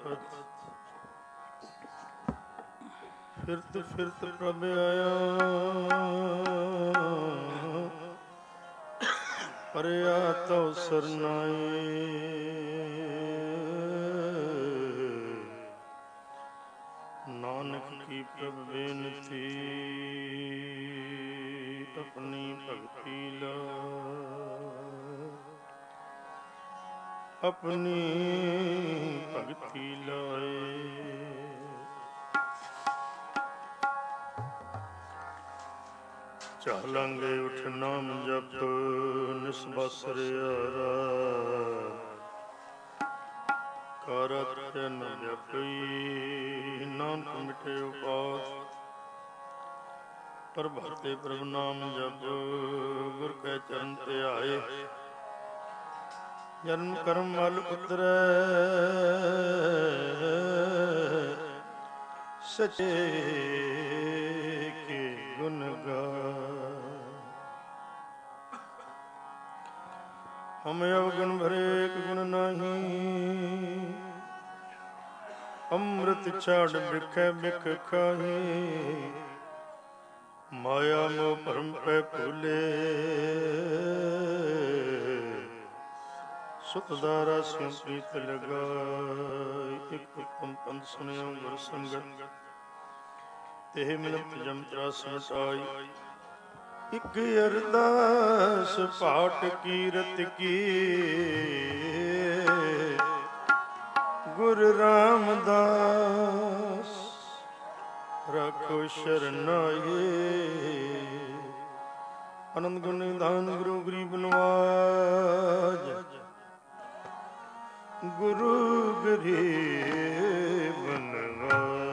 ਆਫਤ। ਫਿਰਤ ਫਿਰਤ ਪ੍ਰਭ ਆਇਆ, ਪਰਿਆ ਤਉ ਸਰਨਾਏ। ਨਾਨਕ ਕੀ ਪ੍ਰਭ ਬੇਨਤੀ, ਆਪਣੀ ਭਗਤੀ ਲਾ, ਆਪਣੀ ਭਗਤੀ ਲਾਏ। ਚਾਲਾਂਗੇ ਉਠ ਨਾਮ ਜਪ, ਨਿਸਬਸਰਿਆ ਕਰਤ ਨ ਜਪਈ। ਨਾਨਕ ਮਿਟੇ ਉਪਾਸ, ਪ੍ਰਭਾਤੇ ਪ੍ਰਭ ਨਾਮ ਜਪ। ਗੁਰ ਕੈ ਚਰਨ ਧਿਆਏ, ਜਨਮ ਕਰਮ ਮਲ ਉਤਰੈ। ਸਚੇ ਕੇ ਗੁਣ ਗਾਏ। ਹਮ ਅਵਗੁਣ ਭਰੇ ਏਕ ਗੁਣ ਨਾਹੀ, ਅੰਮ੍ਰਿਤ ਛਾੜ ਬਿਖੈ ਬਿਖ ਖਾਹੀ। ਮਾਇਆ ਮੋਹ ਭਰਮ ਪੈ ਭੂਲੇ, ਸੁਖ ਦਾ ਰਸ ਪ੍ਰੀਤ ਲਗਾਏ। ਇਕ ਹੁਕਮ ਪੰਥ ਸੁਣਿਓ ਗੁਰ ਸੰਗਤ, ਇਹ ਮਿਲਤ ਜਮ ਤਰਾਸ ਮਿਟਾਈ। ਇਕ ਅਰਦਾਸ ਪਾਠ ਕੀਰਤ ਕੀ, ਗੁਰ ਰਾਮਦਾਸ ਰੱਖੋ ਸ਼ਰਨਾਏ। ਆਨੰਦ ਗੁਣ ਨਿਧਾਨ ਗੁਰੂ ਗਰੀਬ ਨਵਾਜ, ਗੁਰੂ ਗਰੀਬ ਨਵਾਜ।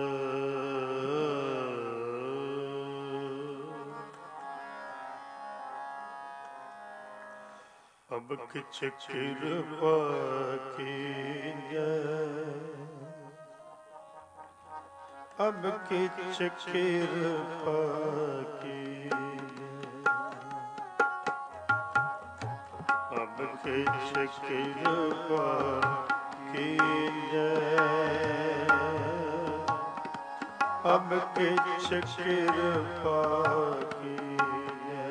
ਅਬ ਕਿਛ ਕਿਰਪਾ ਕੀਜੈ, ਅਬ ਕਿਛ ਕਿਰਪਾ ਕੀਜੈ। ਅਬ ਕਿਛ ਕਿਰਪਾ ਕੀਜੈ, ਅਬ ਕਿਛ ਕਿਰਪਾ ਕੀਜੈ।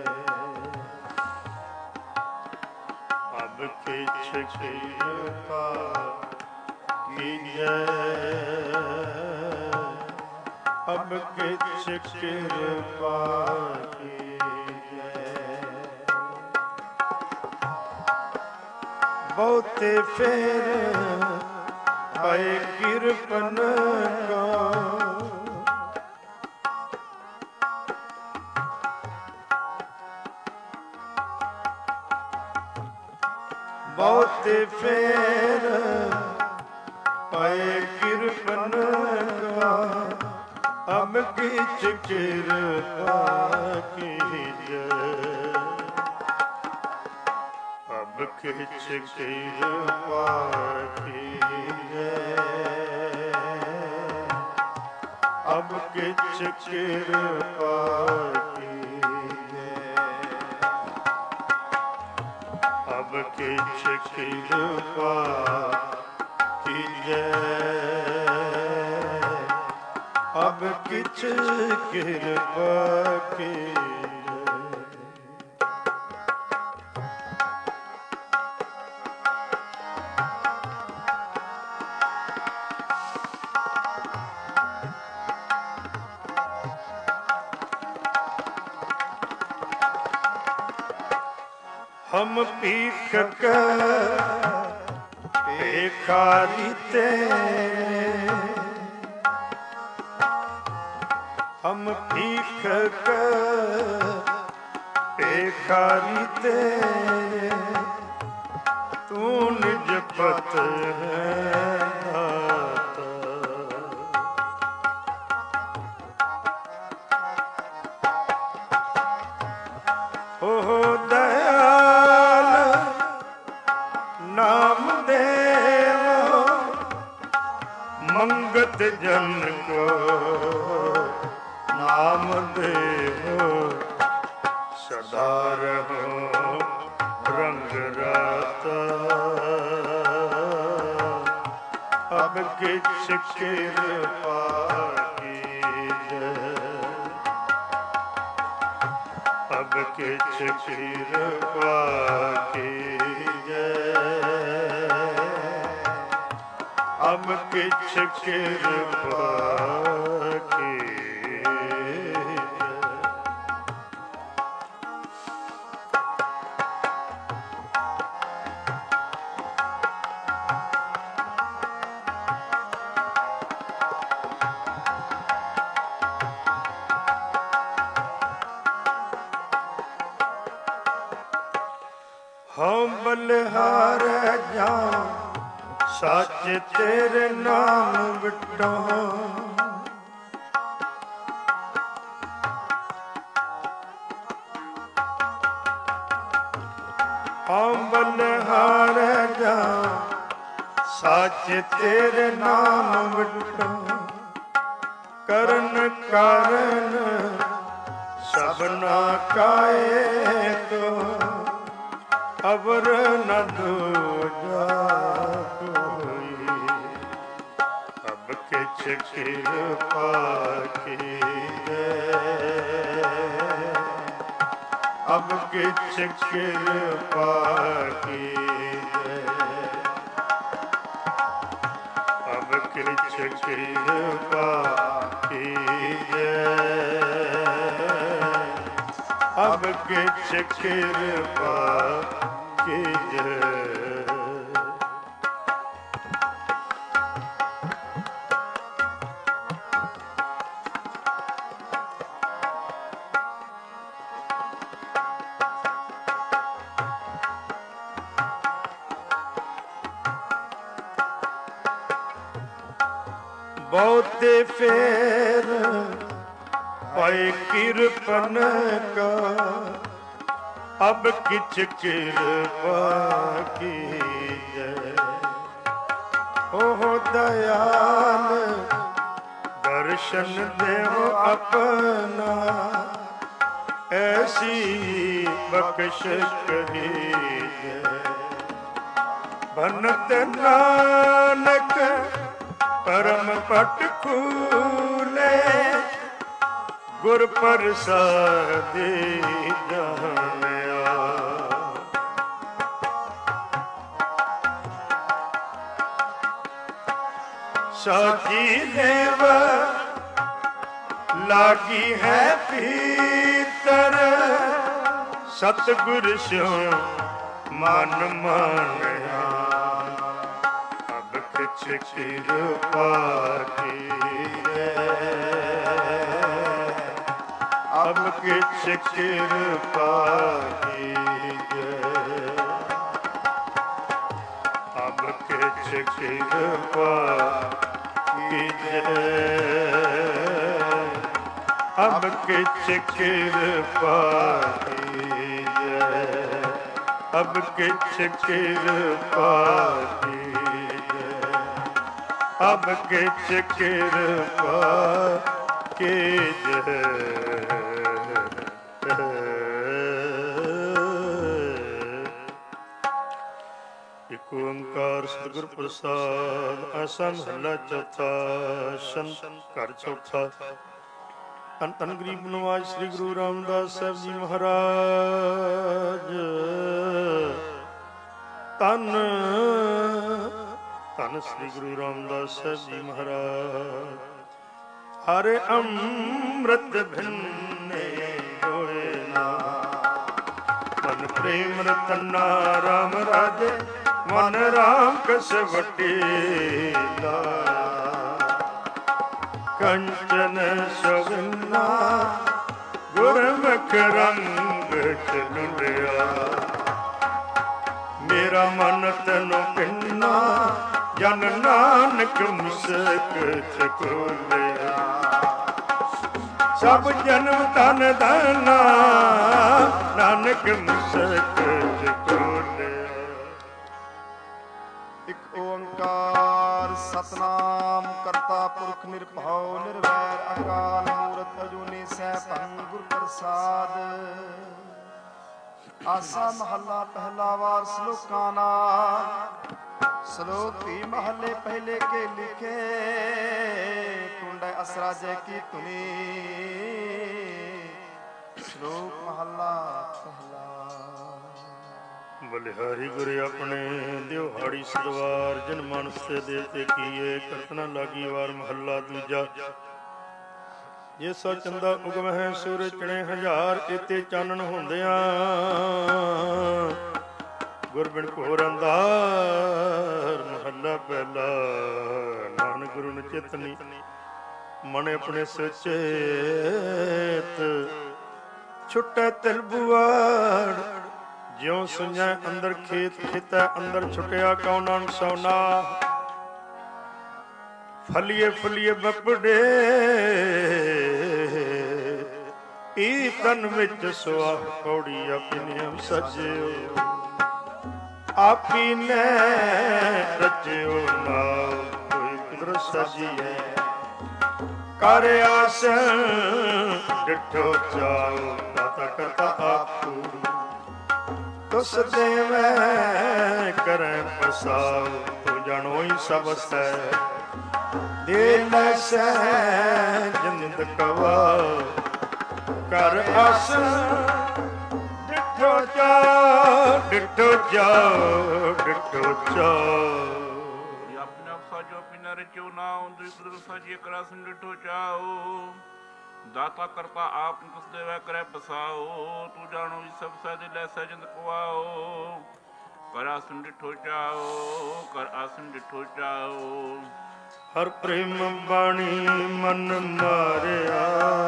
ਅਬ ਕਿਛ ਕਿਰਪਾ ਕੀਜੈ, ਅਬ ਕਿਛ ਕਿਰਪਾ ਕੀਜੈ। ਬਹੁਤੇ ਫੇਰ ਆਏ ਕਿਰਪਨ ਕਾ, ਬਹੁਤੇ ਫੇਰ ਆਏ ਕਿਰਪਨ ਕਾ। ਅਬ ਕਿਛ ਕਿਰਪਾ ਕੀਜੈ, ਅਬ ਕਿਛ ਕਿਰਪਾ ਕੀਜੈ। ਅਬ ਕਿਛ ਕਿਰਪਾ ਕੀਜੈ, ਅਬ ਕਿਛ ਕਿਰਪਾ ਕੀਜੈ। ਅਬ ਕਿਛ ਕਿਰਪਾ ਕੀਜੈ। ਹਮ ਭੀਖਕ ਭਿਖਾਰੀ ਤੇਰੇ, ਹਮ ਭੀਖਕ ਭਿਖਾਰੀ ਤੇਰੇ। ਤੂੰ ਨਿਜ ਪਤ ਹੈ ਦਾਤਾ, ਓਹ ਦਇਆਲ ਨਾਮ ਦੇਵੋ। ਮੰਗਤ ਜਨ ਕੋ ਨਾਮ ਦੇਵੋ। ਸਦਾ ਰਹੋ ਰੰਗ ਰਾਤਾ, ਅਬ किछ कृपा कीजै, अब किछ कृपा कीजै, अब किछ कृपा कीजै। हम बलिहार जाऊं सच तेरे नाम विटो, हम बलिहार जाऊं सच तेरे नाम विटो, करन कारण सबना काए तो अवर न दूजा कोई, अब किछ कृपा कीजै, अब किछ कृपा कीजै, अब किछ कृपा कीजै, अब किछ कृपा कीजै। बहुते फेर पाए किरपन का, अब किछ कृपा कीजै, ओह दयाल दर्शन देहो अपना, ऐसी बख्श करीजै, भनत नानक परम पट खूले, गुर प्रसादि जानिया, साची देव लागी है भीतर, सतगुर स्यों मन मानिया, अब किछ कृपा कीजै, अब किछ कृपा कीजै, अब किछ कृपा कीजै, अब किछ कृपा कीजै, अब किछ कृपा कीजै, अब किछ कृपा कीजै। इक ओंकार सतਿਗੁਰ प्रसाद। आसा महला चौथा। संत घर चौथा। ਧੰਨ ਧੰਨ ਗਰੀਬ ਨਿਵਾਜ ਸ੍ਰੀ ਗੁਰੂ ਰਾਮਦਾਸ ਸਾਹਿਬ ਜੀ ਮਹਾਰਾਜ। ਧੰਨ ਧੰਨ ਸ੍ਰੀ ਗੁਰੂ ਰਾਮਦਾਸ ਸਾਹਿਬ ਜੀ ਮਹਾਰਾਜ। ਹਰਿ ਅੰਮ੍ਰਿਤ ਭਿੰਨੇ ਹੋਏ ਨਾ, ਮਨ ਪ੍ਰੇਮ ਰਤਨਾ ਰਾਮ ਰਾਜੇ, ਮਨ ਰਾਮ ਕਸ ਵਟੀਲਾ। ਕੰਚਨ ਸਗਨਾ ਗੁਰਮੁਖ ਰੰਗ ਚਲੁੜਿਆ, ਮੇਰਾ ਮਨ ਤੈਨੂੰ ਪਿੰਨਾ, ਜਨ ਨਾਨਕ ਮੁਸਕ ਚਕੋਲਿਆ। ਸਭ ਜਨਮ ਤਨ ਦਾਨਾ, ਨਾਨਕ ਮੁਸਕ ਚਕੋਲਿਆ। ਇਕ ਓੰਕਾਰ ਸਤਨਾਮ ਕਰਤਾ ਪੁਰਖ ਨਿਰਭਉ ਨਿਰਵੈਰ ਅਕਾਲ ਮੂਰਤ ਅਜੂਨੀ ਸੈਭੰ ਗੁਰ ਪ੍ਰਸਾਦ। ਆਸਾ ਮਹੱਲਾ ਪਹਿਲਾ ਵਾਰ। ਸ਼ਲੋਕਾਂ ਨਾਲ श्लोक भी महले पहले के लिखे, कुंड असराजे की तुनी। श्लोक महला पहला। बलिहारी गुरे अपने दिवहाड़ी सदवार, जिन मानस ते देवते कीए, करतना लागी वार। महला दूजा। ਜੇ ਸੋ ਚੰਦਾ ਉਗਮ ਹੈ ਸੂਰਜ ਚੜੇ ਹਜ਼ਾਰ, ਇਤੇ ਚਾਨਣ ਹੁੰਦਿਆਂ ਗੁਰਬਿਨ ਘੋਰ ਅੰਧਾਰ। ਮਹੱਲਾ ਪਹਿਲਾ। ਨਾਨਕ ਗੁਰੂ ਨ ਚੇਤਨੀ, ਮਨ ਆਪਣੇ ਸੁਚੇਤ। ਛੁਟੈ ਤਿਲ ਬੁਆੜ, ਜਿਉ ਸੁਣੈ ਅੰਦਰ ਖੇਤ। ਖੇਤੈ ਅੰਦਰ ਛੁਟਿਆ, ਕਉ ਨਾਨਕ ਸੋਨਾ। ਫਲੀਏ ਫਲੀਏ ਬਪੜੇ, ਈ ਤਨ ਵਿੱਚ ਸੁਆਹ। ਕੌੜੀ ਆਪੀ ਨਿਯਮ ਸਜਿਓ, ਆਪੀ ਨੇ ਰਚਿਓ ਨਾਉ। ਕੋਈ ਕੁਦਰਤ ਸਜੀਐ, ਕਰ ਆਸਣ ਡਿਠੋ ਚਾਉ। ਦਾਤਾ ਕਰਤਾ ਆਪੂ, ਤੁਸ ਦੇਵੈ ਕਰੈ ਪਸਾਉ। ਤੂੰ ਜਾਣੋ ਹੀ ਸਭ ਸੈ, ਦੇ ਲੈਸੈ ਜਿੰਦ ਕਵਾਉ। ਕਰ ਆਸਣ ਡਿਠੋ ਚਾਉ, ਡਿਠੋ ਚਾਉ, ਡਿਠੋ ਚਾਉ। ਸਾਜੋ ਪਿਨਾ ਰਚਿਓ ਨਾਉ। ਦੁਇ ਕੁਦਰਤ ਸਾਜੀਐ, ਕਰ ਆਸਣ ਡਿਠੋ ਚਾਉ। ਦਾਤਾ ਕਰਤਾ ਆਪ ਤੁਸ ਦੇਵੈ ਕਰੈ ਬਸਾਓ। ਤੂੰ ਜਾਣੋ ਹੀ ਸਭ ਸੈ, ਦੇ ਲੈਸੈ ਜਿੰਦ ਕਵਾਓ। ਕਰ ਆਸਣ ਡਿਠੋ ਚਾਉ, ਕਰ ਆਸਣ ਡਿਠੋ ਚਾਉ। ਹਰ ਪ੍ਰੇਮ ਬਾਣੀ ਮਨ ਮਾਰਿਆ,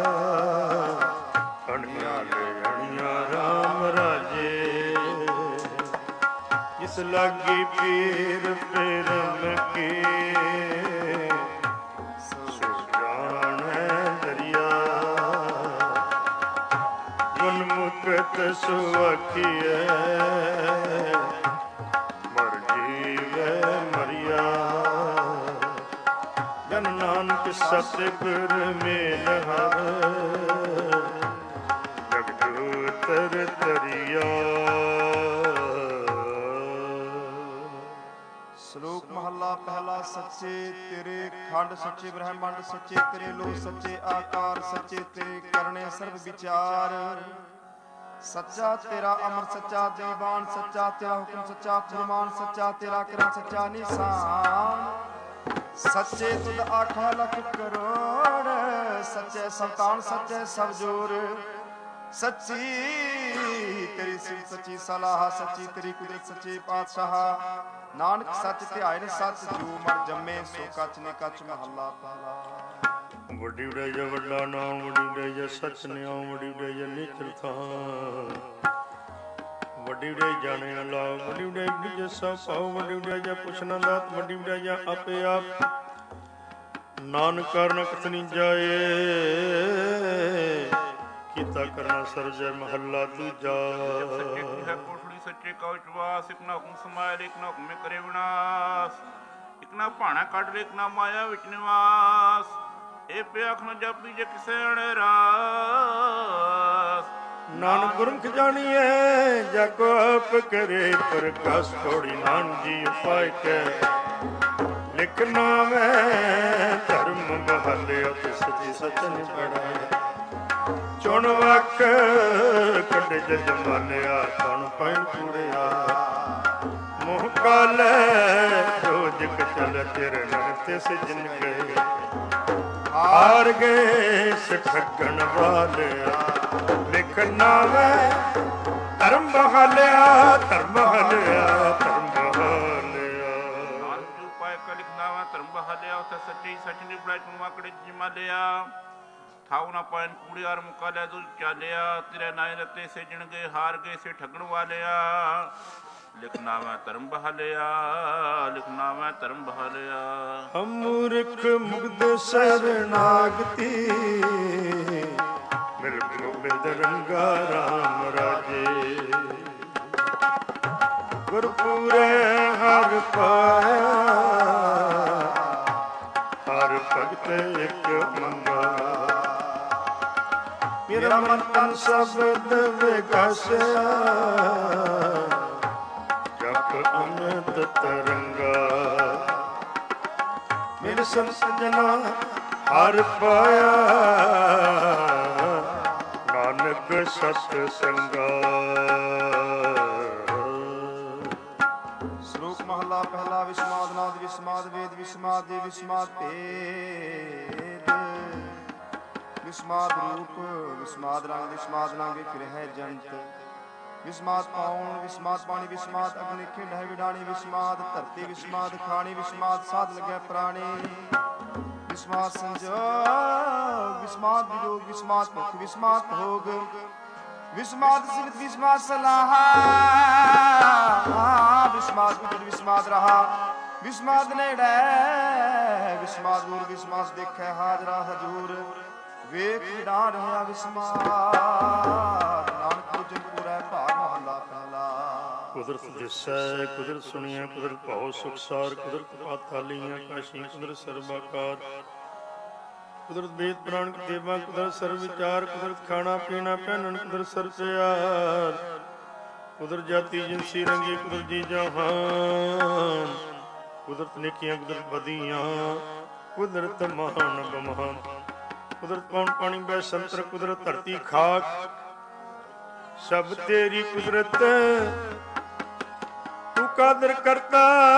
ਅਣੀਆਂ ਲੈ ਅਣੀਆਂ ਰਾਮ ਰਾਜੇ। ਜਿਸ ਲਾਗੀ ਪੀਰ ਪੇਰਮ ਕੀ, ਸੋ ਜਾਣੈ ਦਰਿਆ। ਗੁਣ ਮੁਕਤ ਸੁਆਖੀਐ, ਮਰ ਜੀਵੈ ਮਰਿਆ। ਜਨ ਨਾਨਕ ਸਤਿਗੁਰ ਮੇਲ ਹਰ, ਜਗਤ ਤਰਿਆ। श्लोक महला पहला। सच्चे तेरे खंड, सच्चे ब्रह्मांड, सच्चे तेरे लोक, सच्चे आकार, सच्चे तेरे करने सर्व विचार। सच्चा तेरा अमर, सच्चा दीवान, सच्चा तेरा हुक्म, सच्चा फरमान, सच्चा तेरा करम, सच्चा निशान। सच्चे तुद आखा लख करोड़, सच्चे संतान, सच्चे सब जोर। सच्ची तेरी सिमत, सच्ची सलाह, सच्ची तेरी कुदरत, सच्चे पातशाह। नानक सच ध्यान सच, जो मर जम्मे सो कच ने कच। महला पहला। ਵੱਡੀ ਵਡਿਆਈ ਵੱਡਾ ਨਾਮ, ਵੱਡੀ ਵਡਿਆਈ ਸੱਚ ਨਿਆਉ। ਵੱਡੀ ਵਡਿਆਈ ਨੀਚਲ ਥਾਂ, ਵੱਡੀ ਵਡਿਆਈ ਜਾਣੇ ਨਾ ਲਾਉ। ਵੱਡੀ ਵਡਿਆਈ ਜਸਾ ਪਾਉ, ਵੱਡੀ ਵਡਿਆਈ ਪੁੱਛਣਾ ਦਾਤ। ਵੱਡੀ ਵਡਿਆਈ ਆਪੇ ਆਪ, ਨਾਨਕ ਕਾਰਨ ਕਥਨੀ ਜਾਏ। ਕੀਤਾ ਕਰਨਾ ਸਰਜੈ। ਮਹੱਲਾ ਦੂਜਾ। ਸੱਚੇ ਕਉ ਵਿਸ਼ਵਾਸ, ਇਕ ਨਾ ਹੁਕਮ ਸਮਾਇ, ਇਕ ਨਾ ਹੁਕਮੇ ਕਰੇ ਵਿਨਾਸ਼। ਇਕ ਨਾ ਭਾਣਾ ਕੱਢ, ਇਕ ਨਾ ਮਾਇਆ ਵਿੱਚ ਨਿਵਾਸ। ਇਹ ਪਿਆਖ ਨਾ ਜਾਪੀ ਜੇ ਕਿਸੇ ਅਣੇ ਰਾਸ। ਨਾਨਕ ਗੁਰਮੁਖ ਜਾਣੀਐ, ਜਾ ਕੋ ਆਪ ਕਰੇ ਪ੍ਰਕਾਸ਼। ਥੋੜੀ ਨਾਨਕ ਜੀ ਉਪਾਇ ਕੈ, ਲਿਖਣਾ ਮੈਂ ਧਰਮ ਬਹਾਲਿਆ। ਸੱਚੀ ਸਚਨ ਬੜਾਇਆ, ਚੁਣ ਵਕ ਕੱਢ ਜਜ ਮਾਲਿਆ। ਤਣ ਪੈਣ ਪੂਰਿਆ, ਮੋਹ ਕਾਲੇ ਰੋਜ ਕਚਲ। ਤੇਰੇ ਨਰ ਤਿਸ ਜਿਨ ਗਏ, ਹਾਰ ਗਏ ਠੱਗਣ ਵਾਲਿਆ। ਲਿਖਣਾ ਮੈਂ ਧਰਮ ਬਹਾਲਿਆ, ਧਰਮ ਬਹਾਲਿਆ, ਧਰਮ ਬਹਾਲਿਆ। ਨਾਨਕ ਜੋ ਪਾਇ ਕਾ ਲਿਖਣਾ ਵਾ ਧਰਮ ਬਹਾਲਿਆ। ਉੱਥੇ ਸੱਚੇ ਸੱਚ ਨਿਬੜਾ ਚੁਣ ਵਾਕੜੇ ਜਿਮਾ ਲਿਆ। ਥਾਉ ਨਾ ਪਾਇਨ ਕੂੜਿਆਰ ਮੁਕਾ ਲਿਆ, ਦੁੱਧ ਚਾਲਿਆ। ਤੇਰੇ ਨਾਏ ਰਤੇ ਸੇਜਣ ਗਏ, ਹਾਰ ਗਏ ਸੇ ਠੱਗਣ ਵਾਲਿਆ। ਲਿਖਣਾ ਮੈਂ ਧਰਮ ਬਹਾਲਿਆ, ਲਿਖਣਾ ਮੈਂ ਧਰਮ ਬਹਾਲਿਆ। ਹਮ ਮੂਰਖ ਮੁਗਧ ਸਰਨਾਗਤੀ, ਮਿਲ ਗੋਬਿੰਦ ਰੰਗਾ ਰਾਮ ਰਾਜੇ। ਗੁਰਪੂਰੇ ਹਰ ਪਾਇਆ, ਹਰ ਭਗਤ ਇੱਕ ਮੰਗਾ। ਮੇਰਾ ਮਨ ਤਨ ਸ਼ਬਦ ਵਿਗਾਸਿਆ, ਜਪ ਅੰਮ੍ਰਿਤ ਤਰੰਗਾ। ਸੰਤ ਜਨਾ ਹਰ ਪਾਇਆ, ਨਾਨਕ ਸਤ ਸੰਗਾ। ਸ਼ਲੋਕ ਮਹਲਾ ਪਹਿਲਾ। ਵਿਸਮਾਦ ਨਾਦ ਵਿਸਮਾਦ ਵੇਦ ਵਿਸਮਾਦ ਦੇ ਵਿਸਮਾਦ ਭੇਦ, ਵਿਸਮਾਦ ਰੂਪ ਵਿਸਮਾਦ ਰੰਗ ਵਿਸਮਾਦ ਨਾਮ ਵੇਖ ਰਹਿ ਜੰਤ, ਵਿਸਮਾਦ ਪਾਉਣ ਵਿਸਮਾਦ ਪਾਣੀ ਵਿਸਮਾਦ ਅਗਨੀ ਖੇਡ ਹੈ ਵਿਡਾਣੀ, ਵਿਸਮਾਦ ਧਰਤੀ ਵਿਸਮਾਦ ਖਾਣੀ, ਵਿਸਮਾਦ ਸਾਧ ਲੱਗੈ ਪ੍ਰਾਣੀ, ਵਿਸਮਾਦ ਸੰਜੋਗ ਵਿਸਮਾਦ ਵਿਜੋਗ, ਵਿਸਮਾਦ ਭੁਖ ਵਿਸਮਾਦ ਭੋਗ, ਵਿਸਮਾਦ ਸਿਮਤ ਵਿਸਮਾਦ ਸਲਾਹਾ, ਵਿਸਮਾਦ ਗੁਰ ਵਿਸਮਾਦ ਰਹਾ, ਵਿਸਮਾਦ ਨੇੜੇ ਵਿਸਮਾਦ ਦੂਰ, ਵਿਸਮਾਦ ਦੇਖੈ ਹਾਜ਼ਰਾ ਹਜੂਰ, ਵੇਖ ਵਿਡਾ ਰਹਿਆ ਵਿਸਮਾਦ, ਨਾਨਕ ਗੁਰਜਨ ਪੂਰੈ ਭਾਗ ਮਹਲਾ ਪਹਿਲਾ। ਕੁਦਰਤ ਦਿਸੈ ਕੁਦਰਤ ਸੁਣੀਐ, ਕੁਦਰਤ ਭਾਉ ਸੁਖਸਾਰ, ਕੁਦਰਤ ਪਾਥਾ ਲਈਆਂ ਕਾਸ਼ੀ, ਕੁਦਰਤ ਸਰਬਾਕਾਰ, ਕੁਦਰਤ ਵੇਦ ਪੁਰਾਣ ਦੇਵਾ, ਕੁਦਰਤ ਸਰਬ ਵਿਚਾਰ, ਕੁਦਰਤ ਖਾਣਾ ਪੀਣਾ ਪਹਿਨਣ, ਕੁਦਰਤ ਸਰ ਪਿਆਰ, ਕੁਦਰਤ ਜਾਤੀ ਜਿਨਸੀ ਰੰਗੀ, ਕੁਦਰਤ ਜੀ ਜਹਾਨ, ਕੁਦਰਤ ਨਿੱਕੀਆਂ ਕੁਦਰਤ ਬਦੀਆਂ, ਕੁਦਰਤ ਮਹਾਨ ਬਮਹਾਨ, ਕੁਦਰਤ ਪੌਣ ਪਾਣੀ ਬੈ ਸੰਤਰ, ਕੁਦਰਤ ਧਰਤੀ ਖਾਕ, ਸਭ ਤੇਰੀ ਕੁਦਰਤ ਤੂੰ ਕਾਦਰ ਕਰਤਾ,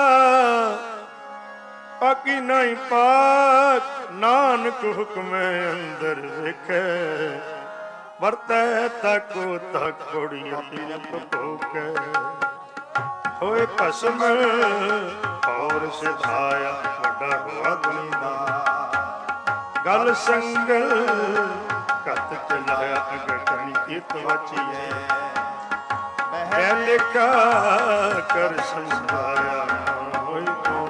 ਪਾਕੀ ਨਹੀਂ ਪਾਕ, ਨਾਨਕ ਹੁਕਮੈ ਅੰਦਰ ਵੇਖੈ, ਵਰਤੈ ਤਾਕੋ ਤਾਕੋੜੀ ਅਤਿ ਭੋਕੈ, ਹੋਏ ਭਸਮ ਔਰ ਸਿਧਾਇਆ, ਵੱਡਾ ਹੋਆ ਦੁਨੀ ਦਾ ਗਲ ਸੰਗਲ, ਕਤ ਚਲਾਇਆ ਅਗਟਣੀ ਕੀਤ ਵਚੀਐ, ਬਹਿ ਲਿਖਾ ਕਰ ਸੰਭਾਇਆ, ਹੋਈ ਕੌਣ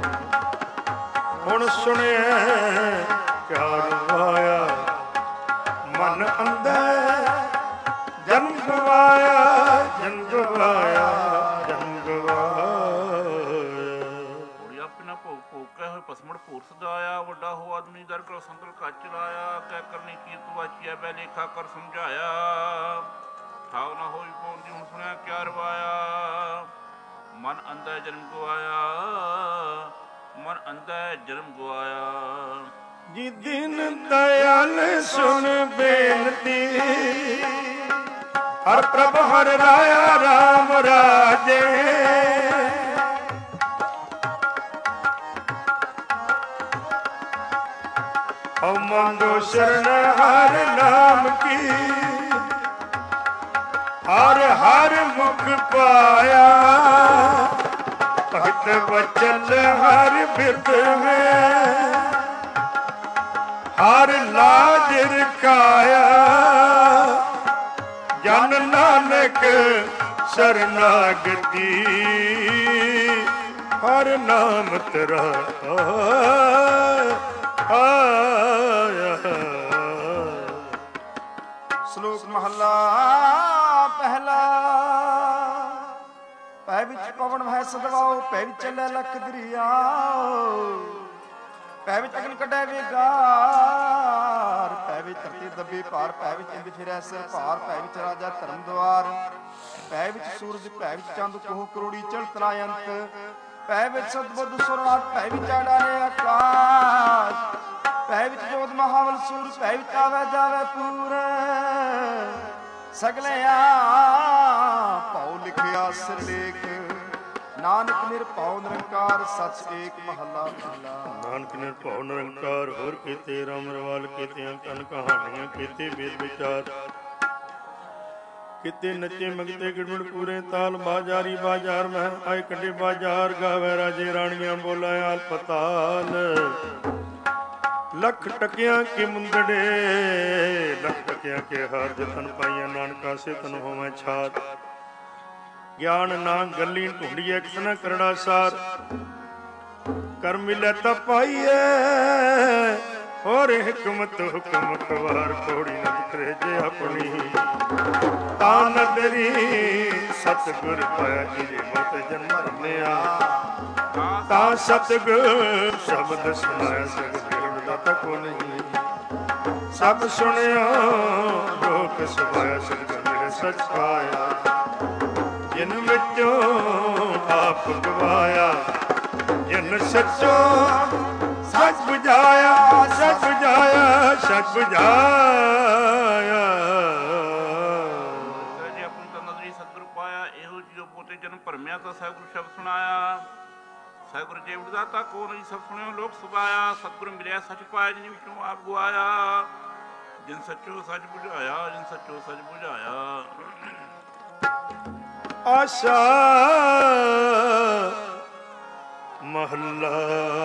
ਹੁਣ ਸੁਣਿਆ ਕਿਆ ਰਵਾਇਆ, ਮਨ ਅੰਦਰ ਜਨਮ ਗਵਾਇਆ, ਜਨਮ ਗਵਾਇਆ, ਜਨਮ ਗਵਾਇਆ। ਆਪਣਾ ਭੋਗ ਭੋਗਿਆ ਹੋਏ ਪਸਮੜ ਭੂਰ ਸਦਾਇਆ, ਵੱਡਾ ਹੋਆ ਦੁਨੀ ਦਰ ਕਰ ਸੰਤਲ ਕੱਚ ਲਾਇਆ, ਕਹਿ ਕਰਨੀ ਕੀਰਤ ਵਾਚੀਆ ਬੈ ਲੇਖਾ ਕਰ ਸਮਝਾਇਆ, ਠਾਉ ਨਾ ਹੋਈ ਪੌਣ ਦੀ ਹੁਣ ਸੁਣਿਆ ਕਿਆ ਰਵਾਇਆ, ਮਨ ਅੰਧਾ ਜਨਮ ਗਵਾਇਆ, ਮਨ ਅੰਧਾ ਜਨਮ ਗਵਾਇਆ। ਜੀ ਦੀਨ ਦਇਆਲ ਸੁਣ ਬੇਨਤੀ, ਹਰ ਪ੍ਰਭ ਹਰ ਰਾਇਆ ਰਾਮ ਰਾਜੇ, ਓ ਮੰਗੋ ਸ਼ਰਨ ਹਰ ਨਾਮ ਕੀ, ਹਰ ਹਰ ਮੁਖ ਪਾਇਆ, ਭਗਤ ਬਚਨ ਹਰ ਬਿਰਦ ਹੈ, ਹਰ ਲਾਜ ਰਖਾਇਆ, ਜਨ ਨਾਨਕ ਸਰਨਾਗਤੀ, ਹਰ ਨਾਮ ਤੇਰਾ ਆਇਆ। ਸ਼ਲੋਕ ਮਹਲਾ ਪਹਿਲਾ। ਪੈ ਵਿੱਚ ਪਵਨ ਵਹਿ ਸਦਵਾਓ, ਪੈ ਵਿੱਚ ਚੱਲੇ ਲੱਖ ਦਰਿਆਓ, ਪੈ ਵਿੱਚ ਅਗਨ ਕੱਢੈ ਵਿਗਾਰ, ਪੈ ਵਿੱਚ ਧਰਤੀ ਦੱਬੀ ਭਾਰ, ਪੈ ਵਿੱਚ ਇੰਦ ਫਿਰੈ ਸਿਰ ਭਾਰ, ਪੈ ਵਿੱਚ ਰਾਜਾ ਧਰਮ ਦੁਆਰ, ਪੈ ਵਿੱਚ ਸੂਰਜ, ਪੈ ਵਿੱਚ ਚੰਦ ਕੋਹ ਕਰੋੜੀ ਚੜ੍ਹਤ ਨਾ ਅੰਤ, ਪੈ ਵਿੱਚ ਸਤਬੁੱਧ ਸੁਰਨਾਥ, ਪੈ ਵਿੱਚ ਆਡਾਰੇ ਆਕਾਸ਼, ਪੈ ਵਿੱਚ ਜੋਤ ਮਹਾਬਲ ਸੂਰ, ਪੈ ਵਿੱਚ ਆਵੇ ਜਾਵੇ ਪੂਰ, ਸਗਲਿਆ ਭਾਉ ਲਿਖਿਆ ਸਿਰਲੇਖ, ਨਾਨਕ ਨਿਰਭਉ ਨਿਰੰਕਾਰ ਸਚ ਏਕ ਮਹੱਲਾ ਪਹਿਲਾ। ਨਾਨਕ ਨਿਰਭਉ ਨਿਰੰਕਾਰ ਹੋਰ ਕੀਤੇ ਰਾਮ ਰਵਾਲ ਕੀਤਿਆਂ ਕਨ ਕਹਾਣੀਆਂ, ਕੀਤੇ ਵੇਦ ਵਿਚਾਰ, ਕਿਤੇ ਨੱਚੇ ਮੰਗਤੇ ਗਿੜਮੜ ਪੂਰੇ ਤਾਲ, ਬਾਜ਼ਾਰੀ ਬਾਜ਼ਾਰ ਮੈਂ ਆਏ ਕੱਢੇ ਬਾਜ਼ਾਰ, ਗਾਵੇ ਰਾਜੇ ਰਾਣੀਆਂ ਬੋਲਾਇਆ ਆਲ ਪਤਾਲ, ਲੱਖ ਟਕਿਆਂ ਕੇ ਮੁੰਦੜੇ, ਲੱਖ ਟਕਿਆਂ ਕੇ ਹਾਰ, ਜਤਨ ਪਾਈਆਂ ਨਾਨਕਾ ਸੇ ਤਨ ਹੋਵੇਂ ਛਾਤ, ਗਿਆਨ ਨਾ ਗੱਲੀ ਢੂੰਡੀਏ ਕਿਤਨਾ ਕਰੜਾ ਸਾਰ, ਕਰ ਮਿਲੇ ਤਾਂ ਪਾਈਏ ਹੋਰ ਹਕਮਤ ਹੁਕਮ ਕਵਾਰ, ਕੋੜੀ ਨਾ ਦਿਖਰੇ ਜੇ ਆਪਣੀ ਤਾਂ ਨਦਰੀ, ਸਤਿਗੁਰ ਪਾਇਆ ਜੀ ਮਤ ਜਨਮ ਰਮਿਆ, ਤਾਂ ਸਤਿਗੁਰ ਸ਼ਬਦ ਸੁਣਾਇਆ, ਸਤਿਗੁਰ ਦਾ ਤੱਕ ਨਹੀਂ, ਸਭ ਸੁਣਿਆ ਲੋਕ ਸੁਭਾਇਆ, ਸਤਿਗੁਰ ਮੇਰੇ ਸੱਚ ਪਾਇਆ, ਜਿਨ ਵਿੱਚੋਂ ਆਪ ਗਵਾਇਆ, ਜਿਨ ਸੱਚੋ ਸੱਚ ਬੁਝਾਇਆ, ਸੱਚ ਬੁਝਾਇਆ, ਸੱਚ ਬੁਝਾਇਆ। ਜੇ ਆਪਣੀ ਤਾਂ ਨਜ਼ਰੀ ਸਤਿਗੁਰ ਪਾਇਆ, ਇਹੋ ਜਿਹੋ ਪੋਤੇ ਜਨਮ ਭਰਮਿਆ ਤਾਂ ਸਹਿਗੁਰੂ ਸ਼ਬਦ ਸੁਣਾਇਆ। ਸਹਿਗੁਰ ਜੇ ਉਡਦਾ ਕੋ ਨਹੀਂ ਸਭ ਸੁਣਿਓ ਲੋਕ ਸੁਭਾਇਆ। ਸਤਿਗੁਰ ਮਿਲਿਆ ਸੱਚ ਪਾਇਆ, ਜਿਨ ਵਿੱਚੋਂ ਆਪ ਗੁਆਇਆ। ਜਿਨ ਸੱਚੋ ਸੱਚ ਬੁਝਾਇਆ, ਜਿਨ ਸੱਚੋ ਸੱਚ ਬੁਝਾਇਆ। ਆਸਾ ਮਹੱਲਾ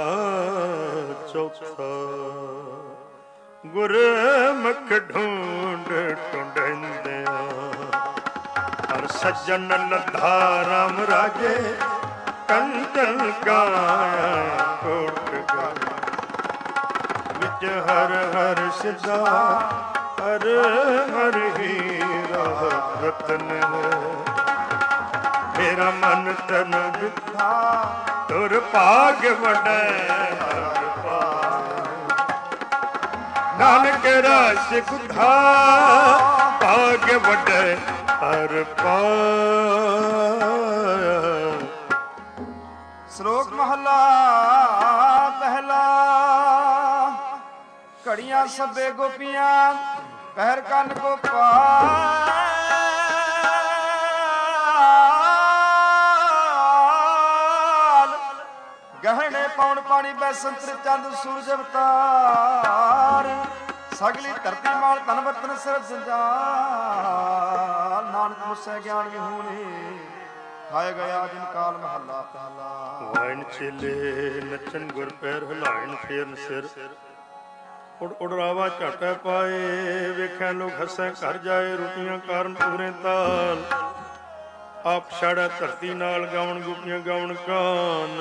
ਚੌਥਾ। ਗੁਰਮੁਖ ਢੂੰਡ ਢੂੰਡਿੰਦਿਆਂ, ਹਰ ਸੱਜਣ ਲੱਧਾ ਰਾਮ ਰਾਜੇ। ਕੰਚਨ ਗਾਇਆ ਕੋਟ ਗਾਇਆ, ਵਿੱਚ ਹਰ ਹਰ ਸਿਧਾ, ਹਰ ਹਰ ਹੀਰਾ ਰਤਨ ਹੈ। ਮੇਰਾ ਮਨ ਤਨ ਵਿਥਾ, ਤੁਰ ਭਾਗ ਵਡੈ ਹਰ ਪਾਇਆ। ਨਾਨਕ ਰਸ ਗੁਧਾ, ਭਾਗ ਵਡੈ ਹਰ ਪਾਇਆ। ਸ਼ਲੋਕ ਮਹਲਾ ਪਹਿਲਾ। ਘੜੀਆਂ ਸਭੇ ਗੋਪੀਆਂ, ਪਹਿਰ ਕੰਨ ਗੋਪਾਲ। ਗਹਿਣੇ ਪਾਉਣ ਪਾਣੀ ਬੈਸੰਤਰ ਚੰਦ ਸੂਰਜ ਅਵਤਾਰ। ਸਗਲੀ ਧਰਤੀ ਮਾਲ ਧਨ ਵਰਤਨ ਸਿਰ ਜੰਜਾਲ। ਨਾਨਕ ਮੁਸੈ ਗਿਆਨ ਵਿਹੂਣੇ, ਖਾਏ ਗਿਆ ਜਿਨ ਕਾਲ ਮਹੱਲਾ ਪਹਿਲਾ। ਵਾਇਨ ਚੇਲੇ ਨੱਚਨ ਗੁਰ ਪੈਰ ਹਿਲਾਇਣ ਫੇਰਨ ਸਿਰ। ਉੜ ਉੜਾਵਾ ਝਾਟੇ ਪਾਏ, ਵੇਖਿਆ ਲੋਕ ਹੱਸੈ ਘਰ ਜਾਏ। ਰੋਟੀਆਂ ਕਾਰਨ ਪੂਰੇ ਤਾਲ, ਆਪ ਛਾੜੈ ਧਰਤੀ ਨਾਲ। ਗਾਵਣ ਗੋਪੀਆਂ ਗਾਵਣ ਕਾਨ,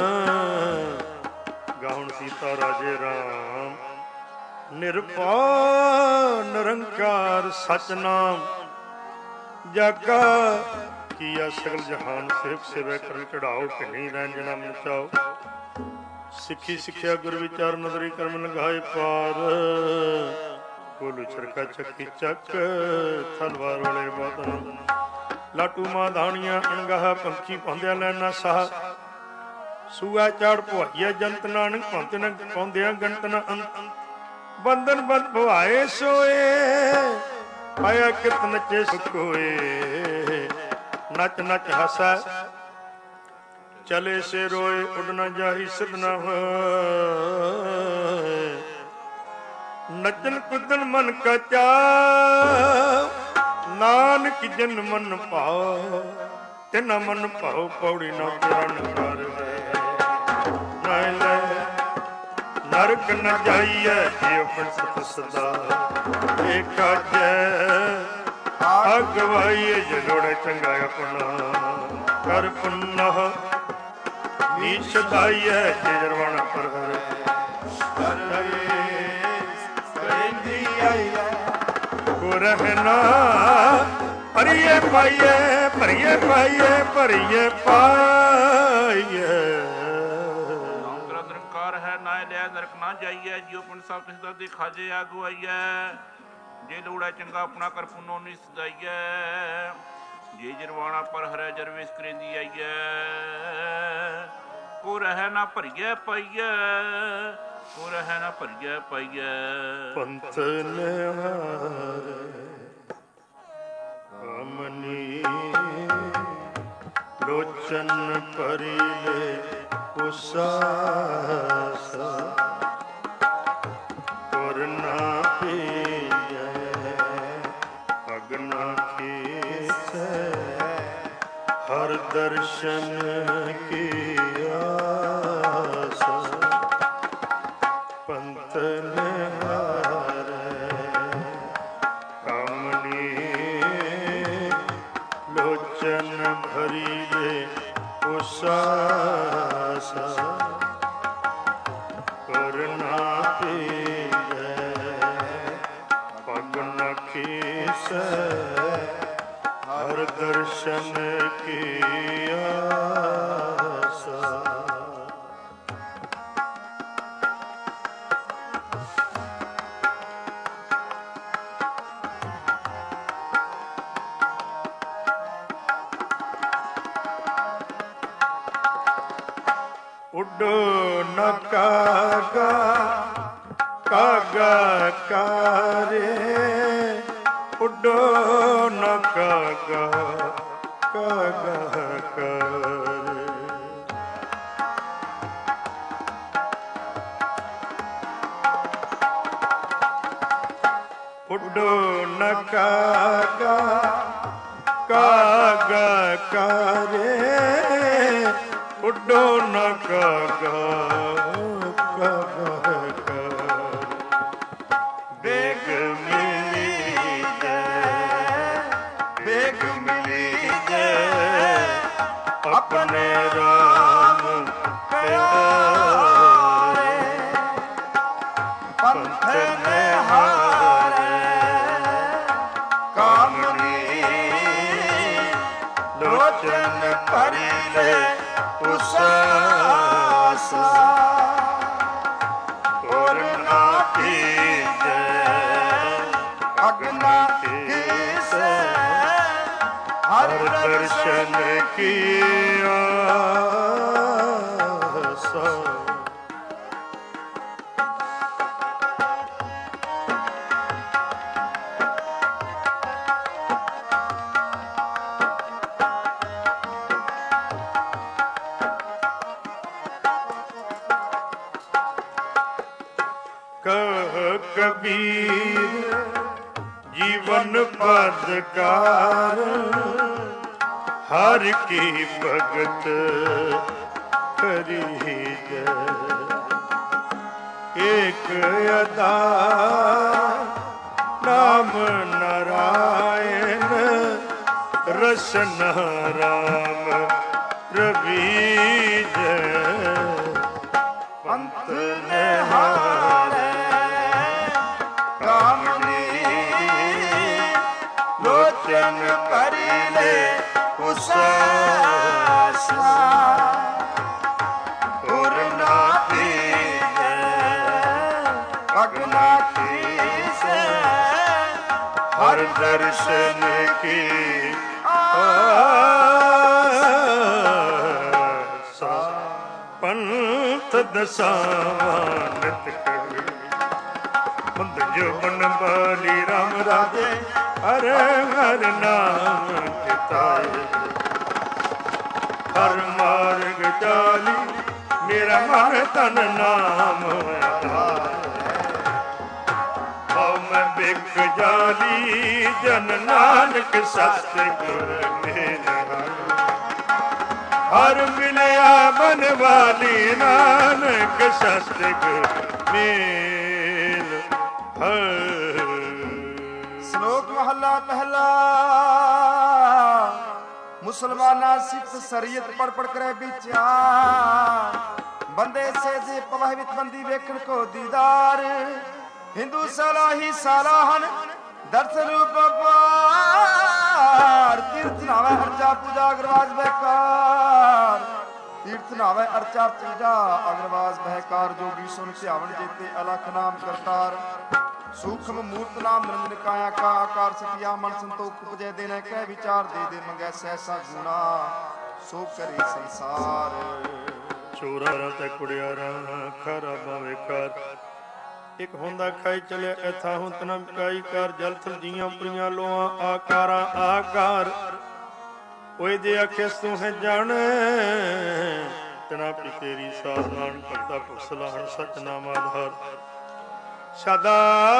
ਗਾਵਣ ਸੀਤਾ ਰਾਜੇ ਰਾਮ। ਨਿਰਭਉ ਨਿਰੰਕਾਰ ਸਚ ਨਾਮ, ਜਾਗਾ ਕੀਆ ਸਗਲ ਜਹਾਨ। ਸਿਰਫ ਸੇਵਾ ਕਰਨ ਚੜਾਓ, ਢਿੰਨੀ ਰੰਜਨਾ ਮਚਾਓ। ਸਿੱਖੀ ਸਿੱਖਿਆ ਗੁਰ ਵਿਚਾਰ, ਨਦਰੀ ਕਰਮ ਲੰਘਾਏ ਪਾਰ। ਕੋਲੂ ਚਰਖਾ ਚੱਕੀ ਚੱਕ, ਤਲਵਾਰ ਵਾਲੇ ਬਾਦਨ। ਲਾਟੂ ਮਾਂ ਧਾਣੀਆਂ ਅਣਗਾਹ, ਪੰਖੀ ਪਾਉਂਦਿਆਂ ਲੈਣਾ ਸਾਹ। ਸੂਆ ਚਾੜ ਪੁਆਈਆ ਜੰਤ, ਨਾਨਕ ਪਾਉਂਦੇ ਨ ਪਾਉਂਦਿਆਂ ਗੰਤ ਨ ਅੰਤ। ਬੰਧਨ ਬੰਦ ਭਵਾਏ ਸੋਏ, ਆਇਆ ਕਿਰਤ ਨੱਚੇ ਸੁਖ ਹੋਏ। ਨੱਚ ਨੱਚ ਹਸੈ ਚਲੇ ਸੇ ਰੋਏ, ਉਡ ਨ ਜਾਹੀ ਸਿਧ ਨ ਹੋਏ। ਨੱਚਨ ਕੁੱਦਨ ਮਨ ਕਾ ਚਾਉ, ਨਾਨਕ ਜਨ ਮਨ ਭਾਉ। ਤਿਨਾ ਮਨ ਭਾਉ ਪੌੜੀ ਨਾ ਪੁਰਨ ਕਰ। ਨਰਕ ਨ ਜਾਈਐ ਜਿਉ ਪੰਸਤ ਸਦਾ। ਏਕਾ ਜੈ ਅਗਵਾਈਏ, ਜਲੋੜੇ ਚੰਗਾ ਆਪਣਾ। ਕਰ ਪੁੰਨਾ ਨੀਚ ਦਾਈਐ, ਜੇ ਜਰਵਾਣਾ ਪਰ ਹਰ। ਕੋ ਰਹਿਣਾ ਭਰੀਏ ਪਾਈਏ, ਭਰੀਏ ਪਾਈਏ, ਭਰੀਏ ਪਾਈਏ। ਨਿਰੰਕਾਰ ਹੈ ਨਾ ਲਿਆ, ਨਰਕ ਨਾ ਜਾਈਐ। ਜਿਉ ਪਿੰਡ ਸਭ ਤਿਸ ਦਾ ਦੇ ਖਾਜੇ ਅਗਵਾਈਐ। ਜੇ ਲੋੜਾ ਚੰਗਾ ਆਪਣਾ ਕਰ ਪੁੰਨੋ ਨੀ ਸਦਾਈਐ। ਜੇ ਜਰਵਾਣਾ ਪਰ ਹਰੈ, ਜਰਵੇਸ ਕਰੇਂਦੀ ਆਈਐ। ਕੋ ਰਹਿ ਨਾ ਭਰੀਐ ਪਾਈਐ, ਕੋ ਰਹਿ ਨਾ ਭਰੀਐ ਪਾਈਐ। ਪੰਥ ਨਿਹਾਰੇ ਅਮਨੀ, ਲੋਚਨ ਭਰੀ ਲੈ ਉਸਾਸ। ਤੁਰ ਨਾ ਪੀਜੈ ਅਗਨਾ ਕੀਸੈ, ਹਰ ਦਰਸ਼ਨ ਕੀ ਆਸ। ਪੰਥ ਨਿਹਾਰੇ ਕਾਮਨੀ, ਲੋਚਨ ਭਰੀ ਲੈ ਉਸਾਸ। ਤੁਰ ਨਾ ਪੀਜੈ ਪਗ ਨ ਖੀਸੈ, ਹਰ ਦਰਸ਼ਨ ਕੀ ਆਸ। ਉੱਡੋ ਨ ਕਾਗਾ ਕਾਗਾ ਕਾਰੇ, ਉੱਡੋ ਨ ਕਾਗਾ ਕਾਗਾ ਕਾਰੇ। ਉੱਡੋ ਨ ਕਾਗਾ ਕਾਗਾ ਕਾਰੇ, ਉੱਡੋ ਨ ਕਾਗਾ ਕਾਗਾ ਕਾਰੇ। ਬੇਗ ਮਿਲੀ ਜੈ, ਬੇਗ ਮਿਲੀ ਜੈ, ਆਪਣੇ ਰਾਮ ਪਿਆਰੇ। ਪੰਥ ਨਿਹਾਰੇ ਕਾਮਨੀ, ਲੋਚਨ ਭਰੀ ਲੈ ਉਸਾਸਾ। ਔਰ ਨਾ ਕੀਜੈ ਅਗਨਾ ਕੀਸੈ, ਹਰ ਦਰਸ਼ਨ ਕੀ ਆਸਾ। ਕਬੀਰ ਜੀਵਨ ਪਦਕਾਰ, ਹਰ ਕੀ ਭਗਤ ਕਰੀਜੈ। ਏਕ ਅਦਾਰ ਨਾਮ ਨਾਰਾਇਣ, ਰਸਨਾ ਰਾਮ ਰਵੀਜੈ। ਪੰਥ ਨਿਹਾਰੇ ਲੋਚਨ ਭਰੀ ਲੈ ਉਸਾਸਾ। ਔਰ ਨਾ ਕੀਜੈ ਅਗਨਾ ਕੀਸੈ, ਹਰ ਦਰਸ਼ਨ ਕੀ ਆਸਾ। ਪੰਥ ਦਸਾਵਾਂ ਨਿਤ ਕਰੀ, ਬੰਦ ਜੋਬਨ ਬਾਲੀ ਰਾਮ ਰਾਜੇ, ਹਰ ਹਰ ਨਾਮ ਚਿਤਾਏ। ਹਰ ਮਾਰਗ ਚਾਲੀ, ਮੇਰਾ ਮਨ ਤਨ ਨਾਮ ਆਏ। ਹਉ ਮੈਂ ਬਿਖ ਜਾਲੀ, ਜਨ ਨਾਨਕ ਸਤਿਗੁਰ ਮੇਰਾ। ਹਰ ਮਿਲਿਆ ਮਨ ਵਾਲੀ, ਨਾਨਕ ਸਤਿਗੁਰ ਮੇਲ ਹਰ। ਸ਼ਲੋਕ ਮਹੱਲਾ ਪਹਿਲਾ। ਮੁਸਲਮਾਨਾ ਸਿੱਖ ਸਰੀਅਤ ਪੜ ਪੜ ਕਰੇ ਵਿਚਾਰ, ਬੰਦੇ ਸੇ ਜੇ ਪਵਹਿ ਵਿਤ ਬੰਦੀ ਵੇਖਣ ਕੋ ਦੀਦਾਰ। ਹਿੰਦੂ ਸਲਾਹੀ ਸਲਾਹਨ ਦਰਸ਼ਨ ਰੂਪ ਪਾਰ, ਤੀਰਥ ਨਾਵੇ ਅਰਚਾ ਪੂਜਾ ਅਗਰਵਾਜ ਬਹਿਕਾਰ। ਤੀਰਥ ਨਾਵੇ ਅਰਚਾ ਪੂਜਾ ਅਗਰਵਾਜ ਬਹਿਕਾਰ, ਜੋਗੀ ਸੁਨ ਧਿਆਵਨ ਜੇਤੇ ਅਲਖ ਨਾਮ ਕਰਤਾਰ। ਸੂਖਮ ਮੂਰਤ ਨਾਮ ਨਿਰੰਜਨ ਕਾਇਆ ਕਾ ਆਕਾਰ, ਸਤਿਆ ਮਨ ਸੰਤੋਖ ਉਪਜੈ ਦੇਨੈ ਕਹਿ ਵਿਚਾਰ। ਦੇ ਦੇ ਮੰਗੈ ਸਹਿਸਾ ਗੁਣਾ, ਸੋ ਕਰੇ ਸੰਸਾਰ। ਚੋਰਾਂ ਤੇ ਕੁੜਿਆਰਾਂ ਖਰਾ ਬਾਵੇ ਕਰ, ਇੱਕ ਹੁੰਦਾ ਖਾਈ ਚਲਿਆ ਐਥਾ ਹੁਣ ਤਨਾ ਕਾਈ ਕਰ। ਜਲ ਥਲ ਜੀਆਂ ਪ੍ਰੀਆਂ ਲੋਆਂ ਆਕਾਰਾਂ ਆਕਾਰ, ਓਏ ਜੇ ਆਖਿਸ ਤੂੰ ਹੈ ਜਾਣੈ, ਤਨਾ ਪੀ ਤੇਰੀ ਸਾਧ ਨਾਨ ਕਰਤਾ ਪੁਸਲਾਹਣ। ਸਚ ਨਾਮ ਆਧਾਰ ਸਦਾ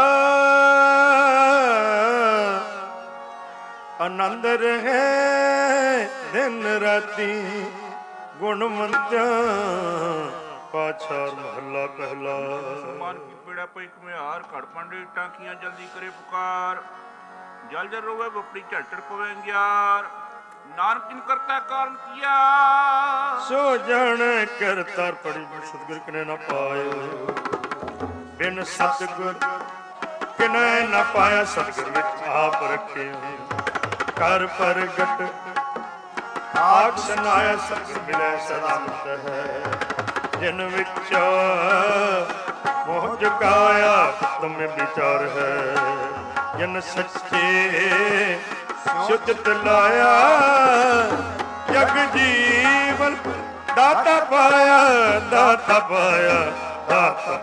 ਆਨੰਦ ਰਹੇ ਦਿਨ ਰਾਤੀ। ਗੁਣਵੰਤਿਆ ਪਾਛਾਰ ਮਹੱਲਾ ਪਹਿਲਾ। ਮਨ ਕੀ ਪੀੜਾ ਪਈ ਘੁਮਿਆਰ, ਘੜ ਪੰਡੇ ਟਾਂਕੀਆਂ ਜਲਦੀ ਕਰੇ ਪੁਕਾਰ। ਜਲ ਜਲ ਰੋਵੇ ਬਪੜੀ ਝਟੜ ਪਵੇ ਗਿਆਰ, ਨਾਨਕ ਜਿਨ ਕਰਤਾ ਕਾਰਨ ਕੀਆ। ਸੋ ਜਣ ਕਰਤਾਰ ਪੜੀ ਸਤਿਗੁਰ ਕਨੇ ਨਾ ਪਾਇਓ, ਬਿਨ ਸਤਿਗੁਰ ਕਿਨੈ ਨ ਪਾਇਆ। ਸਤਿਗੁਰ ਵਿੱਚ ਆਪ ਰੱਖਿਓ, ਕਰ ਪ੍ਰਗਟ ਆਖ ਸੁਨਾਇਆ। ਸਤਿਗੁਰ ਮਿਲੈ ਸਦਾ ਮੁਕਤ ਹੈ, ਜਿਨ ਵਿੱਚ ਮੋਹ ਚੁਕਾਇਆ। ਤੁਮ ਵਿਚਾਰ ਹੈ, ਜਿਨ ਸੱਚੇ ਸੁਚਿਤ ਲਾਇਆ। ਜਗ ਜੀਵਨ ਦਾਤਾ ਪਾਇਆ, ਦਾਤਾ ਪਾਇਆ, ਦਾਤਾ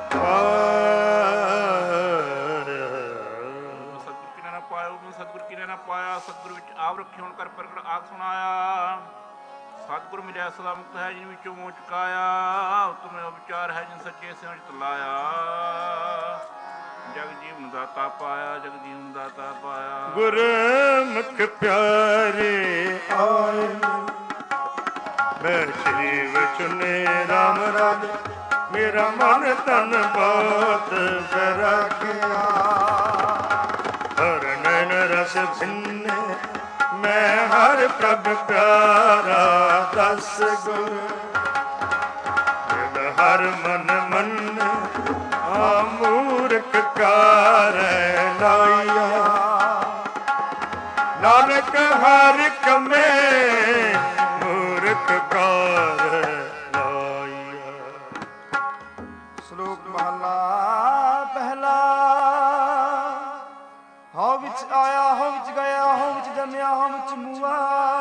ਸਤਿਗੁਰ ਕੀਨੇ ਨਾ ਪਾਇਆ, ਸਤਿਗੁਰ ਵਿੱਚ ਆਪ ਰੱਖੀ ਹੁਣ ਕਰ ਪ੍ਰਗਟ ਆਖ ਸੁਣਾਇਆ। ਸਤਿਗੁਰ ਮਿਲਿਆ ਸਦਾ ਮੁਕਤ ਹੈ, ਜਿਨ ਵਿੱਚੋਂ ਮੋਹ ਚੁਕਾਇਆ। ਤੁਮੇ ਵਿਚਾਰ ਹੈ, ਜਿਨ ਸੱਚੇ ਸਿਉ ਚਿਤ ਲਾਇਆ। ਜਗ ਜੀਵਨ ਦਾਤਾ ਪਾਇਆ, ਜਗ ਜੀਵਨ ਦਾਤਾ ਪਾਇਆ। ਗੁਰਮੁਖ ਪਿਆਰੇ ਆਏ, ਮੈਂ ਸ਼੍ਰੀ ਵਿਚੁਨੇ ਰਾਮ ਰਾਜ। ਮੇਰਾ ਮਨ ਤਨ ਬਹੁਤ ਬੈਰਾਗਿਆ, ਹਰ ਨੈਣ ਰਸ ਭਿੰਨੇ, ਮੈਂ ਹਰ ਪ੍ਰਭ ਪਿਆਰਾ। ਦਸ ਗੁਰ ਹਰ ਮਨ ਮੰਨ, ਆ ਮੂਰਖ ਕਾਰੈ ਲਾਇਆ। ਨਾਨਕ ਹਰ ਕਮੇ, ਮੂਰਖ ਕਾਰੈ ਲਾਇਆ। ਸ਼ਲੋਕ ਮਹਲਾ ਪਹਿਲਾ। ਹਉ ਵਿੱਚ ਆਇਆ, ਹਉ ਵਿੱਚ ਗਿਆ, ਹਉ ਵਿੱਚ ਜੰਮਿਆ, ਹਉ ਵਿੱਚ ਮੂਆ।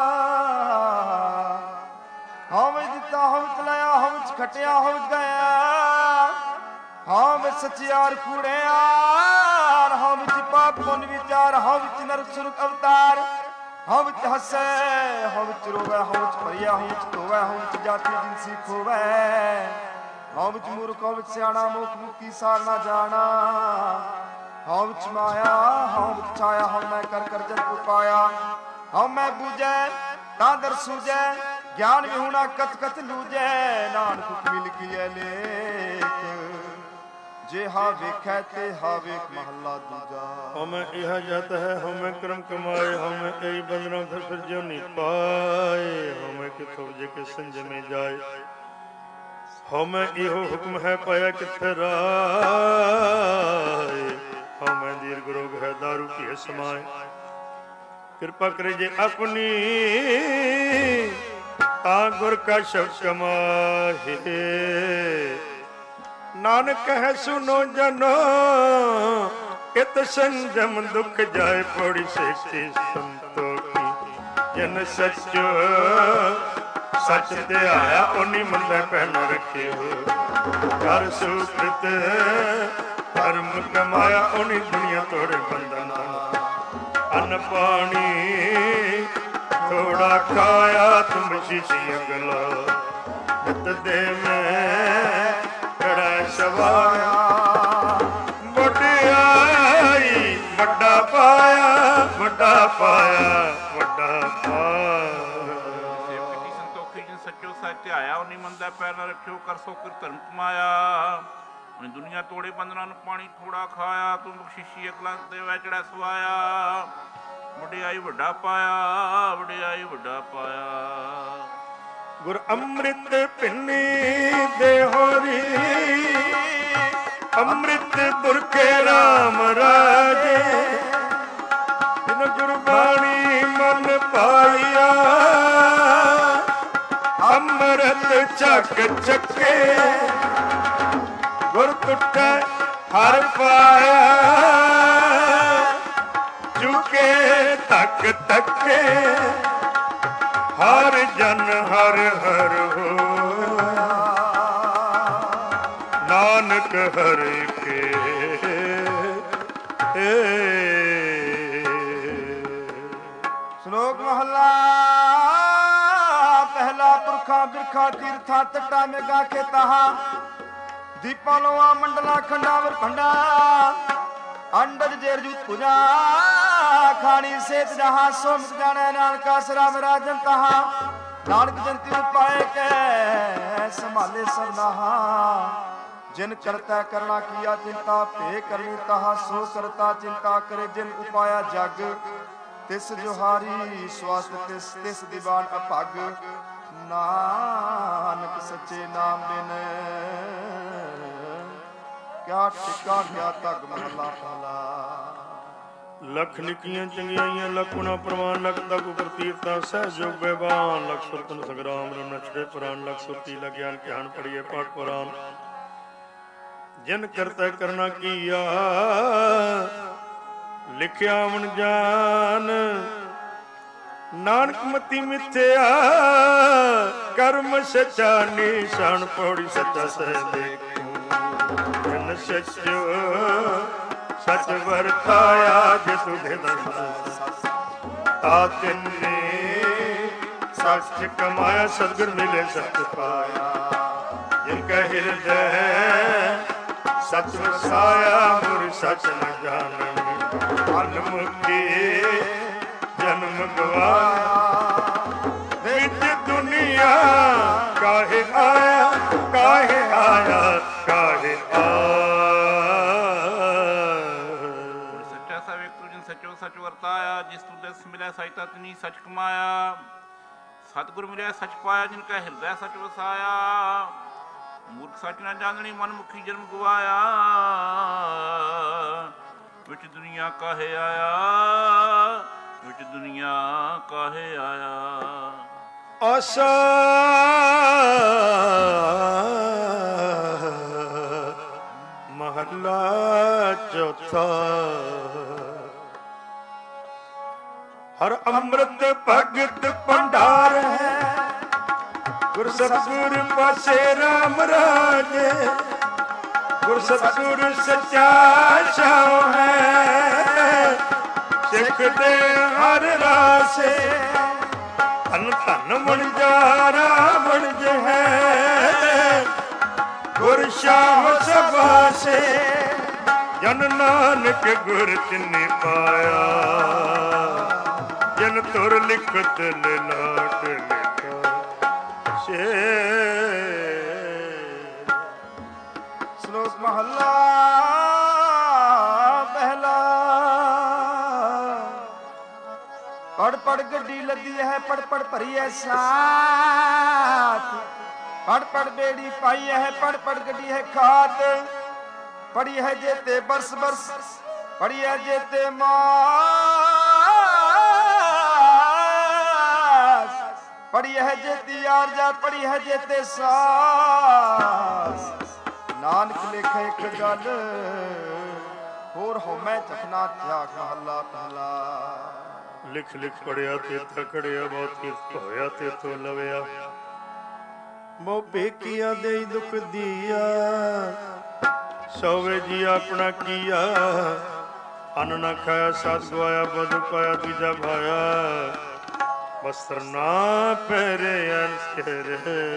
ਹਉ ਵਿੱਚ ਦਿੱਤਾ, ਹਉ ਵਿੱਚ ਲਾਇਆ, ਹਉ ਵਿੱਚ ਖਟਿਆ, ਹਉ ਵਿੱਚ ਗਿਆ। ਹਉ ਵਿੱਚ ਸੱਚਿਆਰ ਕੂੜਿਆਰ, ਹਉ ਵਿੱਚ ਪਾਪ ਪੁੰਨ ਵਿਚਾਰ, ਹਉ ਵਿੱਚ ਨਰਕ ਸੁਰਗ ਅਵਤਾਰ। ਹਉ ਵਿੱਚ ਹੱਸੈ, ਹਉ ਵਿੱਚ ਰੋਵੈ, ਹਉ ਵਿੱਚ ਭਰਿਆ, ਹਉ ਵਿੱਚ ਧੋਵੈ, ਹਉ ਵਿੱਚ ਜਾਤੀ ਜਿਨਸੀ ਖੋਵੈ। ਹਉ ਵਿੱਚ ਮੂਰਖ, ਹਉ ਵਿੱਚ ਸਿਆਣਾ, ਮੁਖ ਮੁਕਤੀ ਸਾਰ ਨਾ ਜਾਣਾ। ਹਉ ਵਿੱਚ ਮਾਇਆ, ਹਉ ਵਿੱਚ ਛਾਇਆ, ਹਉ ਮੈਂ ਕਰ ਕਰ ਜਨ ਕੋ ਪਾਇਆ। ਹਉ ਮੈਂ ਬੂਝੈ ਤਾਂ ਦਰ ਸੂਝੈ, ਗਿਆਨ ਵਿਹੂਣਾ ਕਥ ਕਥ ਲੂਝੈ। ਨਾਨਕ ਮਿਲ ਕੀਐ ਲੇਖ, ਜੇ ਹਾ ਵੇਖੈ ਤੇ ਹਾ ਵੇਖ। ਮਹੱਲਾ ਦੂਜਾ। ਹਉਮੈ ਇਹਾ ਜਤ ਹੈ, ਹਉਮੈ ਕਰਮ ਕਮਾਏ। ਹਉਮੈ ਇਹੀ ਬੰਧਨਾ ਫਿਰ ਜਿਉ ਨੀ ਪਾਏ। ਹਉਮੈ ਕਿਥੋਂ ਜੇ ਕਿ ਸੰਜਮੇ ਜਾਏ। ਹਉਮੈ ਇਹੋ ਹੁਕਮ ਹੈ, ਪਾਇਆ ਕਿੱਥੇ ਰਾਏ। ਹਉਮੈ ਦੀਰਘ ਰੋਗ ਹੈ, ਦਾਰੂ ਪੀਏ ਸਮਾਏ। ਕਿਰਪਾ ਕਰੇ ਜੇ ਆਪਣੀ, ਤਾਂ ਗੁਰ ਕਾ ਸ਼ਬਦ ਕਮਾਹੇ। ਨਾਨਕ ਕਹੈ ਸੁਨੋ ਜਨੋ, ਇਤ ਸੰਜਮ ਦੁਖ ਜਾਏ। ਪੌੜੀ ਸੇਖੀ ਸੰਤੋਖੀ, ਜਨ ਸੱਚੋ ਸੱਚ ਧਿਆਇਆ। ਓਨੀ ਮੰਨੈ ਪਹਿਨ ਰੱਖਿਓ, ਕਰ ਸੁਕ੍ਰਿਤ ਧਰਮ ਕਮਾਇਆ। ਓਨੀ ਦੁਨੀਆ ਤੋੜੇ ਬੰਧਨ। ਅੰਨ ਪਾਣੀ ਥੋੜਾ ਖਾਇਆ, ਤੁਮ ਸ਼ੀਸ਼ੀ ਅਗਲਾ। ਨਿਤ ਦੇ ਮੈਂ ਕੜਾ ਸਵਾਇਆ। ਵਡਿਆਈ ਵੱਡਾ ਪਾਇਆ, ਵੱਡਾ ਪਾਇਆ, ਵੱਡਾ ਪਾਇਆ। ਸੰਤੋਖੀ ਜਿਨ ਸੱਚੋ ਸੱਚ ਧਿਆਇਆ। ਉਨੀ ਮੰਦਾ ਪੈਰ ਨਾ ਰੱਖਿਓ, ਕਰ ਸੋ ਕਰ ਧਰਮ ਕਮਾਇਆ। ਦੁਨੀਆ ਤੋੜੇ ਬੰਧਨਾਂ ਨੂੰ ਪਾਣੀ ਥੋੜਾ ਖਾਇਆ। ਤੂੰ ਬਖਸ਼ੀਸ਼ੀ ਅਕਲਾਂ ਤੇ ਵੈ ਚੜਾ ਸਵਾਇਆ। ਵਡਿਆਈ ਵੱਡਾ ਪਾਇਆ, ਵਡਿਆਈ ਵੱਡਾ ਪਾਇਆ। ਗੁਰ ਅੰਮ੍ਰਿਤ ਪਿੰਨੀ ਦੇ ਹੋਰੀ, ਅੰਮ੍ਰਿਤ ਪੁਰਖੇ ਰਾਮ ਰਾਜੇ। ਜਿਨ ਗੁਰਬਾਣੀ ਮਨ ਪਾਈਆ, ਅੰਮ੍ਰਿਤ ਛਕ ਛਕੇ। ਗੁਰ ਟੁੱਟੈ ਹਰ ਪਾਇਆ, ਝੁਕੇ ਤੱਕ ਤੱਕੇ। ਹਰ ਜਨ ਹਰ ਹਰ ਹੋਇਆ, ਨਾਨਕ ਹਰ ਕੇ। ਸ਼ਲੋਕ ਮਹੱਲਾ ਪਹਿਲਾ। ਪੁਰਖਾਂ ਬਿਰਖਾਂ ਤੀਰਥਾਂ ਤੱਟਾਂ ਮੇਗਾ ਖੇਤਾਂ। ਦੀਪਾਂ ਲੋਆਂ ਮੰਡਲਾਂ ਖੰਡਾਂ ਵਰਖੰਡਾ। ਅੰਡਜ ਜੇਰ ਜੂਤ ਪੁਜਾ, ਖਾਣੀ ਸੇਤ ਜਹਾਂ। ਸੋ ਮੁਕ ਜਾਣੈ ਨਾਨਕਾ ਸਰਾ ਮੇਰਾ ਜਨਤਾ। ਨਾਨਕ ਜੰਤੀ ਉਪਾਏ ਕੈ, ਸੰਭਾਲੇ ਸਭ ਨਾਹਾ। ਜਿਨ ਕਰਤਾ ਕਰਣਾ ਕੀਆ ਚਿੰਤਾ, ਭੇ ਕਰਨੀ ਤਾਹਾ। ਸੋ ਕਰਤਾ ਚਿੰਤਾ ਕਰੇ, ਜਿਨ ਉਪਾਇਆ ਜਗ। ਤਿਸ ਜੁਹਾਰੀ ਸਵਾਸਤ, ਤਿਸ ਤਿਸ ਦੀਵਾਨ ਅਭਗ। ਨਾਨਕ ਸੱਚੇ ਨਾਮ ਬਿਨ ਕਿਆ ਟਿਕਾ ਕਿਆ ਧਗ। ਮਹਲਾ ਪਹਿਲਾ। ਲਖ ਨਿੱਕੀਆਂ ਚੰਗਿਆਈਆਂ, ਲਖ ਗੁਣਾ ਪ੍ਰਵਾਨ। ਲਖ ਤਗ ਉਪਰ ਤੀਰਥਾਂ ਸਹਿਜ ਜੋਗ ਬੈਬਾਨ। ਲਖ ਸੁਰਤਨ ਸੰਗਰਾਮ ਰਮ ਨਛੜੇ ਪੁਰਾਨ। ਲਖ ਸੁਰਤੀ ਲਖ ਗਿਆਨ ਗਿਆਨ ਪੜੀਏ ਪਾਠ ਪੁਰਾਨ। ਜਿਨ ਕਰਤਾ ਕਰਨਾ ਕੀਆ, ਲਿਖਿਆ ਮਨ ਜਾਨ। ਨਾਨਕ ਮਤੀ ਮਿਥਿਆ ਕਰਮ ਸੱਚਾ ਨਿਸ਼ਾਨ ਪੌੜੀ ਸੱਚਾ ਸਹਿ ਦੇਖੂ ਜਨ ਸੱਚੋ ਸੱਚ ਵਰਤਾਇਆ ਜੇ ਤੁਧੇ ਦਰਸ ਤਾ ਤਿੰਨੇ ਸੱਚ ਕਮਾਇਆ ਸਤਿਗੁਰ ਮਿਲੇ ਸੱਚ ਪਾਇਆ ਜਿਨ ਕਾ ਹਿਰਦੈ ਸੱਚ ਵਸਾਇਆ ਮੁਰ ਸੱਚ ਨ ਜਾਣਨ ਮਨ ਮੁਕਤੀ ਜਨਮ ਗਵਾਇਆ ਵਿੱਚ ਦੁਨੀਆ ਕਾਹੇ ਆਇਆ ਕਾਹੇ ਆਇਆ ਕਾਹੇ ਸੱਚਾ ਸਭ ਇੱਕ ਦੂਜੇ ਸੱਚੋ ਸੱਚ ਵਰਤਾਇਆ ਜਿਸ ਤੂੰ ਦਸ ਮਿਲਿਆ ਸਹਿਤਾ ਤਨੀ ਸੱਚ ਕਮਾਇਆ ਸਤਿਗੁਰ ਮਿਲਿਆ ਸੱਚ ਪਾਇਆ ਜਿਨ ਕਾ ਹਿਰਦੈ ਸੱਚ ਵਸਾਇਆ ਮੂਰਖ ਸੱਚ ਨਾ ਜਾਣਨੀ ਮਨ ਮੁਖੀ ਜਨਮ ਗਵਾਇਆ ਵਿੱਚ ਦੁਨੀਆ ਕਾਹੇ ਆਇਆ ਵਿੱਚ ਦੁਨੀਆ ਕਾਹੇ ਆਇਆ ਆਸਾ ਮਹੱਲਾ ਚੌਥਾ ਹਰ ਅੰਮ੍ਰਿਤ ਭਗਤ ਭੰਡਾਰ ਹੈ ਗੁਰ ਸਤਿਗੁਰ ਪਾਸੇ ਰਾਮ ਰਾਜੇ ਗੁਰ ਸਤਿਗੁਰ ਸੱਚਾ ਛਾਉ ਹੈ ਸਿੱਖ ਦੇ ਹਰ ਰਾਸੇ ਧਨ ਧਨ ਵਣਜਾਰਾ ਵਣਜ ਹੈ ਗੁਰ ਸ਼ਾਹ ਸਭਾਸੇ ਜਨ ਨਾਨਕ ਗੁਰ ਤਿਨਿ ਪਾਇਆ ਜਨ ਤੁਰ ਲਿਖਤ ਲਲਾਟ ਲਿਖਾ ਸ਼ਲੋਕ ਮਹੱਲਾ ਪਹਿਲਾ ਪੜ ਪੜ ਗੱਡੀ ਲੱਦੀ ਹੈ ਪੜ ਪੜ ਭਰੀ ਐ ਸਾਥ ਪੜ ਪੜ ਬੇੜੀ ਪਾਈ ਹੈ ਪੜ ਪੜ ਗੱਡੀ ਹੈ ਖਾਤ ਪੜੀ ਹੈ ਜੇ ਤੇ ਬਰਸ ਬਰਸ ਪੜੀ ਹੈ ਜੇ ਤੇ ਪੜੀ ਹੈ ਜੇਤੀ ਯਾਰ ਜਾਰ ਪੜੀ ਹੈ ਜੇਤੇ ਸਾਸ ਨਾਨਕ ਲਿਖੇ ਇੱਕ ਗੱਲ ਹੋਰ ਹਉਮੈ ਚਖਨਾ ਤਿਆਗ ਮਹੱਲਾ ਪਹਿਲਾ ਲਿਖ ਲਿਖ ਪੜਿਆ ਤੇ ਤਕੜਿਆ ਬਹੁਤ ਕਿਰਤ ਹੋਇਆ ਤੇ ਤੋ ਲਵਿਆ ਮੋਭੇ ਕੀਆ ਦੇ ਦੁਖ ਦੀਆ ਸੋਵੇ ਜੀ ਆਪਣਾ ਕੀਆ ਅੰਨ ਨਾ ਖਾਇਆ ਸਤ ਗਵਾਇਆ ਬਦ ਪਾਇਆ ਤੀਜਾ ਭਾਇਆ ਵਸਤਰ ਨਾ ਪਹਿਰੇ ਅੰਸਰੇ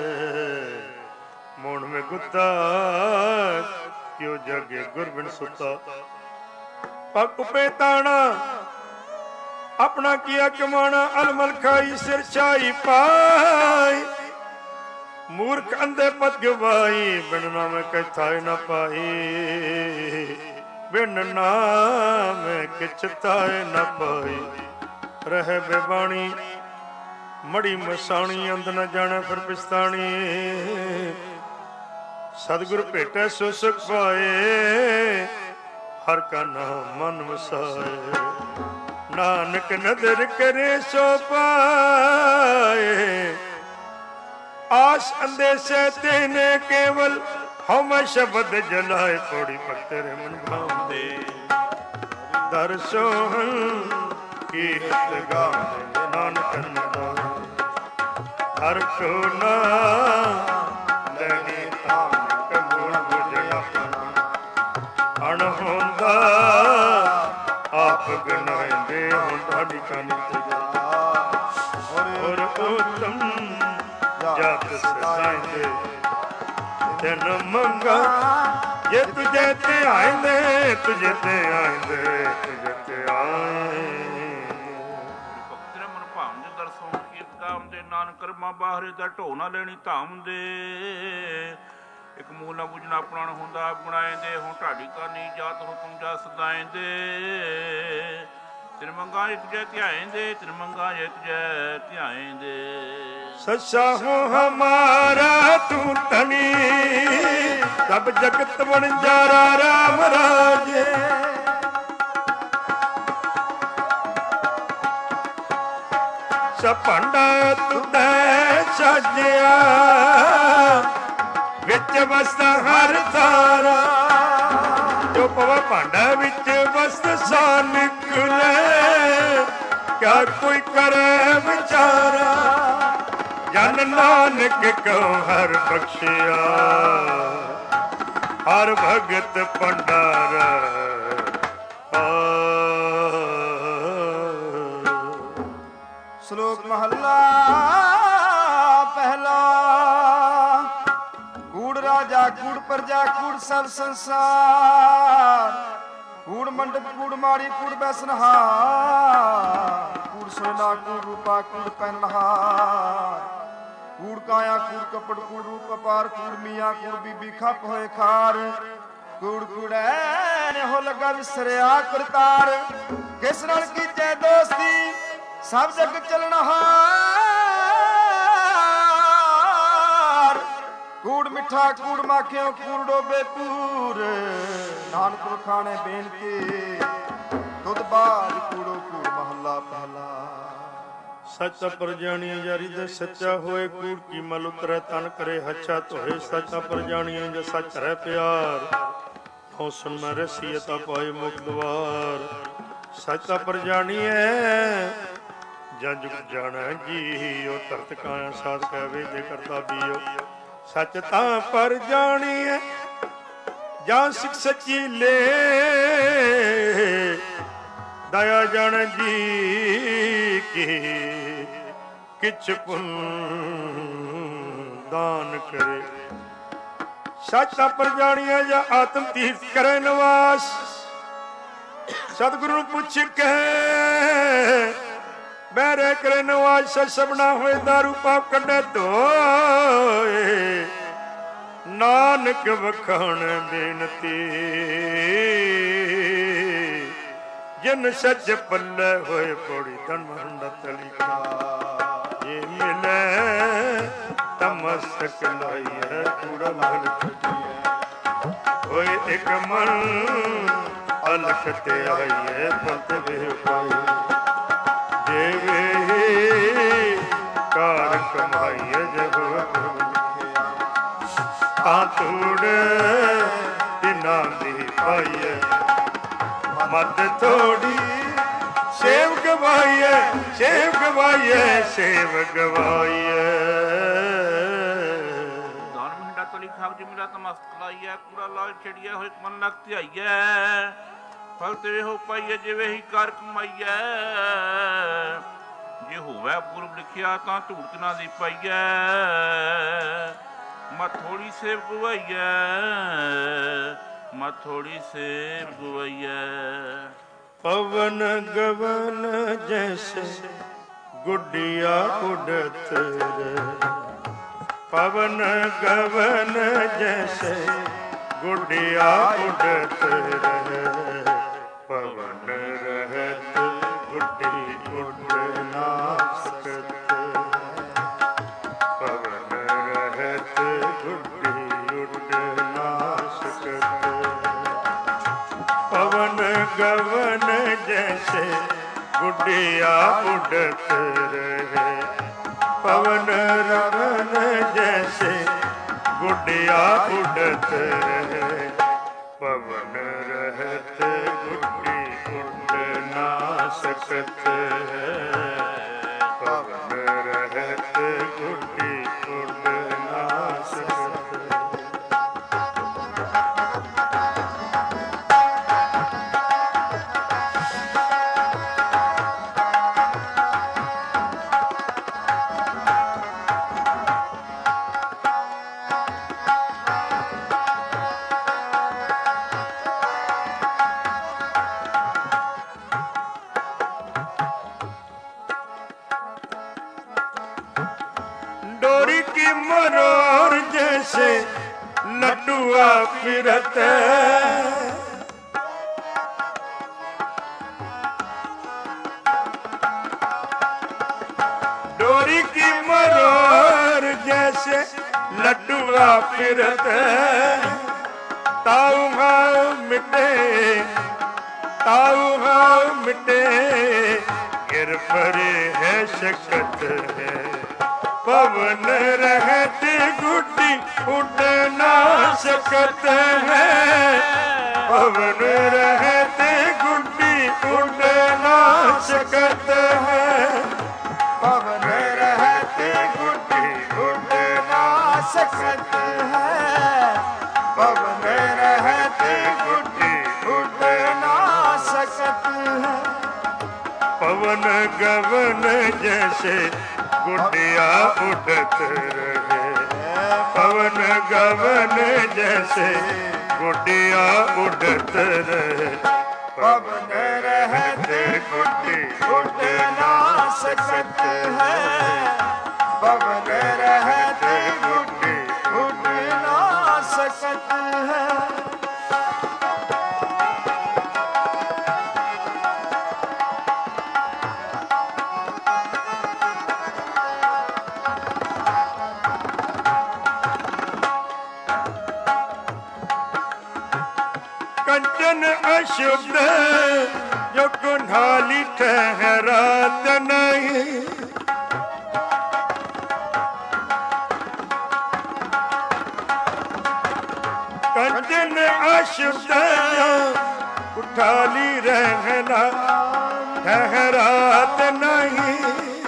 ਮੋਣ ਮੇ ਗੁੱਤਾ ਕਿਉ ਜਗੇ ਗੁਰਬਿਨ ਸੁਤਾ ਪੱਕ ਪੇ ਤਾਣਾ ਆਪਣਾ ਕੀਆ ਕਮਾਣਾ ਅਲਮਲ ਖਾਈ ਸਿਰ ਛਾਈ ਪਾਈ ਮੂਰਖ ਅੰਧੇ ਪਤ ਗਵਾਈ ਬਿਨ ਨਾਮੇ ਕਿਥਾਇ ਨਾ ਪਾਈ ਬਿਨ ਨਾਮੇ ਕਿਛ ਤਾਇ ਨਾ ਪਾਈ ਰਹਿ ਬੇਬਾਣੀ ਮੜੀ ਮਸਾਣੀ ਅੰਦ ਨ ਜਾਣਾ ਫਿਰ ਪਿਸਤਾਣੀ ਸਤਿਗੁਰ ਭੇਟੈ ਸੋ ਸੁਖ ਪਾਏ ਹਰ ਕਾ ਨਾਮ ਮਨ ਵਸਾਏ ਨਾਨਕ ਨਦਰ ਕਰੇ ਸੋ ਪਾਏ ਆਸ ਅੰਦੇਸੇ ਤੇਨੇ ਕੇਵਲ ਹਉਮੈ ਸ਼ਬਦ ਜਲਾਏ ਪੌੜੀ ਭਗਤ ਰੇ ਮਨ ਭਾਉਂਦੇ ਦਰਸ਼ਨ ਕੀਰਤ ਗਾਵੇ ਨਾਨਕ ਨਾਮ ਹਰ ਕੋ ਨਾਮ ਲੈਣੀ ਤਾਮ ਕਬੂਲ ਬੁਝ ਆਪਣਾ ਅਣ ਹੁੰਦਾ ਆਪ ਗਨਾਇਂਦੇ ਹੁਣ ਤੁਹਾਡੀ ਕਾਨੀ ਤੇ ਔਰ ਉਤਮ ਜਾਤ ਸਦਾਇਂਦੇ ਤੈਨ ਮੰਗਾ ਜੇ ਤੁਝੇ ਤੇ ਆਇਂਦੇ ਤੁਝੇ ਤੇ ਆਇਂਦੇ ਤੁਝੇ ਤੇ ਆਏ ਨਾਨਕ ਕਰਮਾ ਬਾਹਰੇ ਦਾ ਢੋ ਨਾ ਲੈਣੀ ਧਾਮ ਦੇ ਇੱਕ ਮੂਲ ਨਾ ਬੁਝਣਾ ਆਪਣਾ ਹੁੰਦਾ ਬਣਾਏਂਦੇ ਹੁਣ ਢਾਡੀ ਕਰਨੀ ਜਾਤ ਹੁਕਮ ਜਾ ਸਦਾਏਂਦੇ ਤਿਨ ਮੰਗਾ ਜੇ ਤੁਝੇ ਧਿਆਏਂਦੇ ਤਿਨ ਮੰਗਾ ਜੇ ਤੁਝੇ ਧਿਆਏਂਦੇ ਸੱਚਾ ਹੋ ਹਮਾਰਾ ਤੂੰ ਧਨੀ ਸਭ ਜਗਤ ਵਣਜਾਰਾ ਰਾਮ ਰਾਜੇ ਭਾਂਡਾ ਤੁਧੈ ਸਾਜਿਆ ਵਿੱਚ ਵਸਦਾ ਹਰ ਤਾਰਾ ਜੋ ਪਵੇ ਭਾਂਡਾ ਵਿੱਚ ਵਸਦ ਸਾ ਨਿਕਲੇ ਆਖਿਆ ਕੋਈ ਕਰੇ ਵਿਚਾਰਾ, ਜਨ ਨਾਨਕ ਕਉ ਹਰ ਬਖਸ਼ਿਆ, ਹਰ ਭਗਤ ਭੰਡਾਰਾ। ਸ਼ਲੋਕ ਮਹੱਲਾ ਪਹਿਲਾ। ਕੂੜ ਰਾਜਾ ਕੂੜ ਪ੍ਰਜਾ ਕੂੜ ਸਭ ਸੰਸਾਰ, ਕੂੜ ਮੰਡਪ ਕੂੜ ਮਾੜੀ ਕੂੜ ਬੈਸਨਹਾਰ, ਕੂੜ ਸੋਨਾ ਕੂੜ ਰੂਪਾ ਕੂੜ ਪਹਿਨਹਾਰ, ਕੂੜ ਕਾਇਆ ਕੂੜ ਕਪੜ ਕੂੜ ਰੂਪ ਅਪਾਰ, ਕੂੜ ਮੀਆਂ ਕੂੜ ਬੀਬੀ ਖੱਪ ਹੋਏ ਖਾਰ, ਕੂੜ ਕੂੜੈ ਨੇ ਹੋ ਲੱਗਾ ਵਿਸਰਿਆ ਕਰਤਾਰ, ਕਿਸ ਨਾਲ ਕੀਤੇ ਦੋਸਤੀ ਸਭ ਜਗ ਚਲਣਹਾਰ, ਕੂੜ ਮਿੱਠਾ ਕੂੜ ਮਾਖਿਓ ਕੂੜ ਡੋਬੇ ਪੂਰ, ਨਾਨਕ ਪੁਰਖਾਣੇ ਬੇਨਤੀ ਦੁੱਧ ਬਾਜ ਕੂੜੋ ਕੂੜ ਮਹੱਲਾ ਪਹਿਲਾ। ਸੱਚਾ ਪਰਜਾਣੀਏ ਜਾਰੀ ਦੇ ਸੱਚਾ ਹੋਏ, ਕੂੜ ਕੀ ਮਲ ਉਤਰੈ ਤਨ ਕਰੇ ਹੱਛਾ ਧੋਏ, ਸੱਚਾ ਪਰਜਾਣੀਏ ਜੋ ਸੱਚ ਰਹਿ ਪਿਆਰ, ਹਉ ਸੁਨ ਮੈਂ ਰਸੀਅਤਾ ਪਾਏ ਮੁਖ ਦੁਆਰ, ਸੱਚਾ ਪਰਜਾਣੀਏ ਜਾਂ ਜੁਗ ਜਾਣੈ ਜੀਓ, ਧਰਤ ਕਾਇਆ ਸਾਧ ਕਹਿਵੇ ਜੇ ਕਰਤਾ ਬੀਓ, ਸੱਚ ਤਾਂ ਪਰ ਜਾਣੀਏ ਜਾਂ ਸਿੱਖ ਸੱਚੀ ਲੈ, ਦਇਆ ਜਾਣ ਜੀ ਕੀ ਕਿਛ ਪੁੰਨ ਦਾਨ ਕਰੇ, ਸੱਚ ਤਾਂ ਪਰ ਜਾਣੀਏ ਜਾਂ ਆਤਮ ਤੀਰਥ ਕਰੇ ਨਿਵਾਸ, ਸਤਿਗੁਰੂ ਨੂੰ ਪੁੱਛ ਕੇ ਬਹਿਰੇ ਕਰੇ ਨਿਵਾਸ, ਸਭਨਾ ਹੋਏ ਦਾਰੂ ਪਾਪ ਕੱਢੇ ਧੋਏ, ਨਾਨਕ ਵਖਾਣ ਬੇਨਤੀ, ਜਿਨ ਸੱਚ ਪੱਲੇ ਹੋਏ ਪੌੜੀ ਧਨ ਮੰਡਤ ਲਿਖਾ, ਜੇ ਮਿਲੇ ਤਮਸਕ ਲਾਈਐ ਕੂੜਾ ਮਨ ਛੱਡੀਐ, ਹੋਏ ਇੱਕ ਮਨ ਅਲਖ ਤੇ ਆਈਐ ਪੰਥ ਵੇ ਪਾਈ, ਦੇਵੇ ਕਾਰ ਕਮਾਈਏ ਜਬ ਤਾਂ ਤੂੜ ਦਿਨਾਂ ਦੀ ਪਾਈਏ, ਮਤ ਥੋੜੀ ਸੇਵ ਗਵਾਈਏ, ਸੇਵ ਗਵਾਈਏ, ਸੇਵ ਗਵਾਈਏ। ਦਾਨ ਮਹਿੰਡਾ ਤਲੀ ਖਾਬ ਜੀ ਮੇਰਾ ਤਮਸਕ ਲਾਈਐ, ਕੂੜਾ ਲਾਲ ਛੜੀਐ ਹੋਏ ਮਨ ਲਗ ਧਿਆਈਐ, ਫਲ ਤੇਰੇ ਹੋ ਪਾਈਏ ਜਿਵੇਂ ਹੀ ਕਰ ਕਮਾਈਐ, ਜੇ ਹੋਵੇ ਪੁਰਬ ਲਿਖਿਆ ਤਾਂ ਧੂੜਤ ਨਾ ਦੀ ਪਾਈਐ, ਮੈਂ ਥੋੜੀ ਸੇਵ ਗਵਾਈਐ, ਮੈਂ ਥੋੜੀ ਸੇਵ ਗਵਾਈਐ। ਪਵਨ ਗਵਨ ਜੈਸੇ ਗੁੱਡੀਆ ਉਡਤ ਰਹੇ, ਪਵਨ ਗਵਨ ਜੈਸੇ ਗੁੱਡੀਆ ਉਡਤ ਰਹੇ, ਪਵਨ ਰਹਿਤ ਗੁੱਡੀ ਉੱਡ ਨਾ ਸਕਤ, ਪਵਨ ਰਹਿਤ ਗੁੱਡੀ ਉੱਡ ਨਾ ਸਕਤ, ਪਵਨ ਗਵਨ ਜੈਸੇ ਗੁੱਡੀਆ ਉਡਤ ਰਹੇ, ਪਵਨ ਰਵਨ ਜੈਸੇ ਗੁੱਡੀਆ ਉਡਤ ਰਹੇ, ਪਵਨ ਰਹਿਤ ਗੁੱਡੀ ਉੱਡ ਨਾ ਸਕਤ, ਪਵਨ ਰਹਿਤ ਗੁੱਡੀ ਉੱਡ ਨਾ ਸਕਤ। डोरी की मरोर जैसे लड्डुआ फिरत, डोरी की मरोर जैसे लड्डुआ फिरत, ताऊ मिटे ताऊ मिटे, गिर परे है शकत है, पवन रहत गुड्डी उड़ ना सकत है, पवन रहते गुड्डी उड़ ना सकत है। पवन रहते गुड्डी उड़ ना सकत है। पवन रहते गुड्डी उड़ ना सकत है। पवन गगन जैसे गुड्डिया उड़त रहे। पवन गगन जैसे गुड्डिया उड़त रहे। पवन रहते गुड्डी उड़ ना सकत है। पवन रहते गुड्डी उड़ ना सकत है। कंचन अशुद्ध जो कुंडाली ठहरात नहीं। कंचन अशुद्ध कुंडाली रहना ठहरात नहीं।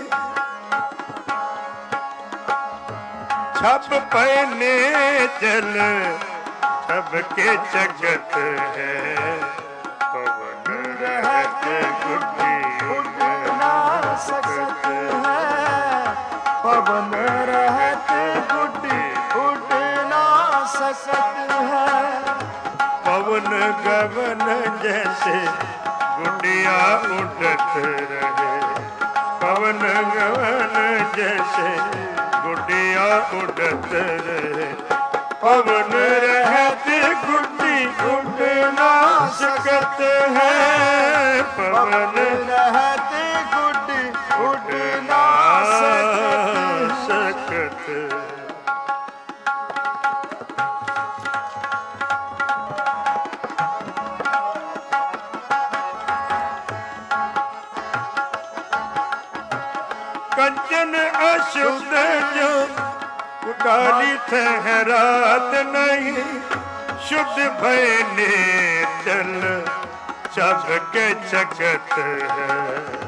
छप पहने चल सबके जगत है। पवन रहते गुड्डी उड़ ना सकत है। पवन रहते गुड्डी उड़ ना सकत है। पवन गगन जैसे गुड्डिया उड़त रहे। पवन गगन जैसे गुड्डिया उड़त रहे। पवन रहते गुड्डी उड़ ना सकत है। पवन रहते गुड्डी उड़ ना सकत। कंचन अशुद्ध जो कुटाली ठहरात नहीं। शुद्ध भयने चल सबके जगत है।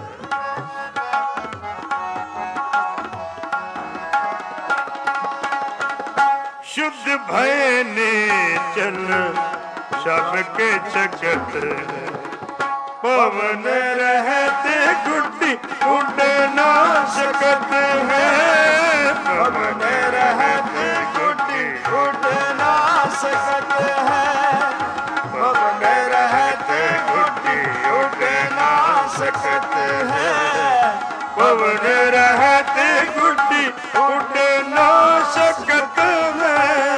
शुद्ध भयने चल सबके जगत है। पवन रहते गुड्डी उड़ ना सकत है। पवन रहते गुड्डी उड़ ना सकत है। पवन रहते गुड्डी उड़ ना सकत है। पवन रहते गुड्डी उड़ ना सकत है।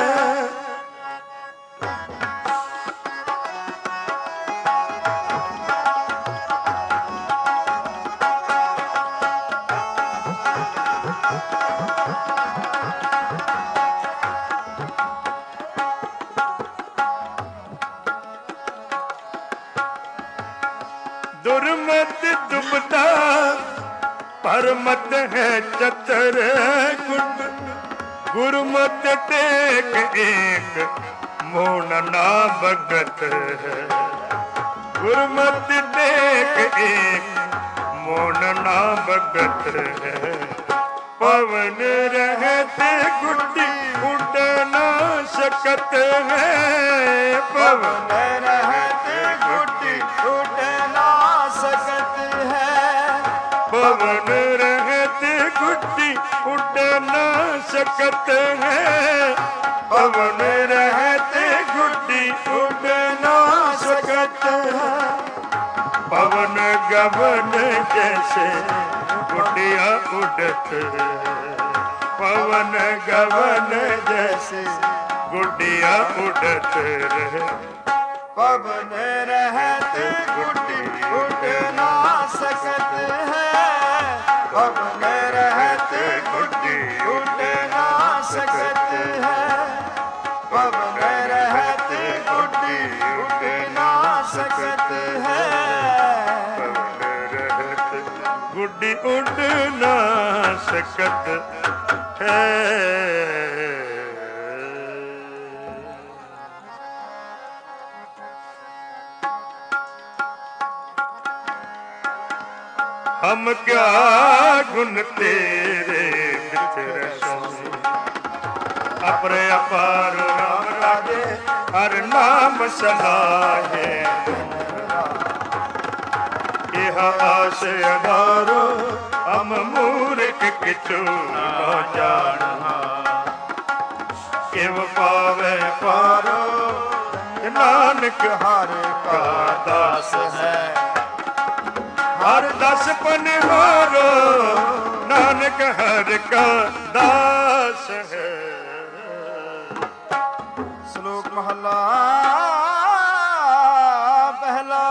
दुर्मत दुबदा परमत है चतर गुड। गुरुमत टेक एक मोन ना भगत है। गुरुमत टेक एक मोन ना भगत है। पवन रहते गुड्डी उड़ ना सकत है। पवन रहते गुड्डी उड़ ना सकत है। पवन रहते गुड्डी उड़ ना सकत है। पवन रहते गुड्डी उड़ ना सकत है। पवन गगन जैसे गुड्डिया उड़त है। पवन गगन जैसे गुड्डिया उड़त रहे। पवन रहते गुड्डी उड़ ना सकत है। पवन रहते गुड्डी उड़ ना सकत है। पवन रहते गुड्डी उड़ ना सकत है। पवन रहते गुड्डी उड़ ना सकत है। हम क्या गुण तेरे बिछड़े स्वामी। अपर अपार राम राजे हर नाम सलाहे। यह आस अधारो हम मूर्ख किछु न जानहा। किव पावे पारो नानक हर का दास है। हर दस पनिहारो नानक हर का दास है। श्लोक महला पहला।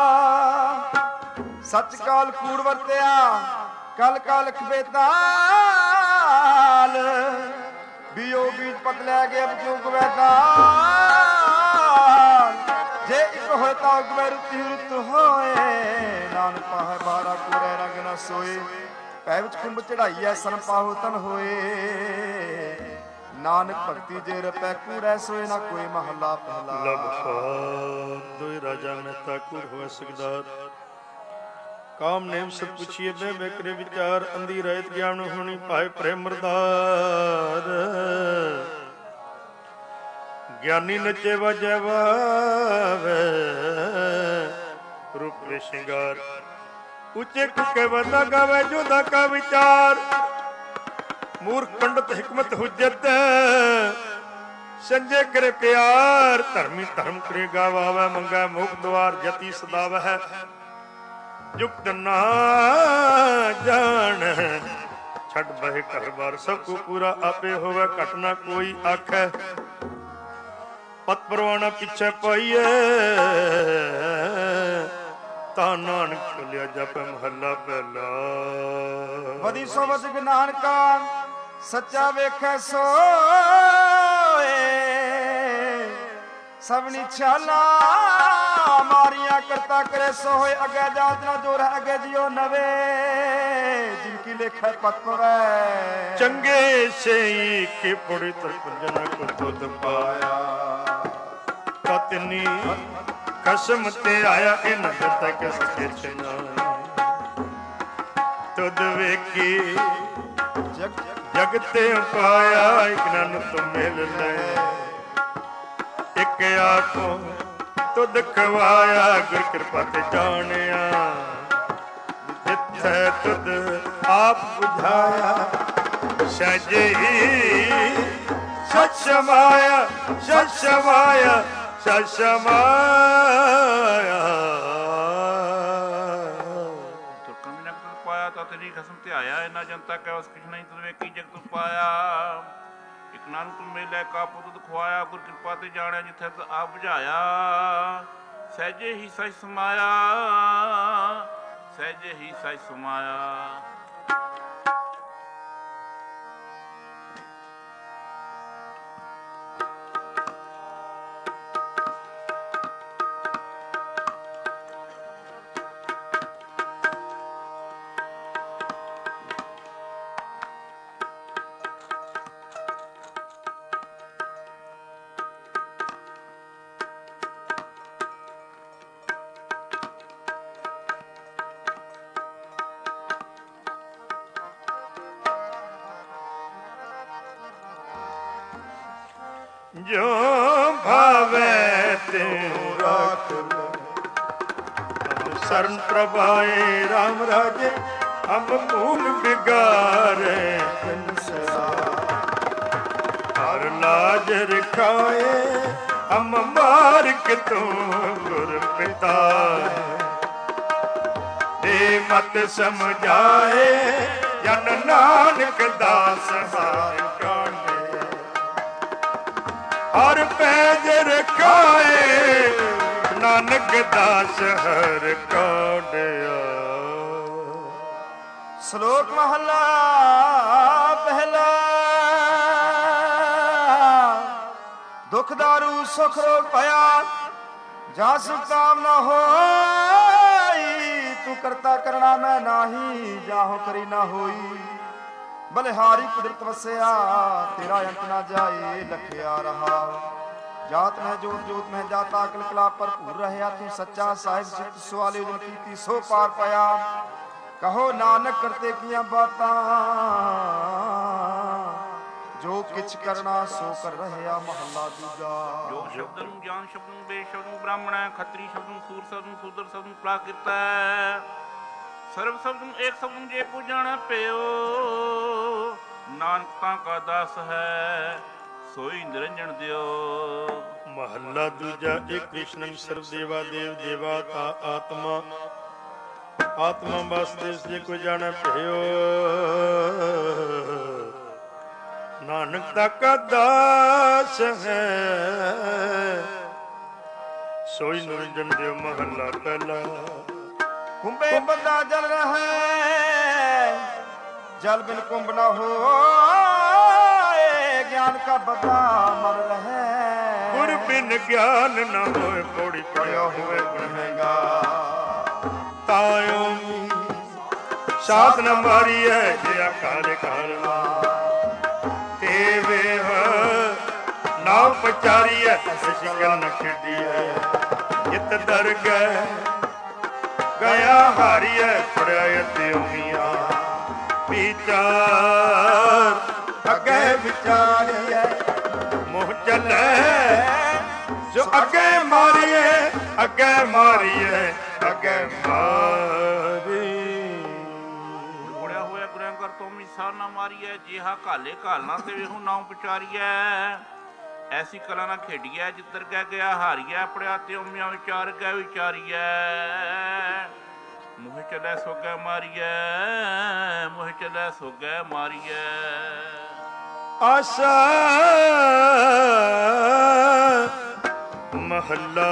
सच काल कूड़ वरत्या कल काल खबेताल। बीओ बीज पत लै गए अब क्यों गवैदाल। जे एक होए ता गवै रुति रुत होए। नानक पाहै बारा कूड़ै रंग न सोए। पै विच कुंभ चढ़ाइए सन पाहु तन होए। नानक भगति जे रपै कूड़ै सोए ना कोई महला पहला। लभ दोई राजा मेहता कूड़ होए सिकदार। काम नेम सब पुछिए बे बेकरे विचार। अंधी रहत ज्ञान होनी पाए प्रेम मरदार। ज्ञानी नचे वजै वावे रूप रे श्रृंगार। ऊंचे कुके वदा गावे जोधा का विचार। मूर्ख पंडित हिकमत हुज्जत संजय करे प्यार। धर्मी धर्म करे गावावे मंगै मुख द्वार। जति सदा वह युक्त ना जान। छड़ बहे घर बार सब को पूरा आपे होवे। घटना कोई आखे पत परवाना पीछे पाइए। ता नानक खोलिया जप महला पहला। वदी सो वद नानका सच्चा वेखै सोए। सबनी छाला मारिया करता करे सो होए। अगे जात ना जोर है अगे जियो नवे। जिनकी लेखा पत पवै चंगे से के पुड़ी तरपन को तुद पाया। कतनी कसम ते आया इन तक सके चनाई। तुद वेखी जगते पाया। एक नन तुम मिल ले एक आखों तुद खवाया। गुर कृपा ते जानिया जिथे तुद आप बुझाया। सहजे ही सच समाया सच समाया सच समाया। पाया तो तेरी कसम ते आया। इना जनता कै उस किछ नहीं तुद वेखी जग तू पाया। एक नानक तुम मेले का पुत खुआया। गुर कृपा ते जाने जिथे तो आप बुझाया। सहजे ही सच समाया सहजे ही सच समाया। जो भावे त्यों राख लो। शरण प्रभाए राम राजे हम मूल बिगारे। हर लाज रखाए हम मार्ग तू गुर पिता। दे मत समझाए जन नानक दास हार कांडे। हर पैज रखाए नानक दास हर कांडिया। श्लोक महला पहला। दुख दारू सुख रोग पया जा सुख काम न होई। तू करता करना मैं नाही जाहो करी ना होई। बलिहारी कुदरत वसया तेरा अंत ना जाए लखिया रहा। जात में जोत जोत में जाता कल कला भरपूर रहया। तू सच्चा साहिब सिद्ध सवाले जिन कीती सो पार पाया। ਕਹੋ ਨਾਨਕ ਕਰਤੇ ਕੀਆਂ ਬਾਤਾਂ, ਜੋ ਕਿਛ ਕਰਨਾ ਸੋ ਕਰ ਰਹਿਆ। ਮਹੱਲਾ ਦੂਜਾ। ਜੋ ਸ਼ਬਦ ਨੂੰ ਜਾਨ ਸ਼ਬਦ ਨੂੰ ਬੇ ਸ਼ਬਦ ਨੂੰ ਬ੍ਰਾਹਮਣ ਹੈ, ਖੱਤਰੀ ਸ਼ਬਦ ਨੂੰ ਸੂਰ ਸ਼ਬਦ ਨੂੰ ਸੂਦਰ ਸ਼ਬਦ ਨੂੰ ਪ੍ਰਾਕ੍ਰਿਤ ਹੈ। ਸਰਬ ਸ਼ਬਦ ਨੂੰ ਏਕ ਸ਼ਬਦ ਨੂੰ ਜੇ ਕੋ ਜਾਣਾ ਪਿਓ, ਨਾਨਕ ਤਾਂ ਕਾ ਦਾਸ ਹੈ ਸੋਈ ਨਿਰੰਜਨ ਦਿਓ। ਮਹੱਲਾ ਦੂਜਾ। ਇੱਕ ਕ੍ਰਿਸ਼ਨ ਸਰਬ ਦੇਵਾ ਦੇਵ ਦੇਵਾ ਤਾ ਆਤਮਾ, ਆਤਮਾ ਵਾਸੁਦੇਵ ਜੇ ਕੋਈ ਜਾਣੈ ਭਇਓ, ਨਾਨਕ ਤਾ ਕਾ ਦਾਸ ਹੈ ਸੋਈ ਨਿਰੰਜਨ ਦਿਓ। ਮਹੱਲਾ ਪਹਿਲਾ। ਕੁੰਭੇ ਬੰਦਾ ਜਲ ਰਹਿ, ਜਲ ਬਿਨ ਕੁੰਭ ਨਾ ਹੋਏ। ਗਿਆਨ ਕਾ ਬੰਦਾ ਮਰ ਰਹਿ, ਗੁਰ ਬਿਨ ਗਿਆਨ ਨਾ ਹੋਏ। ਪੌੜੀ ਪੜਿਆ ਹੋਵੇ ਗੁਣੇਗਾ। ਤਾਇਓ ਸਾਧ ਨ ਮਾਰੀਐ, ਜਿਆ ਕਾਲੇ ਕਾਲਵਾ ਤੇ ਵੇਹ ਨਾਉ ਪਚਾਰੀਐ। ਸ਼ਿਕਲ ਨ ਖੇਡੀਐ, ਜਿਤ ਦਰ ਗਏ ਗਿਆ ਹਾਰੀਐ। ਪੜਿਆ ਤੇ ਉਮੀਆਂ ਵਿਚਾਰ ਅੱਗੇ ਵਿਚਾਰੀਐ। ਮੋਹ ਚੱਲੈ ਜੋ ਅੱਗੇ ਮਾਰੀਏ, ਅੱਗੇ ਮਾਰੀਏ, ਅੱਗੇ ਮਾਰੀ। ਉੜਿਆ ਹੋਇਆ ਗੁਰਿਆਂ ਕਰ ਤੋਂ ਮਿਸਾਰ ਨਾ ਮਾਰੀਐ, ਜਿਹਾ ਘਾਲੇ ਘਾਲਣਾ ਤੇ ਵੇਹੂ ਨਾਉ ਪਚਾਰੀਐ। ਐਸੀ ਕਲਾ ਨਾ ਖੇਡੀਐ, ਜਿੱਧਰ ਗੈ ਗਿਆ ਹਾਰੀਐ। ਪੜਿਆ ਤੇ ਉਮੀਆਂ ਵਿਚਾਰ ਗੈ ਵਿਚਾਰੀਐ। ਮੋਹ ਚੱਲੈ ਸੋਗੈ ਮਾਰੀਐ, ਮੋਹ ਚੱਲੈ ਸੋਗੈ ਮਾਰੀਐ। ਆਸਾ ਮਹੱਲਾ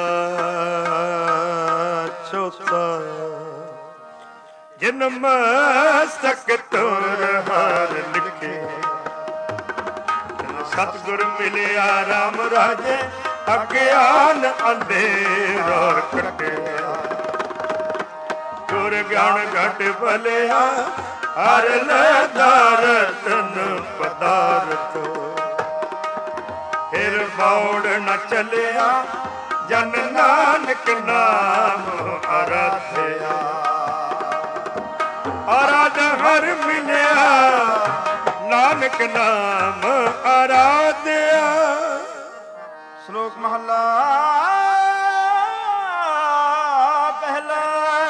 ਚੌਥਾ। ਜਿਨ ਮਸਤਕ ਤੁਰ ਹਰ ਲਿਖੇ, ਸਤਿਗੁਰ ਮਿਲਿਆ ਰਾਮ ਰਾਜੇ। ਅਗਿਆਨ ਅੰਧੇਰਾ ਕੱਟਿਆ, ਗੁਰ ਗਿਆਨ ਘਟ ਭਲਿਆ। ਹਰ ਲੈ ਦਾਰਤਨ ਪਦਾਰਥ, ਫਿਰ ਬੌੜ ਨ ਚਲਿਆ। ਜਨ ਨਾਨਕ ਨਾਮ ਅਰਾਧਿਆ, ਅਰਾਧ ਹਰ ਮਿਲਿਆ। ਨਾਨਕ ਨਾਮ ਅਰਾਧਿਆ। ਸ਼ਲੋਕ ਮਹੱਲਾ ਪਹਿਲਾ।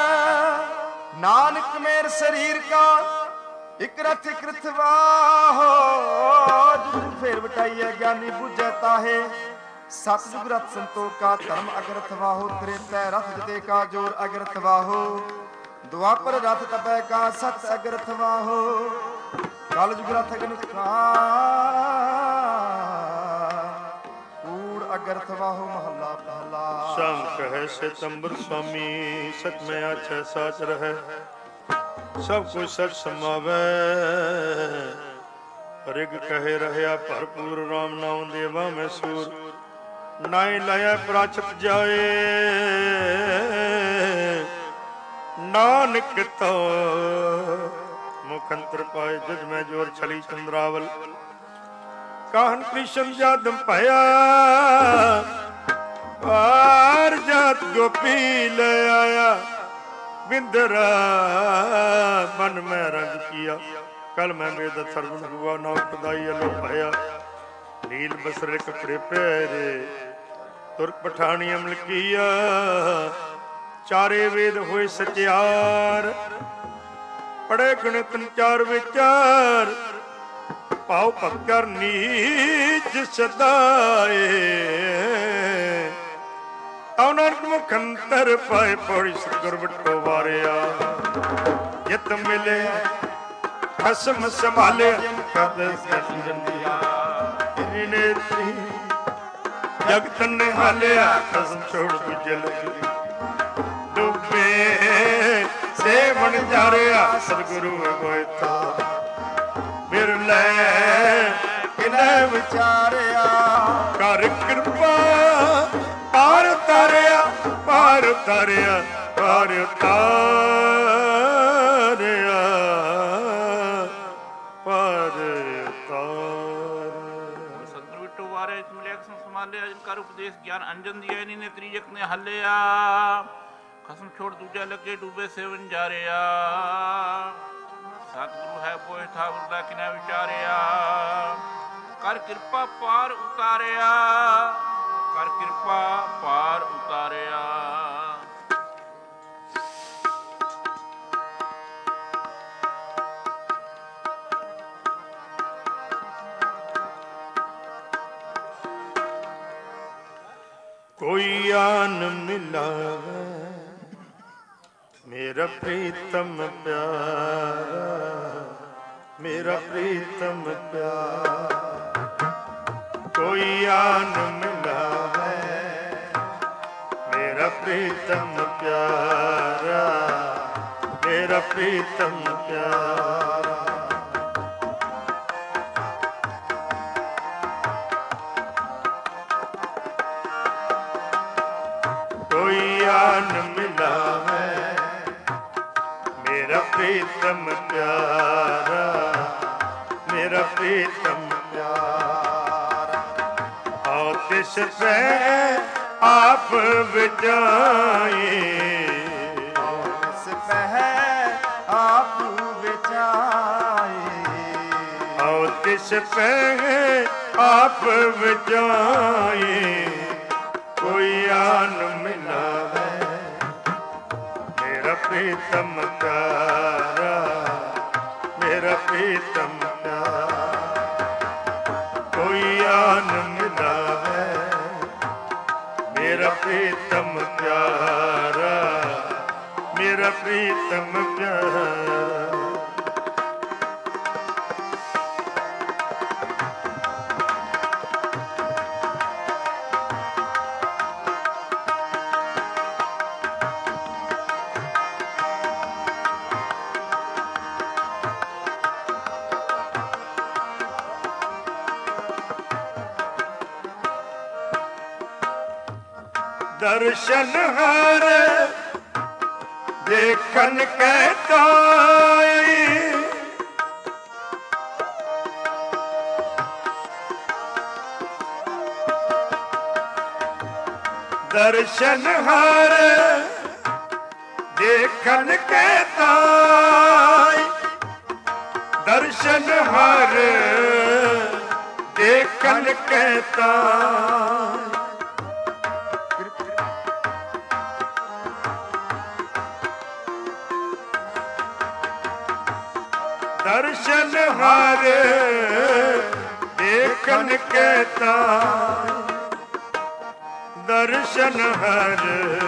ਨਾਨਕ ਮੇਰ ਸਰੀਰ ਕਾ ਇਕ ਰਥ ਇਕ ਰਥਵਾਹੋ, ਜੁਗ ਫੇਰ ਵਟਾਈਐ ਗਿਆਨੀ ਬੁਝੈ ਤਾਹੇ। ਸਤਿਯੁਗ ਰਥ ਸੰਤੋਖ ਕਾ ਧਰਮ ਅਗਰਥ ਵਾਹੋ, ਤ੍ਰੇਤੈ ਰਥ ਜਤੇ ਕਾ ਜੋਰ ਅਗਰਥ ਵਾਹੋ। ਦੁਆਪਰ ਰਥ ਤਪੈ ਕਾ ਸਤ ਅਗਰਥ ਵਾਹੋ, ਕਲ ਜੁਗ ਰਥ ਅਗਨ ਕਾ ਕੂੜ ਅਗਰਥ ਵਾਹੋ। ਮਹੱਲਾ ਪਹਿਲਾ। ਸੰਗ ਕਹੈ ਸਿਤੰਬਰ ਸੁਆਮੀ, ਸਚ ਮੈਂ ਆਛੈ ਸਾਚ ਰਹੈ। ਸਭ ਕੁਛ ਸਚ ਸਮਾਵੈ, ਰਿਗ ਕਹੇ ਰਹਿਆ ਭਰਪੂਰ। ਰਾਮ ਨਾਮ ਦੇਵਾ ਮੈਂ ਸੂਰ, ਨਾਇ ਲਾਇਆ ਪ੍ਰਾਚਤ ਜਾਏ। ਨਾਨਕ ਤੋ ਮੁਖ ਅੰਤਰ ਪਾਏ, ਜੁਜ ਮੈਂ ਜੋਰ ਛਲੀ ਚੰਦਰਾਵਲ। ਕਾਹਨ ਕ੍ਰਿਸ਼ਨ ਜਦ ਭਇਆ, ਪਾਰ ਜਾਤ ਗੋਪੀ ਲੈ ਆਇਆ। ਬਿੰਦਰਾ ਮਨ ਮੈਂ ਰੰਗ ਕੀਆ, ਕਲ ਮੈਂ ਮੇਦ ਸਰਵਨ ਹੁਆ। ਨਾ ਖੁਦਾਈ ਅਲੋ ਭਇਆ, ਨੀਲ ਬਸਰੇ ਕਪੜੇ ਪਹਿਰੇ। ਤੁਰਕ ਪਠਾਣੀ ਅਮਲ ਕੀਆ, ਚਾਰੇ ਵੇਦ ਹੋਏ ਸਚਿਆਰ। ਪੜੇ ਗਣਿਤਨ ਚਾਰ ਵਿਚਾਰ, ਭਾਉ ਭਗਤ ਕਰ ਨੀਚ ਸਦਾਏ। ਤਉ ਨਾਨਕ ਮੁਖ ਅੰਤਰ ਪਾਏ, ਪੌੜੀ ਸਤਿਗੁਰ ਵਟੋ ਵਾਰਿਆ। ਜਿਤ ਮਿਲੇ ਖਸਮ ਸੰਭਾਲਿਆ, ਕਦ ਸੰਜੰਦਿਆ। ਤੇਰੀ ਨੇਤਰੀ ਜਗਤ ਨਿਹਾਲਿਆ, ਖਸਮ ਛੋੜ ਗੁਜਲ ਡੁੱਬੇ ਸੇਵਣ ਜਾਰਿਆ। ਸਤਿਗੁਰੂ ਹੋਏ ਤਾ ਬਿਰਲੇ ਕਿਨੇ ਵਿਚਾਰਿਆ। ਕਰ ਕਿਰਪਾ ਪਾਰ ਉਤਾਰਿਆ, ਪਾਰ ਉਤਾਰਿਆ, ਪਾਰ ਉਤਾਰਿਆ, ਪਾਰ ਉਤਾਰਿਆ। ਸਤਿਗੁਰੂ ਵਿਟੋ ਵਾਰਿਆ, ਇਸ ਮਿਲਿਆ ਸੰਭਾਲਿਆ। ਜਿਨ ਕਰ ਉਪਦੇਸ਼ ਗਿਆਨ ਅੰਜਨ ਦੀਆ, ਨੀ ਨੇਤਰੀ ਜਗਤ ਨੇ ਹੱਲਿਆ। ਖਸਮ ਛੋੜ ਦੂਜਾ ਲੱਗੇ ਡੂਬੇ ਸੇਵਨ ਜਾਰਿਆ। ਸਤਿਗੁਰੂ ਹੈ ਪੋਇ ਠਾਕੁਰ ਦਾ ਕਿਨਾ ਵਿਚਾਰਿਆ। ਕਰ ਕਿਰਪਾ ਪਾਰ ਉਤਾਰਿਆ, ਕਰ ਕਿਰਪਾ ਪਾਰ ਉਤਾਰਿਆ। ਕੋਈ ਆਨ ਮਿਲਾਵੇ ਮੇਰਾ ਪ੍ਰੀਤਮ ਪਿਆਰਾ, ਮੇਰਾ ਪ੍ਰੀਤਮ ਪਿਆਰਾ। ਕੋਈ ਆਨ ਮਿਲਾਵੇ ਮੇਰਾ ਪ੍ਰੀਤਮ ਪਿਆਰਾ, ਮੇਰਾ ਪ੍ਰੀਤਮ ਪਿਆਰਾ। ਕੋਈ ਆਨ ਮਿਲਾਵੇ ਮੇਰਾ ਪ੍ਰੀਤਮ ਪਿਆਰਾ, ਮੇਰਾ ਪ੍ਰੀਤਮ ਪਿਆਰਾ। ਆਓ ਤਿਸ ਪੈ ਆਪ ਵਿਚਾਏ, ਤਿਸ ਪੈ ਆਪ ਵਿਚਾਏ। ਆਓ ਤਿਸ ਪੈ ਆਪ ਵਿਚਾਏ। ਕੋਈ ਆਨ ਮਿਲਾਵੇ ਮੇਰਾ ਪ੍ਰੀਤਮ ਪਿਆਰਾ, ਮੇਰਾ ਪ੍ਰੀਤਮ ਪਿਆਰਾ। ਕੋਈ ਆਨ ਮਿਲਾਵੇ ਮੇਰਾ ਪ੍ਰੀਤਮ ਪਿਆਰਾ, ਮੇਰਾ ਪ੍ਰੀਤਮ ਪਿਆਰਾ। ਦਰਸ਼ਨ ਹਰ ਦੇਖਣ ਕੈ ਤਾਈ, ਦਰਸ਼ਨ ਹਰ ਦੇਖਣ ਕੈ ਤਾਈ। ਦਰਸ਼ਨ ਹਰ ਦੇਖਣ ਕੈ ਤਾਈ। ਦਰਸ਼ਨ ਹਰ ਦੇਖਣ ਕੈ ਤਾਈ। ਦਰਸ਼ਨ ਹਰ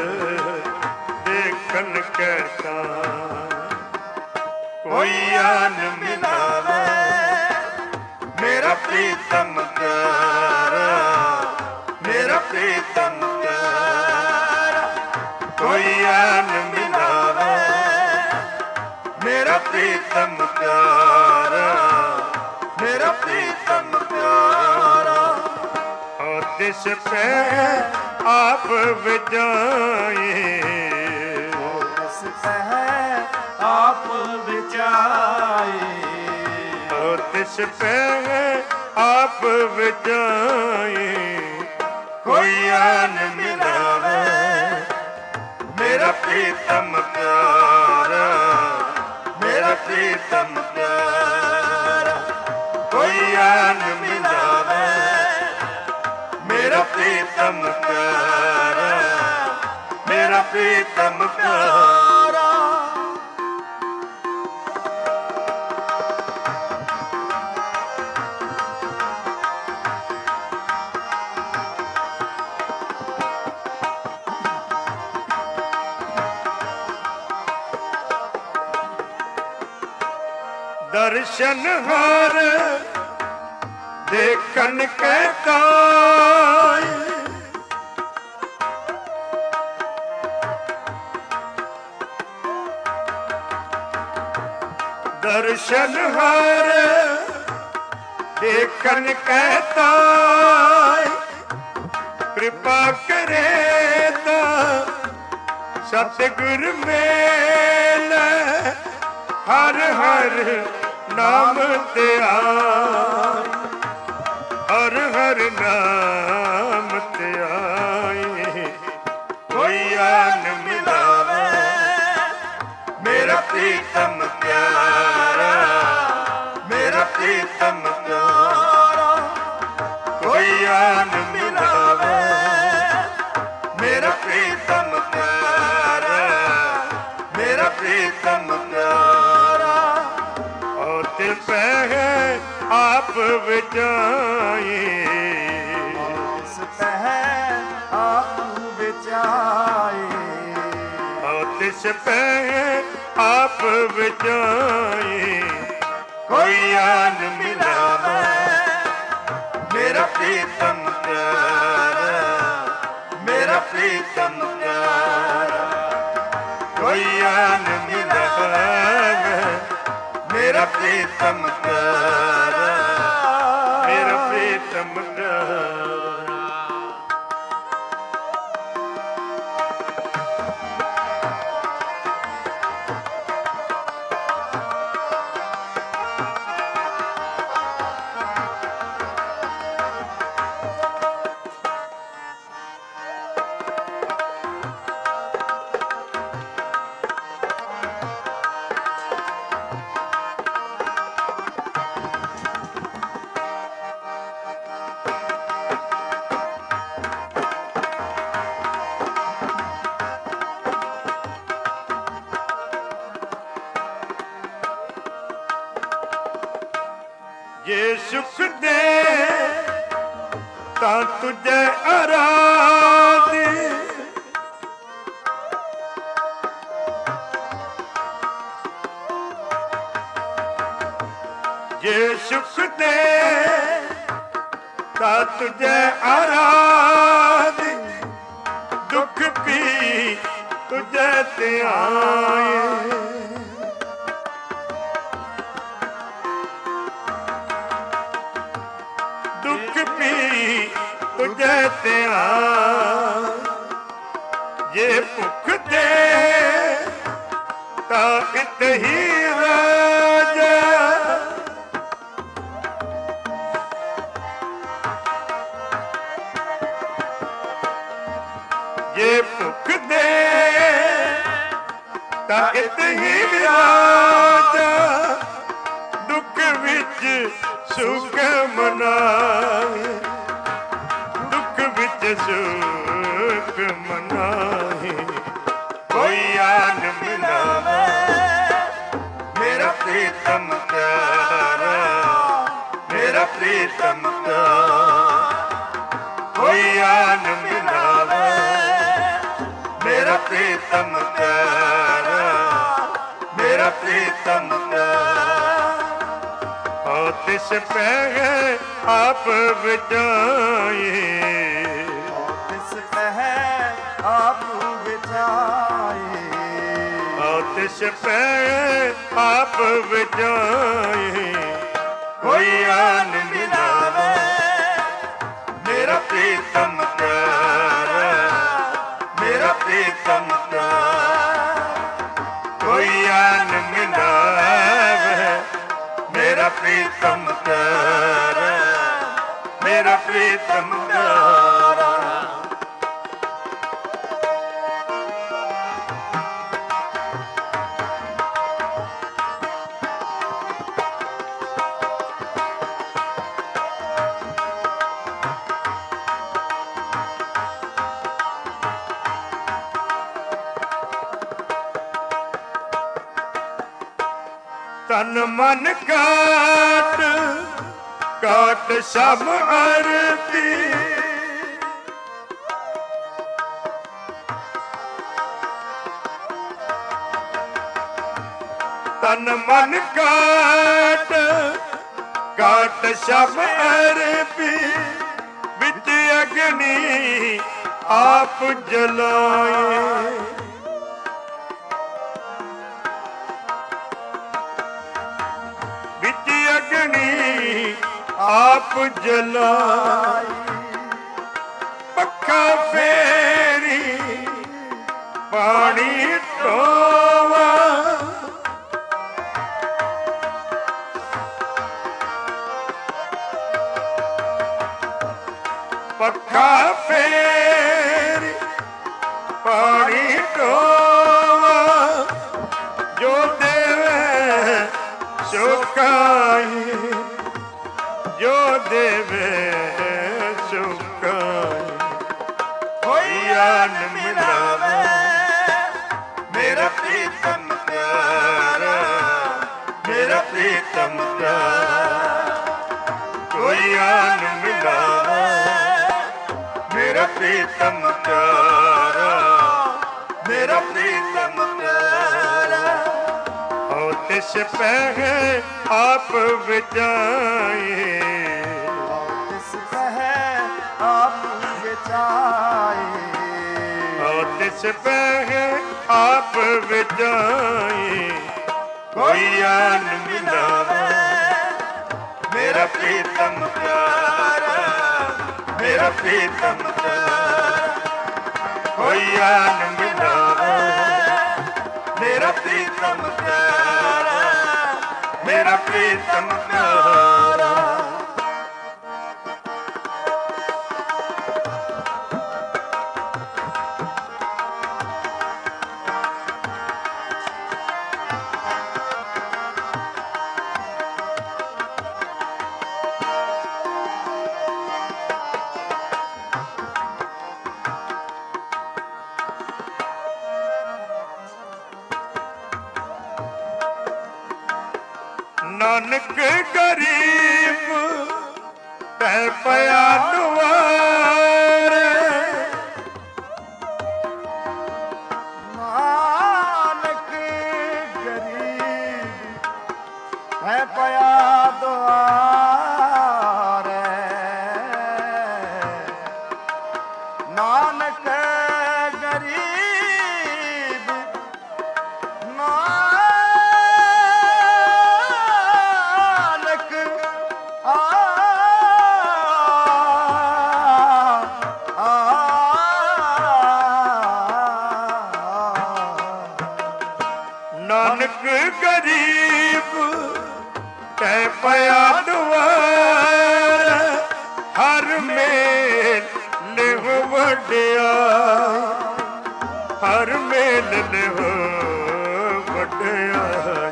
ਦੇਖਣ ਕੈ ਤਾਈ। ਕੋਈ ਆਨ ਮਿਲਾਵੇ ਮੇਰਾ ਪ੍ਰੀਤਮ ਪਿਆਰਾ, ਮੇਰਾ ਪ੍ਰੀਤਮ ਪਿਆਰਾ। ਕੋਈ ਆਨ ਮਿਲਾਵੇ ਮੇਰਾ ਪ੍ਰੀਤਮ ਪਿਆਰਾ, ਮੇਰਾ ਪ੍ਰੀਤਮ ਪਿਆਰਾ। ਔ ਤਿਸ ਪੈ ਆਪ ਵਿਚਾਏ, ਤਿਸ ਪੈ ਆਪ ਵਿਚਾਏ। ਔ ਤਿਸ ਪੈ ਆਪ ਵਿਚਾਏ। ਕੋਈ ਆਨ ਮਿਲਾਵੇ ਮੇਰਾ ਪ੍ਰੀਤਮ ਪਿਆਰਾ, ਮੇਰਾ ਪ੍ਰੀਤਮ ਪਿਆਰਾ। ਕੋਈ ਆਨ ਮਿਲਾਵੇ ਮੇਰਾ ਪ੍ਰੀਤਮ ਪਿਆਰਾ, ਮੇਰਾ ਪ੍ਰੀਤਮ ਪਿਆਰਾ। ਦਰਸ਼ਨ ਹਰ ਦੇਖਣ ਕੈ ਤਾਈ। ਦਰਸ਼ਨ ਹਰ ਦੇਖਣ ਕੈ ਤਾਈ। ਕਿਰਪਾ ਕਰੇ ਤਾਂ ਸਤਿਗੁਰ ਮੇਲ, ਹਰ ਹਰ ਨਾਮ ਧਿਆਈ। ਹਰ ਹਰ ਨਾਮ ਧਿਆਈ। ਕੋਈ ਆਨ ਮਿਲਾਵੇ ਵਿਚਾਈ, ਤਿਸ ਪਹਿ ਆਪ ਵਿਚਾਈ, ਤਿਸ ਪਹਿ ਆਪ ਵਿਚਾਈ। ਕੋਈ ਆਨ ਮਿਲਾਵੇ ਮੇਰਾ ਪ੍ਰੀਤਮ ਪਿਆਰਾ, ਮੇਰਾ ਪ੍ਰੀਤਮ ਪਿਆਰਾ। ਕੋਈ ਆਨ ਮਿਲਾਵੇ ਮੇਰਾ ਪ੍ਰੀਤਮ ਪਿਆਰਾ, ਮੇਰਾ ਪ੍ਰੀਤਮ ਪਿਆਰਾ। ਜੇ ਸੁਖ ਦੇ ਤਾਂ ਤੁਝੇ ਅਰਾਧੀ, ਜੇ ਸੁਖ ਦੇ ਤਾਂ ਤੁਝੇ ਅਰਾਧੀ। ਦੁੱਖ ਵੀ ਤੁਝੇ ਧਿਆਏ, ਤੁਝੇ ਧਿਆਨ। ਜੇ ਭੁੱਖ ਦੇ ਤਾਂ ਇਤ ਹੀ ਰਾਜਾ, ਜੇ ਭੁੱਖ ਦੇ ਤਾਂ ਇਤ ਹੀ ਰਾਜਾ। ਦੁੱਖ ਵਿੱਚ ਸੁਖ ਮਨਾਏ, ਸੁਖ ਮਨਾਏ। ਕੋਈ ਆਨ ਮਿਲਾਵੇ ਮੇਰਾ ਪ੍ਰੀਤਮ ਪਿਆਰਾ, ਮੇਰਾ ਪ੍ਰੀਤਮ ਪਿਆਰਾ। ਕੋਈ ਆਨ ਮਿਲਾਵੇ ਮੇਰਾ ਪ੍ਰੀਤਮ ਪਿਆਰਾ, ਮੇਰਾ ਪ੍ਰੀਤਮ ਪਿਆਰਾ। ਹੋ ਤਿਸ ਪਹਿ ਆਪ ਵਿਚਾਈ, ਆਪ ਵਿਚਾਈ, ਤਿਸ ਪਹਿ ਆਪ ਵਿਚਾਈ। ਕੋਈ ਆਨ ਮਿਲਾਵੇ ਮੇਰਾ ਪ੍ਰੀਤਮ ਪਿਆਰਾ, ਮੇਰਾ ਪ੍ਰੀਤਮ ਪਿਆਰਾ। ਕੋਈ ਆਨ ਮਿਲਾਵੇ ਮੇਰਾ ਪ੍ਰੀਤਮ ਪਿਆਰਾ, ਮੇਰਾ ਪ੍ਰੀਤਮ ਪਿਆਰਾ। ਤਨ ਮਨ ਕਾਟ ਕਾਟ ਸਭ ਅਰਪੀ, ਤਨ ਮਨ ਕਾਟ ਕਾਟ ਸਭ ਅਰਪੀ। ਵਿੱਚ ਅਗਨੀ ਆਪ ਜਲਾਏ, ਆਪ ਜਲਾਈ। ਪੱਖਾ ਫੇਰੀ ਪਾਣੀ ਢੋਵਾ, ਪੱਖਾ ਫੇਰੀ ਪਾਣੀ ਢੋਵਾ। ਜੋ ਦੇਵੇ ਸੋ ਕਾਈ, ਜੋ ਦੇਵੇ ਸੋ ਕਾਈ। ਕੋਈ ਆਨ ਮਿਲਾਵੇ ਮੇਰਾ ਪ੍ਰੀਤਮ ਪਿਆਰਾ, ਮੇਰਾ ਪ੍ਰੀਤਮ ਪਿਆਰਾ। ਆਨ ਮਿਲਾਵੇ ਮੇਰਾ ਪ੍ਰੀਤਮ ਪਿਆਰਾ, ਮੇਰਾ ਪ੍ਰੀਤਮ ਪਿਆਰਾ। ਹੋ ਤਿਸ ਪਹਿ ਆਪ ਵਿਚਾਏ, ਹੋ ਤਿਸ ਪਹਿ ਆਪ ਵਿਚਾਏ, ਹੋ ਤਿਸ ਪਹਿ ਆਪ ਵਿਚਾਏ ਕੋਈ ਆਨ ਮਿਲਾਵੇ ਮੇਰਾ ਪ੍ਰੀਤਮ ਪਿਆਰਾ, ਮੇਰਾ ਪ੍ਰੀਤਮ ਪਿਆਰਾ। ਕੋਈ ਆਨ ਮਿਲਾਵੇ ਮੇਰਾ ਪ੍ਰੀਤਮ ਪਿਆਰਾ, ਮੇਰਾ ਪ੍ਰੀਤਮ ਪਿਆਰਾ। ਨਾਨਕ ਗਰੀਬ ਤੈ ਪਿਆ ਦੁਆਰੇ, ਨਾਨਕ ਗਰੀਬ ਤੈ ਪਿਆ ਦੁਆਰੇ, ਨਾਨਕ ਗਰੀਬ ਨਾਨਕ ਗਰੀਬ ਤੈ ਪਿਆ ਦੁਆਰ, ਹਰ ਮੇਲ ਲਿਹੁ ਵਡਿਆ, ਹਰ ਮੇਲ ਲਿਹੁ ਵਡਿਆ।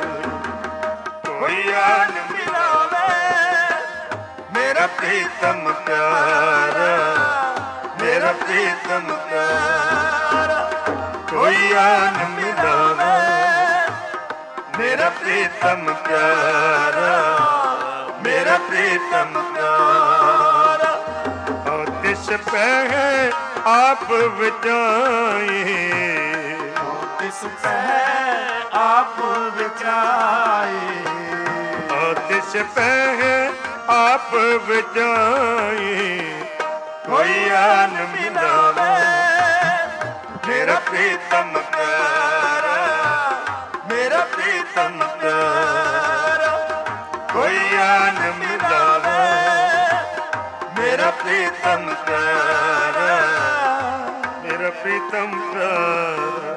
ਕੋਈ ਆਨ ਮਿਲਾਵੇ ਮੇਰਾ ਪ੍ਰੀਤਮ ਪਿਆਰਾ, ਮੇਰਾ ਪ੍ਰੀਤਮ ਪਿਆਰਾ। ਕੋਈ ਆਨ ਮਿਲਾਵੇ ਮੇਰਾ ਪ੍ਰੀਤਮ ਪਿਆਰਾ, ਮੇਰਾ ਪ੍ਰੀਤਮ ਪਿਆਰਾ। ਹੋ ਤਿਸ ਪਹਿ ਆਪ ਵਿਚਾਏ, ਹੋ ਤਿਸ ਪਹਿ ਆਪ ਵਿਚਾਏ, ਹੋ ਤਿਸ ਪਹਿ ਆਪ ਵਿਚਾਏ ਕੋਈ ਆਨ ਮਿਲਾਵੇ ਮੇਰਾ ਪ੍ਰੀਤਮ ਪਿਆਰਾ, ਮੇਰਾ ਪ੍ਰੀਤਮ ਪਿਆਰਾ। ਕੋਈ ਆਨ ਮਿਲਾਵੇ ਮੇਰਾ ਪ੍ਰੀਤਮ ਪਿਆਰਾ, ਮੇਰਾ ਪ੍ਰੀਤਮ ਪਿਆਰਾ।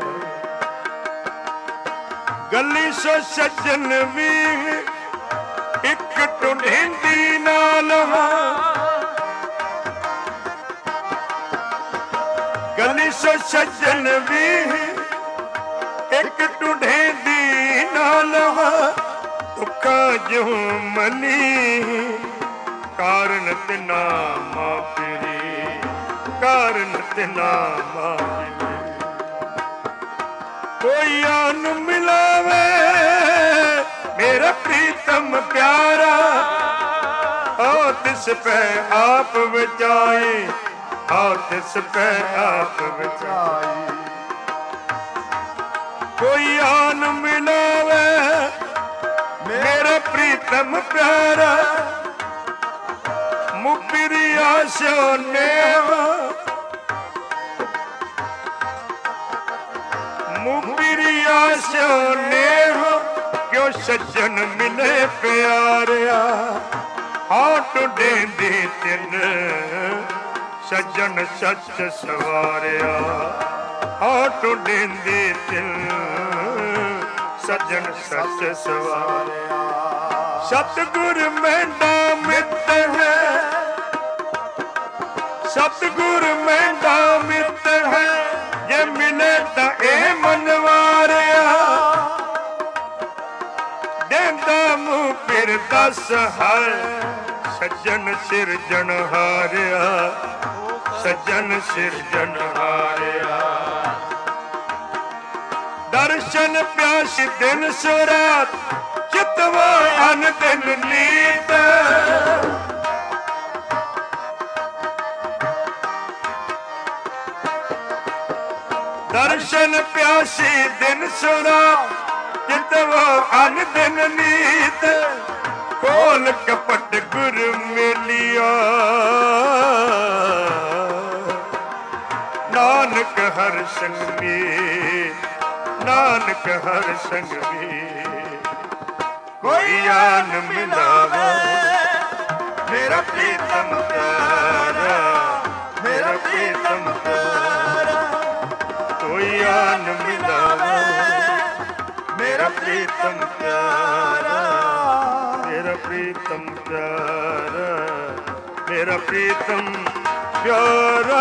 ਗੱਲੀ ਸੋ ਸੱਜਣ ਵੀ ਇੱਕ ਟੁੰਡੇਂਦੀ ਨਾਲ, ਗੱਲੀ ਸੋ ਸੱਜਣ ਵੀ ਇੱਕ ਟੁੰਡੇਂਦੀ ਨਾਲ, ਦੁੱਖਾਂ ਜੋ ਮਨੀ ਕਾਰਨ ਤਿਨਾ ਮਾਫੀ, ਕਾਰਨ ਤਿਨਾ ਮਾਫੀ। ਕੋਈ ਆਨ ਮਿਲਾਵੇ ਮੇਰਾ ਪ੍ਰੀਤਮ ਪਿਆਰਾ, ਹੋ ਤਿਸ ਪੈ ਆਪ ਵਿਚਾਏ, ਹੋ ਤਿਸ ਪੈ ਆਪ ਵਿਚਾਏ। ਕੋਈ ਆਨ ਮਿਲਾਵੇ ਮੇਰਾ ਪ੍ਰੀਤਮ ਪਿਆਰਾ, ਮੁਪਿਰੀ ਆਸੋ ਨੇਵਾ, ਮੁਪਿਰੀ ਆਸੋ ਨੇਵਾ। ਕਿਉ ਸੱਜਣ ਮਿਲੇ ਪਿਆਰਿਆ, ਹਾਂ ਟੁੰਡੇਂਦੀ ਤਿੰਨ ਸੱਜਣ ਸੱਚ ਸਵਾਰਿਆ, ਹਾਂ ਟੁੰਡੇਂਦੀ ਤਿੰਨ ਸੱਜਣ ਸੱਚ ਸਵਾਰਿਆ। ਸਤਿਗੁਰ ਮਹਿੰਦਾ ਮਿੱਤ ਹੈ, ਸਤਿਗੁਰ ਮਹਿੰਦਾ ਮਿੱਤ ਹੈ, ਜੇ ਮਿਲੇ ਤਾਂ ਇਹ ਮਨਵਾਰਿਆ। ਦੇਂਦਾ ਮੂੰਹ ਫਿਰ ਦੱਸ ਹੈ, ਸੱਜਣ ਸਿਰਜਣ ਹਾਰਿਆ, ਸੱਜਣ ਸਿਰਜਣ ਹਾਰਿਆ। ਦਰਸ਼ਨ ਪਿਆਸੀ ਦਿਨ ਸੁਰਾਤ, ਚਿਤਵਾ ਅਨ ਦਿਨ ਨੀਤ। ਦਰਸ਼ਨ ਪਿਆਸੀ ਦਿਨ ਸੁਰਾ ਜਿਤਵੋ ਅਨ ਦਿਨ ਨੀਤ ਖੋਲ ਕਪਟ ਗੁਰ ਮੇਲਿਆ ਨਾਨਕ ਹਰ ਸੰਗ ਮੇ ਨਾਨਕ ਹਰ ਸੰਗ ਮੇ ਕੋਈ ਆਨ ਮਿਲਾਵੇ ਮੇਰਾ ਪ੍ਰੀਤਮ ਪਿਆਰਾ ਮੇਰਾ ਪ੍ਰੀਤਮ ਪਿਆਰਾ ਕੋਈ ਆਨ ਮਿਲਾਵੇ ਮੇਰਾ ਪ੍ਰੀਤਮ ਪਿਆਰਾ ਮੇਰਾ ਪ੍ਰੀਤਮ ਪਿਆਰਾ ਮੇਰਾ ਪ੍ਰੀਤਮ ਪਿਆਰਾ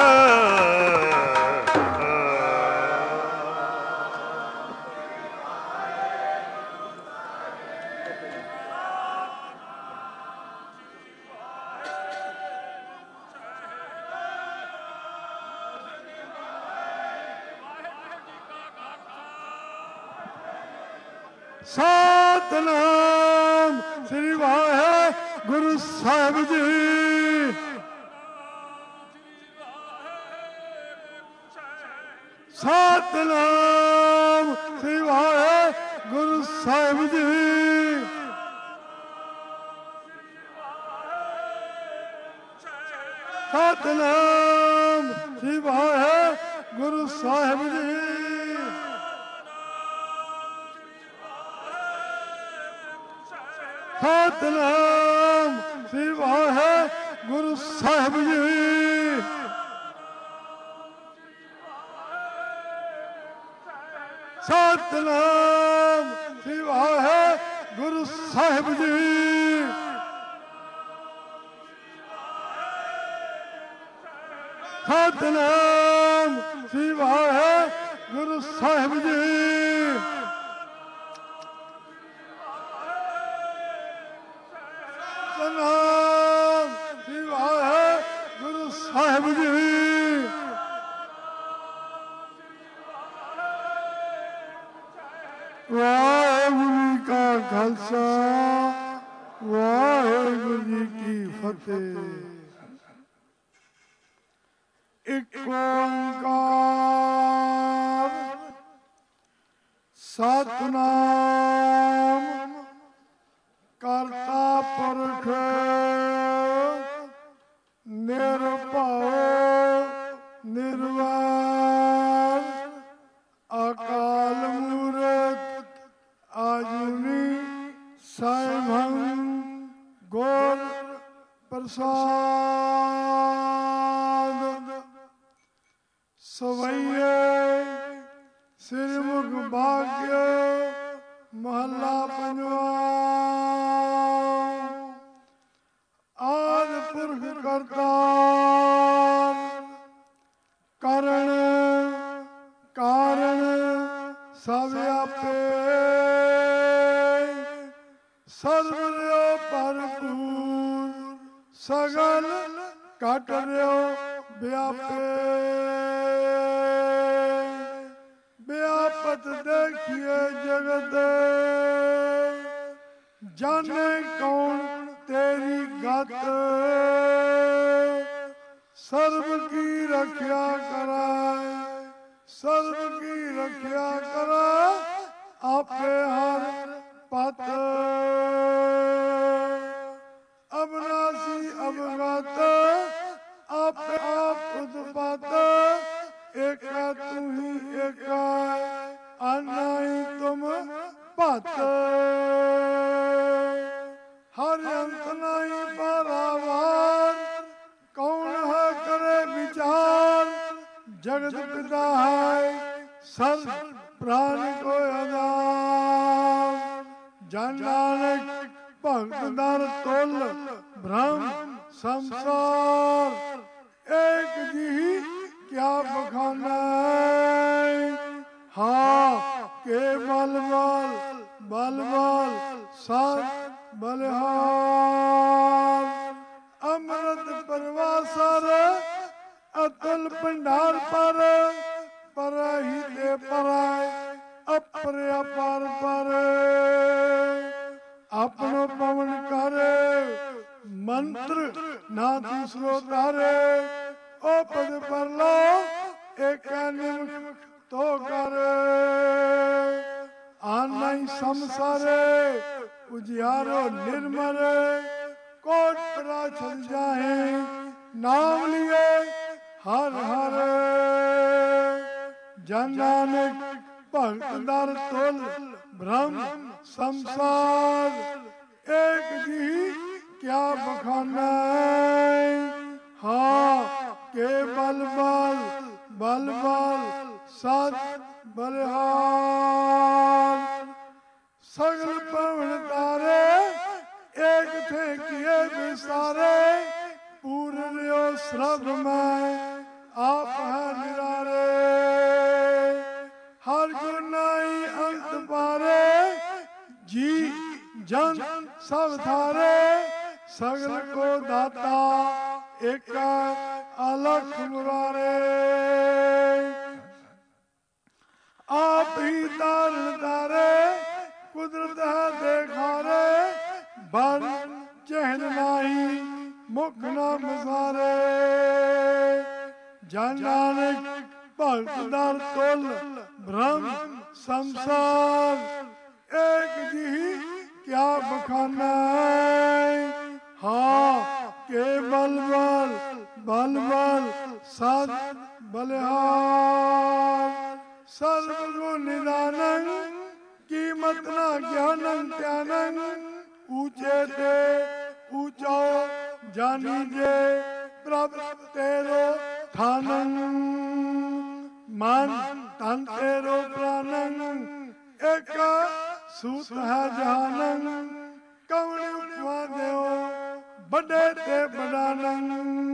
ਸਤਿਨਾਮ ਸ੍ਰੀ ਵਾਹਿਗੁਰੂ ਸਾਹਿਬ ਜੀ। ਸਤਿਨਾਮ ਸ੍ਰੀ ਵਾਹਿਗੁਰੂ ਸਾਹਿਬ ਜੀ। ਸਤਿਨਾਮ ਸ੍ਰੀ ਵਾਹਿਗੁਰੂ ਸਾਹਿਬ ਜੀ। ਸਤਿਨਾਮ ਸ੍ਰੀ ਵਾਹਿਗੁਰੂ ਸਾਹਿਬ ਜੀ। ਸਤਿਨਾਮ ਸ੍ਰੀ ਵਾਹਿਗੁਰੂ ਸਾਹਿਬ ਜੀ। ਸਤਿਨਾਮ ਸ੍ਰੀ ਵਾਹਿਗੁਰੂ ਸਾਹਿਬ ਜੀ। ਸਤਿਨਾਮ ਸ੍ਰੀ ਵਾਹਿਗੁਰੂ ਸਾਹਿਬ ਜੀ। ਵਾਹਿਗੁਰੂ ਜੀ ਕਾ ਖਾਲਸਾ ਵਾਹਿਗੁਰੂ ਜੀ ਕੀ ਫਤਿਹ। ਇੱਕ ਓਂਕਾਰ ਸਤਿਨਾਮ ਕਰਤਾ ਪੁਰਖ ਨਿਰਭਉ ਨਿਰਵੈਰ ਅਕਾਲ ਮੂਰਤ ਆਜੂਨੀ ਸਾਹਿਬੰ ਗੁਰ ਪ੍ਰਸਾਦ ਸਵਈਏ ਸ੍ਰੀ ਮੁਖ ਭਾਗਿ ਮਹੱਲਾ ਪੰਜਵਾ। ਆਦਿ ਪੁਰਖ ਕਰਤਾ ਕਰਨ ਕਾਰਨ ਸਭ ਆਪੇ ਸਰਬ ਰਿਓ ਭਰਪੂਰ ਸਗਲ ਘਟ ਰਿਓ ਵਿਆਪੇ। ਵਿਆਪਤ ਦੇਖੀਏ ਜਗਤ ਜਾਣੇ ਕੌਣ ਤੇਰੀ ਗਤ। ਸਰਬ ਕੀ ਰੱਖਿਆ ਕਰਾਏ ਸਰਬ ਕੀ ਰੱਖਿਆ ਕਰਾ ਆਪੇ ਹਰ ਪਤ। ਅਬਨਾਸੀ ਅਬਗਤ ਆਪੇ ਆਪ ਉਤਪਤ। ਏਕਾ ਤੂੰ ਹੀ ਏਕਾ ਅਨਾਈ ਤੁਮ ਭਤ। ਹਰ ਅੰਤ ਨਹੀਂ ਪਾਰਾਵਾਰ ਕੌਣ ਹੈ ਕਰੇ ਵਿਚਾਰ। ਜਗਤ ਪਿਤਾ ਹੈ ਸਰਬ ਪ੍ਰਾਣੀ ਕੋ ਆਧਾਰ। ਜਨ ਨਾਨਕ ਭਗਤ ਦਰ ਤੁਲ ਬ੍ਰਹਮ ਸੰਸਾਰ। ਏਕ ਜੀ ਕਿਆ ਬਖਾਨਾ ਹਾਂ ਕੇ ਬਲ ਬਲ ਬਲ ਬਲ ਸਤ ਬਲਿਹਾਰ। ਅੰਮ੍ਰਿਤ ਪਰਵਾਸਰ ਅਤੁਲ ਭੰਡਾਰ ਪਰ ਪਰਹੀ ਤੇ ਪਰਾਇ ਅਪਰ ਅਪਾਰ ਪਰ। ਆਪਣੋ ਪਵਨ ਕਰੇ ਮੰਤਰ ਨਾ ਦੂਸਰੋ ਤਾਰੇ। ਉਹ ਪਦ ਪਰ ਲੋ ਏਕਾ ਨਿਮਖ ਤੋ ਕਰ ਆਨਈ ਸੰਸਾਰੇ ਉਜਿਆਰੋ ਨਿਰਮਲ ਕੋਟ ਪ੍ਰਾਚਲ ਜਾਏ ਨਾਮ ਲਿਏ ਹਰ ਹਰ ਜਨ ਨਾਨਕ ਭਗਤ ਦਰ ਤੁਲ ਬ੍ਰਹਮ ਸੰਸਾਰ ਏਕ ਜੀ ਕਿਆ ਬਖਾਨਾ ਹਾਂ ਕੇ ਬਲ ਬਲ ਬਲ ਬਲ ਸਤ ਬਲਿਹਾਰ ਸਗਲ ਪਵਨ ਤਾਰੇ ਏਕ ਥੇ ਕੀਏ ਵਿਸਾਰੇ ਪੂਰਿਓ ਸਰਬ ਮੈਂ ਆਪ ਹੈ ਨਿਰਾਰੇ ਹਰ ਗੁਣ ਨਾਈ ਅੰਤ ਪਾਰੇ ਜੀ ਜਨ ਸਭ ਥਾਰੇ ਸਗਲ ਕੋ ਦਾਤਾ ਏਕ ਅਲਖ ਮੁਰਾਰੇ ਆਪ ਹੀ ਤਾਰਨ ਤਾਰੇ ਕੁਦਰਤ ਹੈ ਦੇਖਾਰੇ ਬਨ ਚਹਿਨ ਨਾਹੀ ਮੁਖ ਨਾ ਮਸਾਰੇ ਜਨ ਨਾਨਕ ਭਗਤ ਦਰ ਤੁਲ ਬ੍ਰਹਮ ਸੰਸਾਰ ਏਕ ਜੀ ਕਿਆ ਬਖਾਨਾ ਹਾਂ ਕੇ ਬਲ ਬਲ ਬਲ ਬਲ ਸਤ ਬਲਿਹਾਰ ਸਰਬ ਗੁਣ ਨਿਦਾਨੰ ਕੀਮਤ ਨਾ ਗਿਆਨੰ ਧਿਆਨੰ ਊਚੇ ਤੇ ਊਚੋ ਜਾਨੀ ਜੇ ਪ੍ਰਭ ਤੇਰੋ ਥਾਨੰ ਮਨ ਤਨ ਤੇਰੋ ਪ੍ਰਾਨੰ ਏਕ ਸੂਤ ਹੈ ਜਹਾਨੰ ਕਵਣ ਉਪਵਾ ਦਿਓ ਵੱਡੇ ਤੇ ਬੜਾਨੰ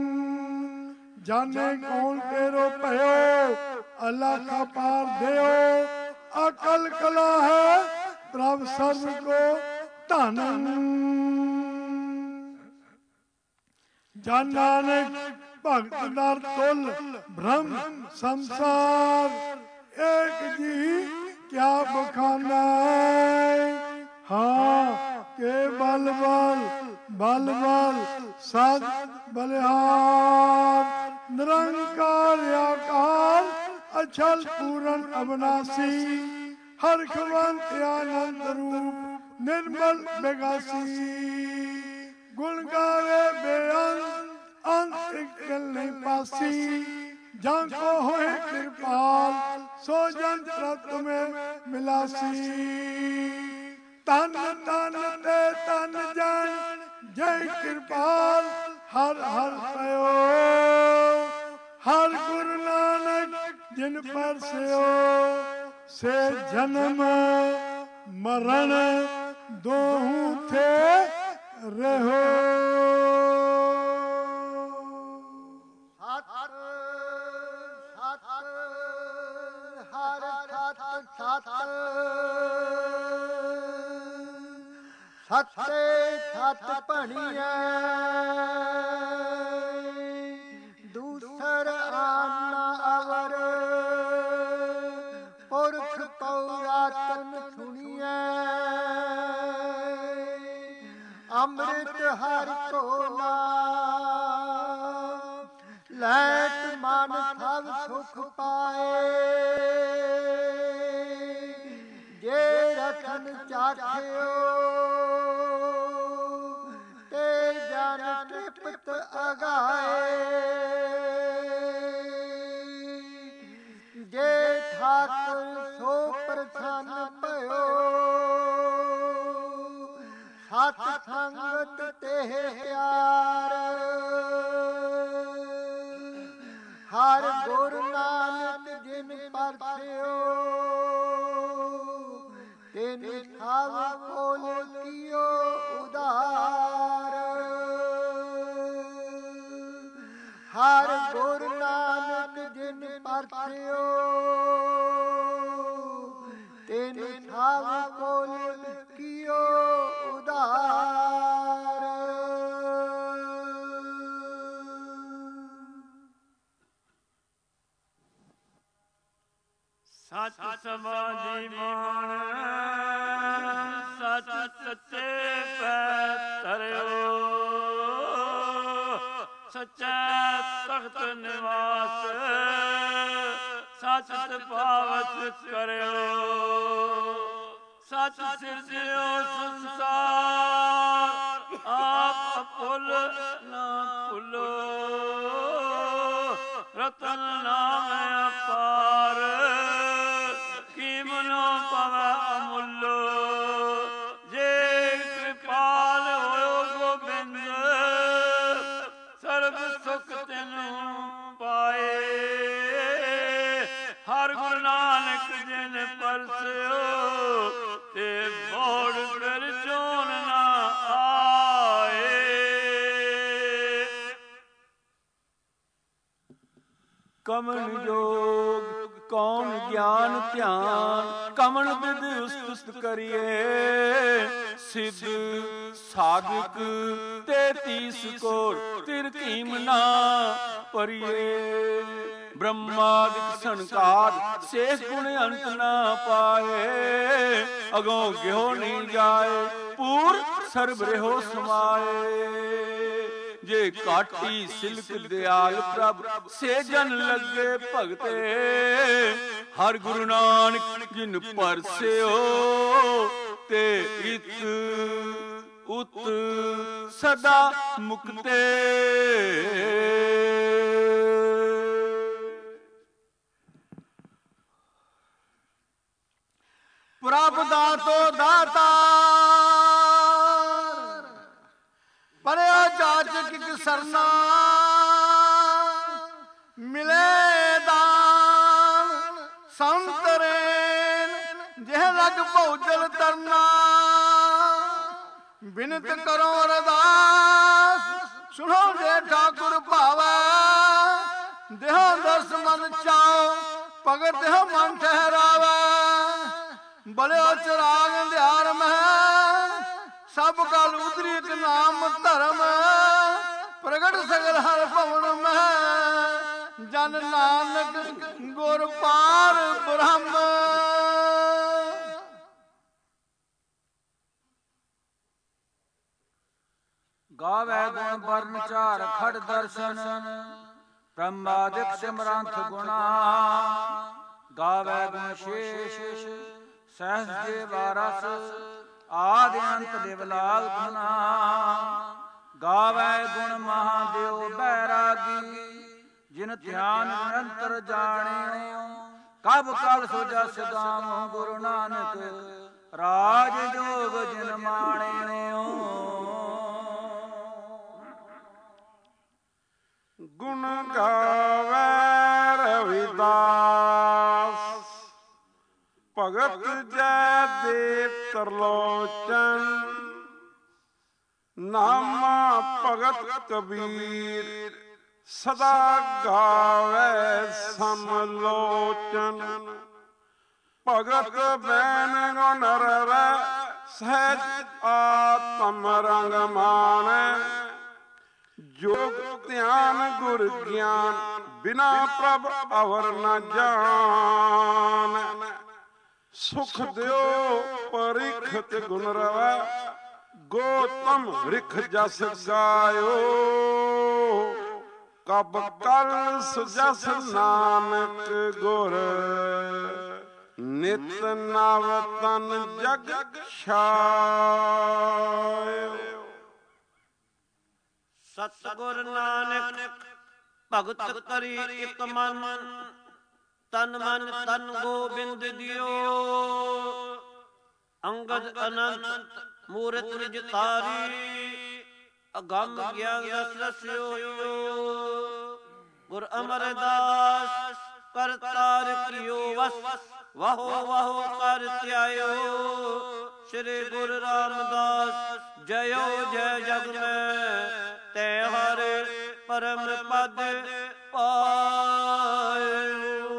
ਜਾਣੇ ਕੌਣ ਤੇਰੋ ਭਇਓ ਅਲਖ ਪਾਰ ਦਿਓ ਅਕਲ ਕਲਾ ਹੈ ਪ੍ਰਭ ਸਰਬ ਕੋ ਧਨ ਜਨ ਨਾਨਕ ਭਗਤ ਦਰ ਤੁਲ ਬ੍ਰਹਮ ਸੰਸਾਰ ਏਕ ਜੀ ਕਿਆ ਬਖਾਨਾ ਹਾਂ ਕੇ ਬਲ ਬਲ ਬਲ ਬਲ ਸਤ ਬਲਿਹਾਰ ਨਿਰੰਕਾਰ ਆਕਾਰ ਅਛਲ ਪੂਰਨ ਅਬਨਾਸੀ ਹਰਖਵੰਤ ਆਨੰਦ ਰੂਪ ਨਿਰਮਲ ਬੇਗਾਸੀ ਗੁਣ ਗਾਵੇ ਬੇਅੰਤ ਅੰਤ ਇਕਲ ਨਹੀਂ ਪਾਸੀ ਜਾਂ ਕੋ ਹੋਏ ਕਿਰਪਾਲ ਸੋ ਜਨ ਪ੍ਰਤ ਮੇਂ ਮਿਲਾਸੀ ਤਨ ਤਨ ਤੇ ਤਨ ਜਨ ਜੈ ਕਿਰਪਾਲ ਹਰ ਹਰ ਪਇਓ ਹਰ ਗੁਰੂ ਨਾਨਕ ਜਿਨ ਪਰਸਿਓ ਸੇ ਜਨਮ ਮਰਨ ਦੋਹੂ ਥੇ ਰਹੋ ਸੱਤੇ ਸਤ ਭਣੀਐ ਦੂਸਰ ਆਨ ਅਵਰ ਪੁਰਖ ਪਉਰਾਤਨ ਸੁਣੀਐ ਅੰਮ੍ਰਿਤ ਹਰਿ ਕੋ ਨਾਮ ਲੈਤ ਮਨ ਸਭ ਸੁਖ ਪਾਏ ਜੇ ਰਖਨ ਚਾਖਿਓ ਤੇ ਜਨ ਤ੍ਰਿਪਤ ਅਗਾਏ ਜੇ ਠਾਕੁਰ ਸੋ ਪ੍ਰਸੰਨ ਭਇਓ ਸਤ ਸੰਗਤ ਤੇ ਪਿਆਰ ਹਰ ਗੁਰ ਨਾਨਕ ਜਿਨ ਪਰਸਿਓ ਤਿਨ ਸਭ ਕੋਲ ਕੀਓ ਉਦਾਰ ਹਰ ਗੁਰ ਨਾਨਕ ਜਿਨ ਪਰਸਿਓ ਤਿਨ ਸਭ ਕੋਲ ਕੀਓ ਉਦਾਰ ਸਚ ਸਮਾਧੀ ਮਾਣ ਸਚ ਸੱਚੇ ਪੈ ਧਰਿਓ ਸੱਚਾ ਤਖਤ ਨਿਵਾਸ ਸਚ ਪਾਵਤ ਕਰਿਓ। ਸਚ ਸਿਰਜਿਓ ਸੰਸਾਰ, ਆਪ ਭੁੱਲ ਨਾ ਭੁੱਲੋ। ਰਤਨ ਨਾਮ ਅਪਾਰ, ਕੀਮਨੋ ਪਵੈ ਅਮੁੱਲ। ਜੇ ਕਿਰਪਾਲ ਹੋਇਓ ਗੋਬਿੰਦ, ਸਰਬ ਸੁਖ ਤੈਨੂੰ ਪਾਏ। ਹਰ ਗੁਰੂ ਨਾਨਕ ਜਿਨ ਪਰਸਿਓ, ਤੇ ਬੋੜ ਫਿਰ ਚੋਣ ਨਾ ਆਏ। ਕਮਨ ਜੋਗ ਕੌਣ ਗਿਆਨ ਧਿਆਨ, ਕਮਨ ਬਿਦ ਉਸਤੁਤ ਕਰੀਏ। ਸਿੱਧ ਸਾਧਕ 33 ਕੋਟ, ਤਿਰ ਕੀਮ ਨਾ ਪਰਿਏ। ਬ੍ਰਹਮਾਦਿਕ ਸੰਕਾਰ, ਸੇਖ ਗੁਣ ਅੰਤ ਨਾ ਪਾਏ। ਅਗੋਂ ਗਿਓ ਨਹੀਂ ਜਾਏ, ਪੂਰ ਸਰਬ ਰਹਿਓ ਸਮਾਏ। ਜੇ ਕਾਟੀ ਸਿਲਕ ਦਿਆਲ ਪ੍ਰਭ, ਸੇ ਜਨ ਲੱਗੇ ਭਗਤੇ। ਹਰ ਗੁਰੂ ਨਾਨਕ ਜਿਨ ਪਰਸਿਓ, ਤੇ ਇਤ ਉਤ ਸਦਾ ਮੁਕਤੇ। ਪ੍ਰਭ ਦਾਤੋ ਦਾਤਾਰ, ਪਰਿਆ ਜਾਚਕ ਇਕ ਸਰਨਾ। ਮਿਲੇ ਦਾਨ ਸੰਤਰੇਨ, ਜਿਹ ਲਗ ਭੋਜਲ ਤਰਨਾ। ਬਿਨਤ ਕਰੋ ਅਰਦਾਸ, ਸੁਣੋ ਜੇ ਠਾਕੁਰ ਭਾਵੈ। ਦੇਹ ਦਸ ਮਨ ਚਾਓ, ਭਗਤ ਦੇਹ ਮਨ ਠਹਿਰਾਵੈ। ਬਲਿਓ ਚਰਾਗ ਅੰਧਿਆਰ ਮਹਿ, ਸਭ ਕਲ ਉਤਰੀ ਇਕ ਨਾਮ ਧਰਮ। ਪ੍ਰਗਟ ਸਗਲ ਹਰ ਭਵਨ ਮਹਿ, ਜਨ ਨਾਨਕ ਗੁਰ ਪਾਰ ਬ੍ਰਹਮ। ਗਾਵੇ ਗੁਣ ਬਰਨ ਚਾਰ ਖੜ ਦਰਸ਼ਨ, ਬ੍ਰਹਮਾਦਿਕ ਸਿਮਰੰਥ ਗੁਣਾ। ਗਾਵੇ ਗੁਣ ਸ਼ੇਸ਼ ਸਹਿਜ ਦੇ ਵਾਰਸ, ਆਦਿ ਅੰਤ ਦੇਵ ਲਾਗ ਧੁਨਾ। ਗਾਵੇ ਗੁਣ ਮਹਾਦੇਵ ਬੈਰਾਗੀ, ਜਿਨ ਧਿਆਨ ਨਿਰੰਤਰ ਜਾਣਿਓ। ਕਬ ਕਲ ਸੋ ਜਸ ਗਾਵੋ, ਗੁਰੂ ਨਾਨਕ ਰਾਜ ਜੋਗ ਜਿਨ ਮਾਣਿਓ। ਗੁਣ ਗਾਵੇ ਰਵਿਦਾਸ, ਭਗਤ ਜੈ ਦੇਵ ਤਰਲੋਚਨ। ਨਾਮਾ ਭਗਤ ਕਬੀਰ, ਸਦਾ ਗਾਵੇ ਸਮਲੋਚਨ। ਭਗਤ ਬੈਨ ਗੁਣ ਰਵੈ, ਸਹਿਜ ਆਤਮ ਰੰਗ ਮਾਣੈ। ਜੋਗ ਧਿਆਨ ਗੁਰ ਗਿਆਨ, ਬਿਨਾ ਪ੍ਰਭ ਅਵਰ ਨ ਜਾਣ। ਸੁਖ ਦਿਓ ਪਰਿਖਤ ਗੁਣ ਰਵੈ, ਗੋਤਮ ਰਿਖ ਜਸ ਗਾਇਓ। ਕਬ ਕਲ ਸੁਜਸ ਨਾਨਕ ਗੁਰ, ਨਿਤ ਨਵ ਤਨ ਜਗ ਛਾਇਓ। ਸਤਿਗੁਰ ਨਾਨਕ ਭਗਤ ਕਰੀ ਇਕ ਮਨ, ਤਨ ਮਨ ਤਨ ਗੋਬਿੰਦ ਦਿਓ। ਅੰਗਦ ਅਨੰਤ ਮੂਰਤ ਨਿਜ ਤਾਰੀ, ਅਗੰਮ ਗਿਆਨ ਰਸ ਰਸਿਓ। ਗੁਰ ਅਮਰਦਾਸ ਕਰਤਾਰ ਕੀਓ ਵਸ, ਵਾਹੋ ਵਾਹੋ ਕਰ ਧਿਆਇਓ। ਸ਼੍ਰੀ ਗੁਰੂ ਰਾਮਦਾਸ ਜਯੋ ਜੈ ਜਗ ਮੈਂ, ਤੈ ਹਰ ਪਰਮ ਪਦ ਪਾਇਓ।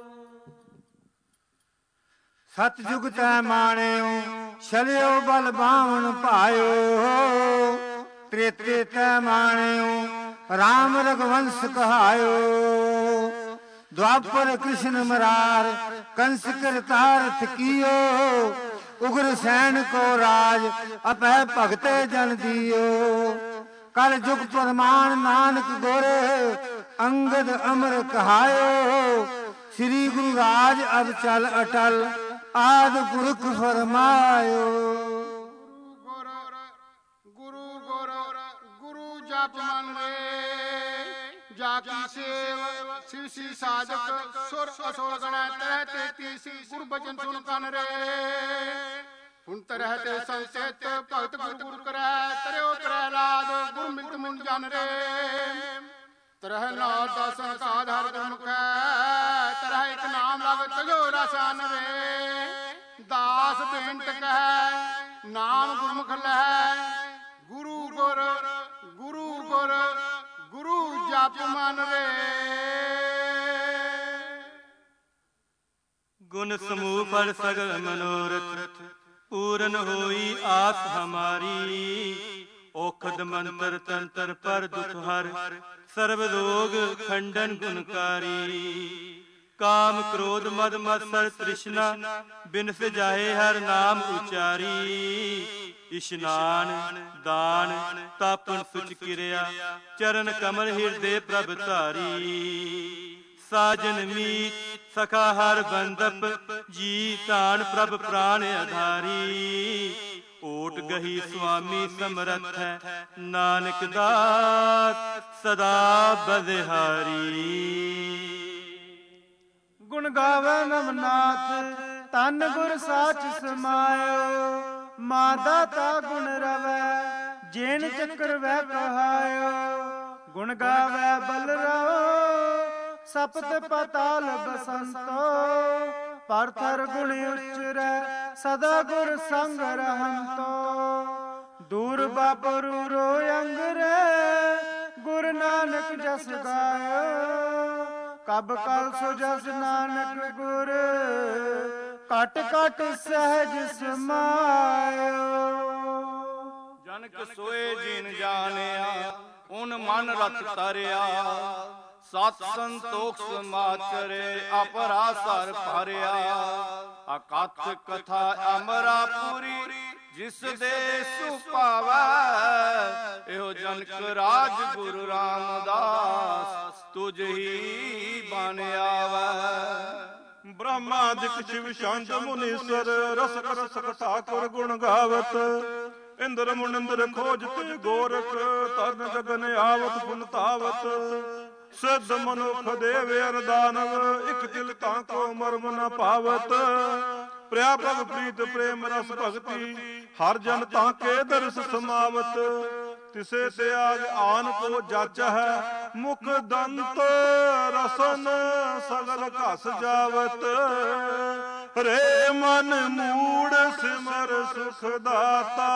ਸਤਿਜੁਗ ਤੈ ਮਾਣਿਓ, ਛਲਿਓ ਬਲ ਬਾਵਨ ਭਾਇਓ। ਤ੍ਰੇਤੇ ਤੈ ਮਾਣਿਓ, ਰਾਮ ਰਘੁਵੰਸ਼ ਕਹਾਇਓ। द्वापर कृष्ण मरार कंस करतारथ कियो, उग्र सैन को राज अपह भगते जन दियो। कल जुग प्रमाण नानक गोरे अंगद अमर कहायो, ਸ੍ਰੀ ਗੁਰੂ ਰਾਜ ਅਬ ਚਲ ਅਟਲ ਆਦ ਪੁਰਖ ਫਰਮਾਇਓ। ਗੁਰੂ ਜਪ ਮਨ ਰੇ ਜਾ ਕੀ ਸੇਵ ਸਿਵ ਸੀ ਸਾਜਕ ਸੁਰ ਅਸੁਰ ਗਣੈ ਤਰਹਿ ਤੇਤੀ ਸੀ ਗੁਰ ਬਚਨ ਸੁਨ ਕਨ ਰੇ ਹੁਣ ਤਰਹਿ ਤੇ ਸੰਚੇਤ ਭਗਤ ਗੁਰ ਗੁਰ ਕਰੈ ਤਰਿਓ ਪ੍ਰਹਿਲਾਦ ਗੁਰ ਮਿਲਤ ਮੁਨ ਜਨ ਰੇ ਤਰਹਿ ਨਾਮ ਦਸਨ ਕਾ ਧਰ ਗੁਰਮੁਖੈ ਤਰਹਿ ਇਕ ਨਾਮ ਲਗ ਤਜੋ ਰਸਨ ਰੇ ਦਾਸ ਬੇਨਤ ਕਹਿ ਨਾਮ ਗੁਰਮੁਖ ਲਹੈ ਗੁਰੂ ਗੁਰ ਗੁਰੂ ਗੁਰ ਗੁਰੂ ਜਪ ਮਨ ਰੇ। ਗੁਣ ਸਮੂਹ ਫਲ ਸਗਲ ਮਨੋਰਥ ਪੂਰਨ ਹੋਈ ਆਸ ਹਮਾਰੀ। ਔਖਦ ਮੰਤਰ ਤੰਤਰ ਪਰ ਦੁਖ ਹਰ ਸਰਬ ਰੋਗ ਖੰਡਨ ਗੁਣਕਾਰੀ। ਕਾਮ ਕ੍ਰੋਧ ਮਦ ਮਤਸਰ ਤ੍ਰਿਸ਼ਨਾ ਬਿਨਸ ਜਾਏ ਹਰ ਨਾਮ ਉਚਾਰੀ। ਇਸ਼ਨਾਨ ਦਾਨ ਤਾਪਨ ਸੁਚ ਕਿਰਿਆ ਚਰਨ ਕਮਲ ਹਿਰਦੇ ਪ੍ਰਭ ਧਾਰੀ। ਸਾਜਨ ਮੀਤ ਸਖਾ ਹਰ ਬੰਦਪ ਜੀ ਤਾਨ ਪ੍ਰਭ ਪ੍ਰਾਨ ਆਧਾਰੀ। ਓਟ ਗਹੀ ਸੁਆਮੀ ਸਮਰੱਥ ਹੈ ਨਾਨਕ ਦਾਸ ਸਦਾ ਬਲਿਹਾਰੀ। ਗੁਣ ਗਾਵੇ ਨਵਨਾਥ ਤਨ ਗੁਰ ਸਾਚ ਸਮਾਇਓ। ਮਾਂ ਦਾਤਾ ਗੁਣ ਰਵੈ ਜੇਨ ਚੱਕਰ ਵੈ ਕਹਾਇਓ। ਗੁਣ ਗਾਵੇ ਬਲਰਾਓ ਸਪਤ ਪਤਾਲ ਬਸੰਤੋ। ਪਰਥਰ ਗੁਣ ਉਚਰੈ ਸਦਾ ਗੁਰ ਸੰਗ ਰਹੰਤੋ। ਦੂਰ ਬਾਪਰੂ ਰੋ ਅੰਗਰੇ ਗੁਰ ਨਾਨਕ ਜਸ ਗਾਇਓ। ਕਬ ਕਲ ਸੋ ਜਸ ਨਾਨਕ ਗੁਰ ਘਟ ਘਟ ਸਹਿਜ ਸਮਾਇਓ। ਜਨਕ ਸੋਏ ਜੀਨ ਜਾਣਿਆ ਉਨ ਮਨ ਰਤ ਤਰਿਆ। ਸਤ ਸੰਤੋਖ ਸਮਾਚਰੇ ਅਪਰਾ ਸਰ ਭਰਿਆ। ਅਕਥ ਕਥਾ ਅਮਰਾਪੁਰੀ ਜਿਸ ਦੇ ਸੁਭਾਵੈ। ਇਹੋ ਜਨਕ ਰਾਜ ਗੁਰੂ ਰਾਮਦਾਸ ਤੁਝ ਹੀ ਬਨ ਆਵੈ। ਬ੍ਰਹਮਾਦਿਕ ਸ਼ਿਵ ਸ਼ਾਂਤ ਮੁਨੀਸਰ ਰਸਕ ਰਸਕ ਠਾਕੁਰ ਗੁਣ ਗਾਵਤ। ਇੰਦਰ ਮੁਨਿੰਦਰ ਖੋਜ ਤੁਝ ਗੋਰਖ ਤਰਨ ਗਗਨ ਆਵਤ ਪੁਨ ਤਾਵਤ। ਸਿੱਧ ਮਨੁਖ ਦੇਵ ਅਰ ਦਾਨਵ ਇਕ ਦਿਲ ਤਾਂ ਕੋ ਮਰਮ ਨ ਪਾਵਤ। ਪ੍ਰਿਆ ਪ੍ਰਭ ਪ੍ਰੀਤ ਪ੍ਰੇਮ ਰਸ ਭਗਤੀ ਹਰ ਜਨ ਤਾਂ ਕੇ ਦਰਸ ਸਮਾਵਤ। ਤਿਸੇ ਤੇ ਆਨ ਕੋ ਜਚ ਹੈ ਮੁਖ ਦੰਤ ਰਸਨ ਸਗਲ ਘਸ ਜਾਵਤ। ਰੇ ਮਨ ਮੂੜ ਸਿਮਰ ਸੁਖ ਦਾਤਾ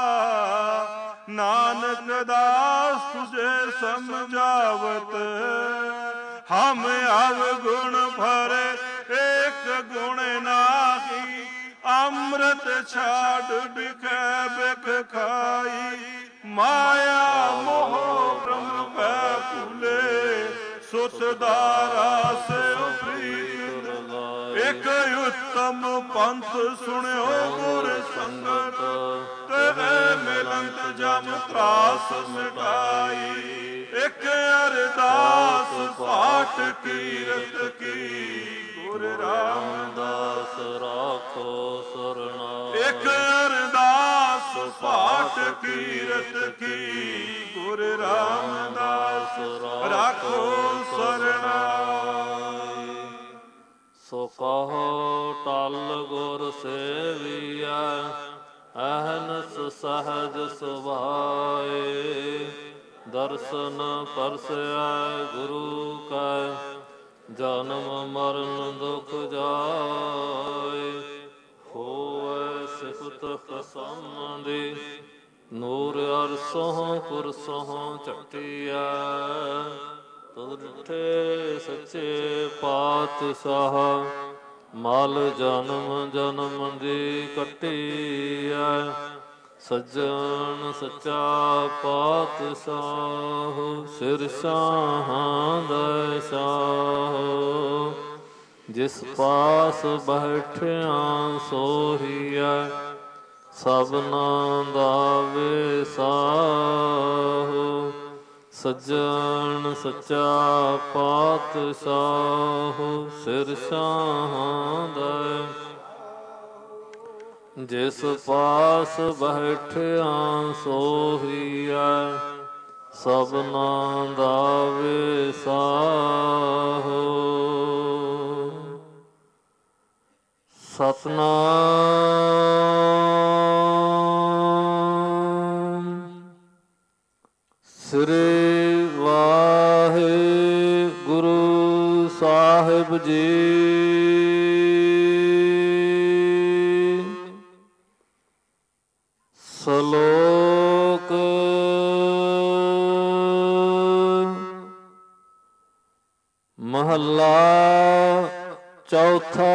ਨਾਨਕ ਦਾਸ ਤੁਝੇ ਸਮਝਾਵਤ। ਹਮ ਅਵਗੁਣ ਭਰੇ ਏਕ ਗੁਣ ਨਾਹੀ। ਅੰਮ੍ਰਿਤ ਛਾੜ ਬਿਖੈ ਬਿਖ ਖਾਈ। ਮਾਇਆ ਮੋਹ ਬ੍ਰਹਮ ਪੈ ਭੁਲੇ ਸੁਤ ਦਾਰਾ ਸਿਉ ਪ੍ਰੀਤ। ਇਕ ਉਤਮ ਪੰਥ ਸੁਣਿਓ ਗੁਰ ਸੰਗਤ। ਤੇਰੇ ਮਿਲੰਤ ਜਮ ਤਰਾਸ ਮਿਟਾਈ। ਇਕ ਅਰਦਾਸ ਪਾਠ ਕੀਰਤ ਕੀ ਗੁਰ ਰਾਮਦਾਸ ਰਾਖੋ ਸਰਨਾਈ। ਇਕ ਅਰਦਾਸ ਪਾਠ ਕੀਰਤ ਕੀ ਗੁਰ ਰਾਮਦਾਸ ਰਾਖੋ ਸਰਨਾਈ। ਸੋ ਕਹੋ ਟਲ ਗੁਰ ਸੇਵੀਐ ਅਹਨਸ ਸਹਜ ਸੁਭਾਏ। ਦਰਸ਼ਨ ਪਰਸੈ ਗੁਰੂ ਕੈ ਜਨਮ ਮਰਨ ਦੁਖ ਜਾਏ। ਹੋਇ ਸਿਫਤ ਖਸਮ ਦੀ ਨੂਰ ਅਰਸੋਂ ਪੁਰਸੋਂ ਝਟਿਆ। ਤੁਧੇ ਸੱਚੇ ਪਾਤਸ਼ਾਹ ਮਲ ਜਨਮ ਜਨਮ ਦੀ ਕੱਟਿਆ। ਸੱਜਣ ਸੱਚਾ ਪਾਤਸ਼ਾਹ ਸਿਰ ਸ਼ਾਹਾਂ ਦਾ ਸ਼ਾਹ। ਜਿਸ ਪਾਸ ਬੈਠਿਆ ਸੋਹੀਐ ਸਭਨਾ ਦਾ ਵਿਸਾਹ। ਸੱਜਣ ਸੱਚਾ ਪਾਤਸ਼ਾਹ ਸਿਰ ਸ਼ਾਹਾਂ ਜਿਸ ਪਾਸ ਬੈਠਿਆ ਸੋਹੀਐ ਸਭਨਾ ਦਾ ਵਿਸਾਹੋ। ਸਤਨਾਮ ਸ੍ਰੀ ਵਾਹਿਗੁਰੂ ਸਾਹਿਬ ਜੀ। ਸ਼ਲੋਕ ਮਹੱਲਾ ਚੌਥਾ।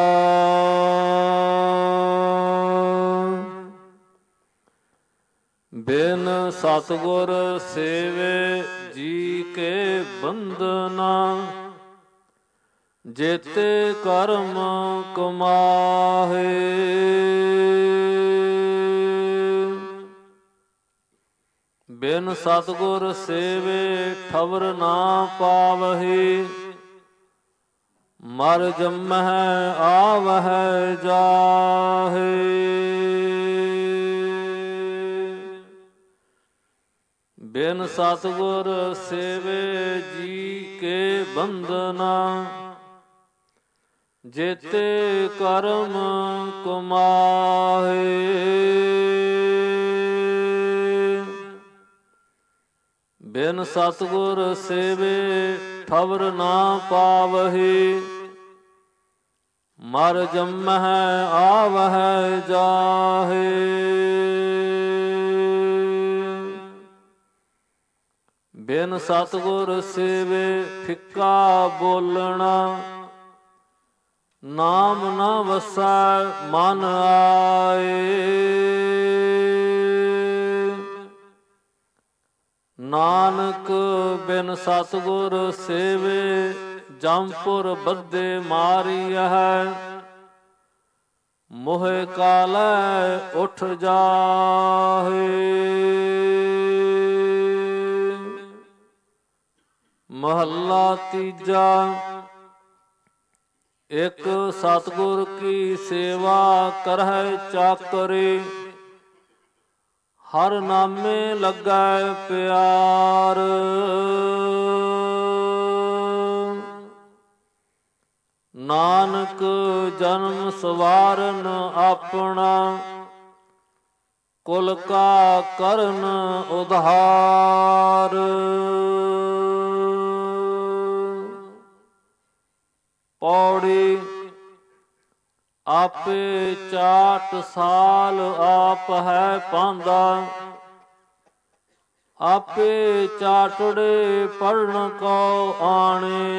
ਬਿਨ ਸਤਿਗੁਰ ਸੇਵੇ ਜੀ ਕੇ ਬੰਧਨਾ ਜੇਤੇ ਕਰਮ ਕਮਾਹੇ। ਬਿਨ ਸਤਿਗੁਰ ਸੇਵੇ ਠਵਰ ਨਾ ਪਾਵਹੀ ਮਰ ਜੰਮਹਿ ਆਵਹਿ ਜਾਹੇ। ਬਿਨ ਸਤਿਗੁਰ ਸੇਵੇ ਜੀ ਕੇ ਬੰਧਨਾ ਜੇਤੇ ਕਰਮ ਕਮਾਹੇ। ਬਿਨ ਸਤਿਗੁਰ ਸੇਵੇ ਠਵਰ ਨਾ ਪਾਵਹੀ ਮਰ ਜੰਮਹਿ ਆਵਹਿ ਜਾਹੇ। ਬਿਨ ਸਤਿਗੁਰ ਸੇਵੇ ਫਿੱਕਾ ਬੋਲਣਾ ਨਾਮ ਨਾ ਵਸੈ ਮਨ ਆਏ। ਨਾਨਕ ਬਿਨ ਸਤਿਗੁਰ ਸੇਵੇ ਜੰਪੁਰ ਬੱਧੇ ਮਾਰੀਐ ਮੋਹਿ ਕਾਲੈ ਉਠ ਜਾਹੇ। ਮਹੱਲਾ ਤੀਜਾ। ਇਕ ਸਤਿਗੁਰ ਕੀ ਸੇਵਾ ਕਰਹਿ ਚਾਕਰੀ ਹਰ ਨਾਮੇ ਲੱਗੈ ਪਿਆਰ। ਨਾਨਕ ਜਨਮ ਸਵਾਰਨ ਆਪਣਾ ਕੁਲ ਕਾ ਕਰਨ ਉਧਾਰ। ਪੌੜੀ ਆਪੇ ਚਾਟ ਸਾਲ ਆਪ ਹੈ ਪਾਂਦਾ ਆਪੇ ਚਾਟੜੇ ਪੜਨ ਕੋ ਆਣੇ।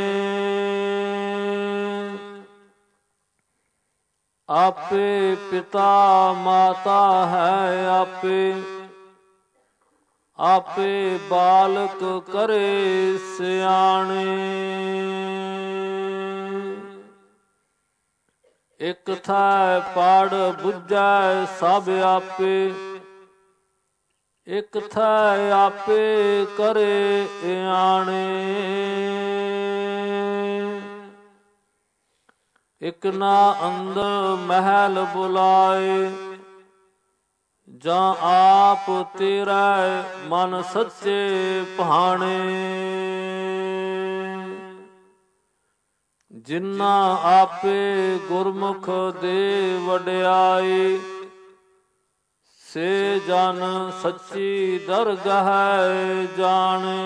ਆਪੇ ਪਿਤਾ ਮਾਤਾ ਹੈ ਆਪੇ ਆਪੇ ਬਾਲਕ ਕਰੇ ਸਿਆਣੇ। ਇਕ ਥੈ ਪੜ ਬੁੱਝੈ ਸਭ ਆਪੇ ਇਕ ਥੈ ਆਪੇ ਕਰੇ ਇਆਣੇ। ਇਕ ਨਾ ਅੰਦਰ ਮਹਿਲ ਬੁਲਾਏ ਜਾਂ ਆਪ ਤੇਰਾ ਮਨ ਸੱਚੇ ਭਾਣੇ। ਜਿਨਾ ਆਪੇ ਗੁਰਮੁਖ ਦੇ ਵਡਿਆਈ ਸੇ ਜਨ ਸੱਚੀ ਦਰਗਾਹ ਜਾਣੇ।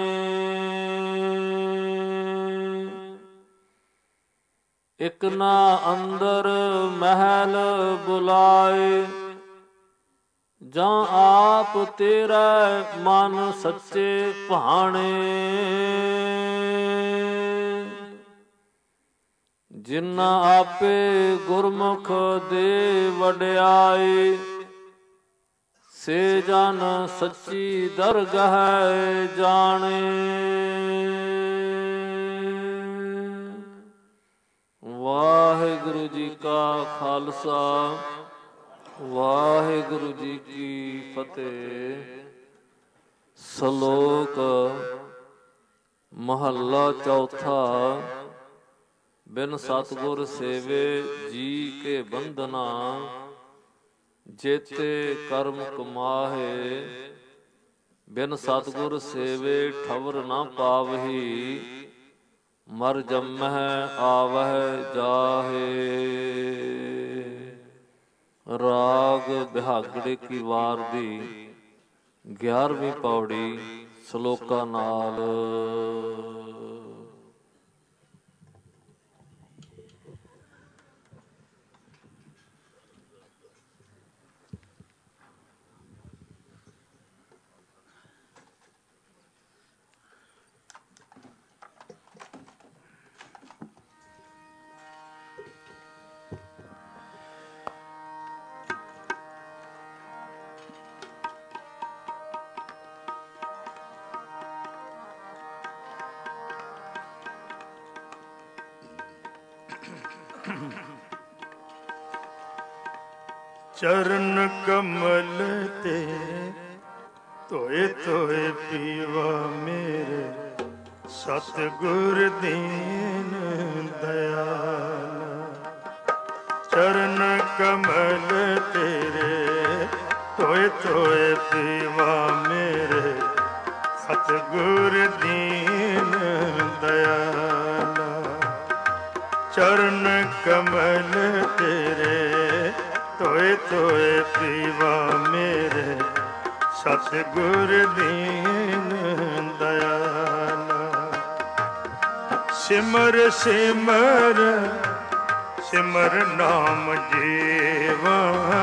ਇਕ ਨਾ ਅੰਦਰ ਮਹਿਲ ਬੁਲਾਏ ਜਾਂ ਆਪ ਤੇਰਾ ਮਨ ਸੱਚੇ ਭਾਣੇ। ਜਿਨਾ ਆਪੇ ਗੁਰਮੁਖ ਦੇ ਵਡਿਆਈ ਸੇ ਜਨ ਸੱਚੀ ਦਰਗਾਹ ਜਾਣੇ। ਵਾਹਿਗੁਰੂ ਜੀ ਕਾ ਖਾਲਸਾ ਵਾਹਿਗੁਰੂ ਜੀ ਕੀ ਫਤਿਹ। ਸ਼ਲੋਕ ਮਹੱਲਾ ਚੌਥਾ। ਬਿਨ ਸਤਿਗੁਰ ਸੇਵੇ ਜੀ ਕੇ ਬੰਧਨਾ, ਜੇਤੇ ਕਰਮ ਕਮਾਹੇ। ਬਿਨ ਸਤਿਗੁਰ ਸੇਵੇ ਠਵਰ ਨਾ ਪਾਵਹੀ, ਮਰ ਜੰਮਹਿ ਆਵਹਿ ਜਾਹੇ। ਰਾਗ ਬਿਹਾਗੜੇ ਕੀ ਵਾਰ ਦੀ 11ਵੀਂ ਪੌੜੀ ਸ਼ਲੋਕਾਂ ਨਾਲ। ਚਰਨ ਕਮਲ ਤੇ ਧੋਏ ਧੋਏ ਪੀਵਾ ਮੇਰੇ, ਸਤਿਗੁਰ ਦੀਨ ਦਇਆਲ। ਚਰਨ ਕਮਲ ਤੇਰੇ ਧੋਏ ਧੋਏ ਪੀਵਾ ਮੇਰੇ, ਸਤਿਗੁਰ ਦੀਨ ਦਇਆਲ। ਚਰਨ ਕਮਲ ਤੇਰੇ ਧੋਏ ਧੋਏ ਪੀਵਾ ਮੇਰੇ, ਸਤਿਗੁਰ ਦੀਨ ਦਇਆਲ। ਸਿਮਰ ਸਿਮਰ ਸਿਮਰ ਨਾਮ ਜੀਵਾ,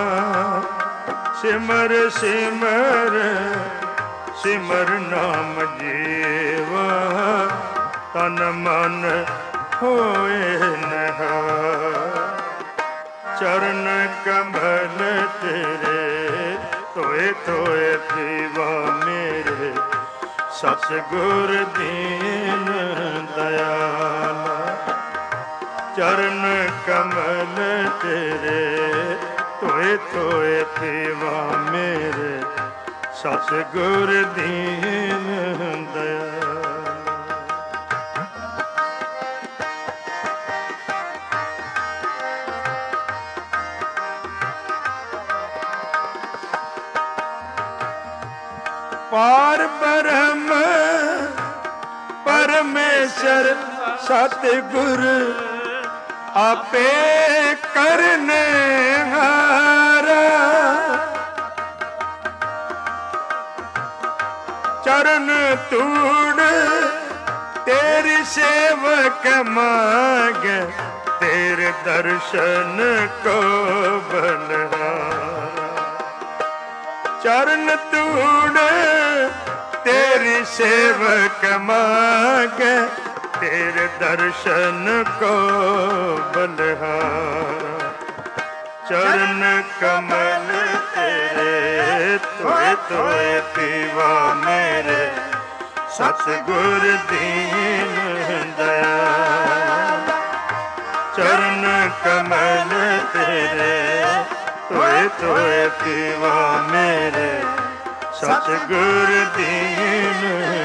ਸਿਮਰ ਸਿਮਰ ਸਿਮਰ ਨਾਮ ਜੀਵਾ। ਤਨ ਮਨ ਹੋਏ ਨਿਹਾਲ। ਚਰਨ ਕਮਲ ਤੇਰੇ ਧੋਏ ਧੋਏ ਪੀਵਾ ਮੇਰੇ, ਸਤਿਗੁਰ ਦੀਨ ਦਇਆਲ। ਚਰਨ ਕਮਲ ਤੇਰੇ ਧੋਏ ਧੋਏ ਪੀਵਾ ਮੇਰੇ, ਸਤਿਗੁਰ ਦੀਨ ਦਇਆਲ। ਪਾਰ ਬ੍ਰਹਮ ਪਰਮੇਸ਼ਰ ਸਤਿਗੁਰ, ਆਪੇ ਕਰਨੇ ਹਾਰਾ। ਚਰਨ ਧੂੜ ਤੇਰੀ ਸੇਵਕ ਮਾਂਗੇ, ਤੇਰੇ ਦਰਸ਼ਨ ਕੋ ਬਲਿਹਾਰਾ। ਚਰਨ ਧੂੜ ਤੇਰੀ ਸੇਵਕ ਮਾਂਗੇ, ਤੇਰੇ ਦਰਸ਼ਨ ਕੋ ਬਲਿਹਾਰਾ। ਚਰਨ ਕਮਲ ਤੇਰੇ ਧੋਏ ਧੋਏ ਪੀਵਾ ਮੇਰੇ, ਸਤਿਗੁਰ ਦੀਨ ਦਇਆਲ। ਚਰਨ ਕਮਲ ਤੇਰੇ ਧੋਏ ਧੋਏ ਪੀਵਾ ਮੇਰੇ, ਸਤਿਗੁਰ ਦੀਨ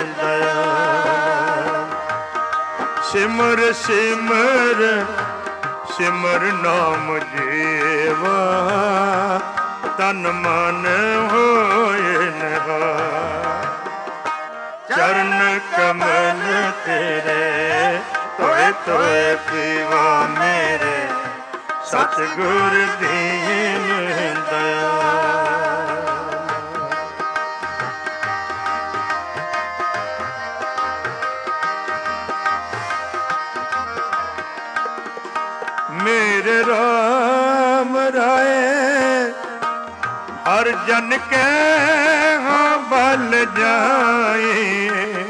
ਦਇਆਲ। ਸਿਮਰ ਸਿਮਰ ਸਿਮਰ ਨਾਮ ਜੀਵਾ, ਤਨ ਮਨ ਹੋਏ ਨਿਹਾਲ। ਚਰਨ ਕਮਲ ਤੇਰੇ ਧੋਏ ਧੋਏ ਪੀਵਾ ਮੇਰੇ, ਸਤਿਗੁਰ ਦੀਨ ਦਇਆਲ। ਮੇਰੇ ਰਾਮ ਰਾਏ ਹਰ ਜਨ ਕੇ ਹਾਂ ਬਲ ਜਾਏ।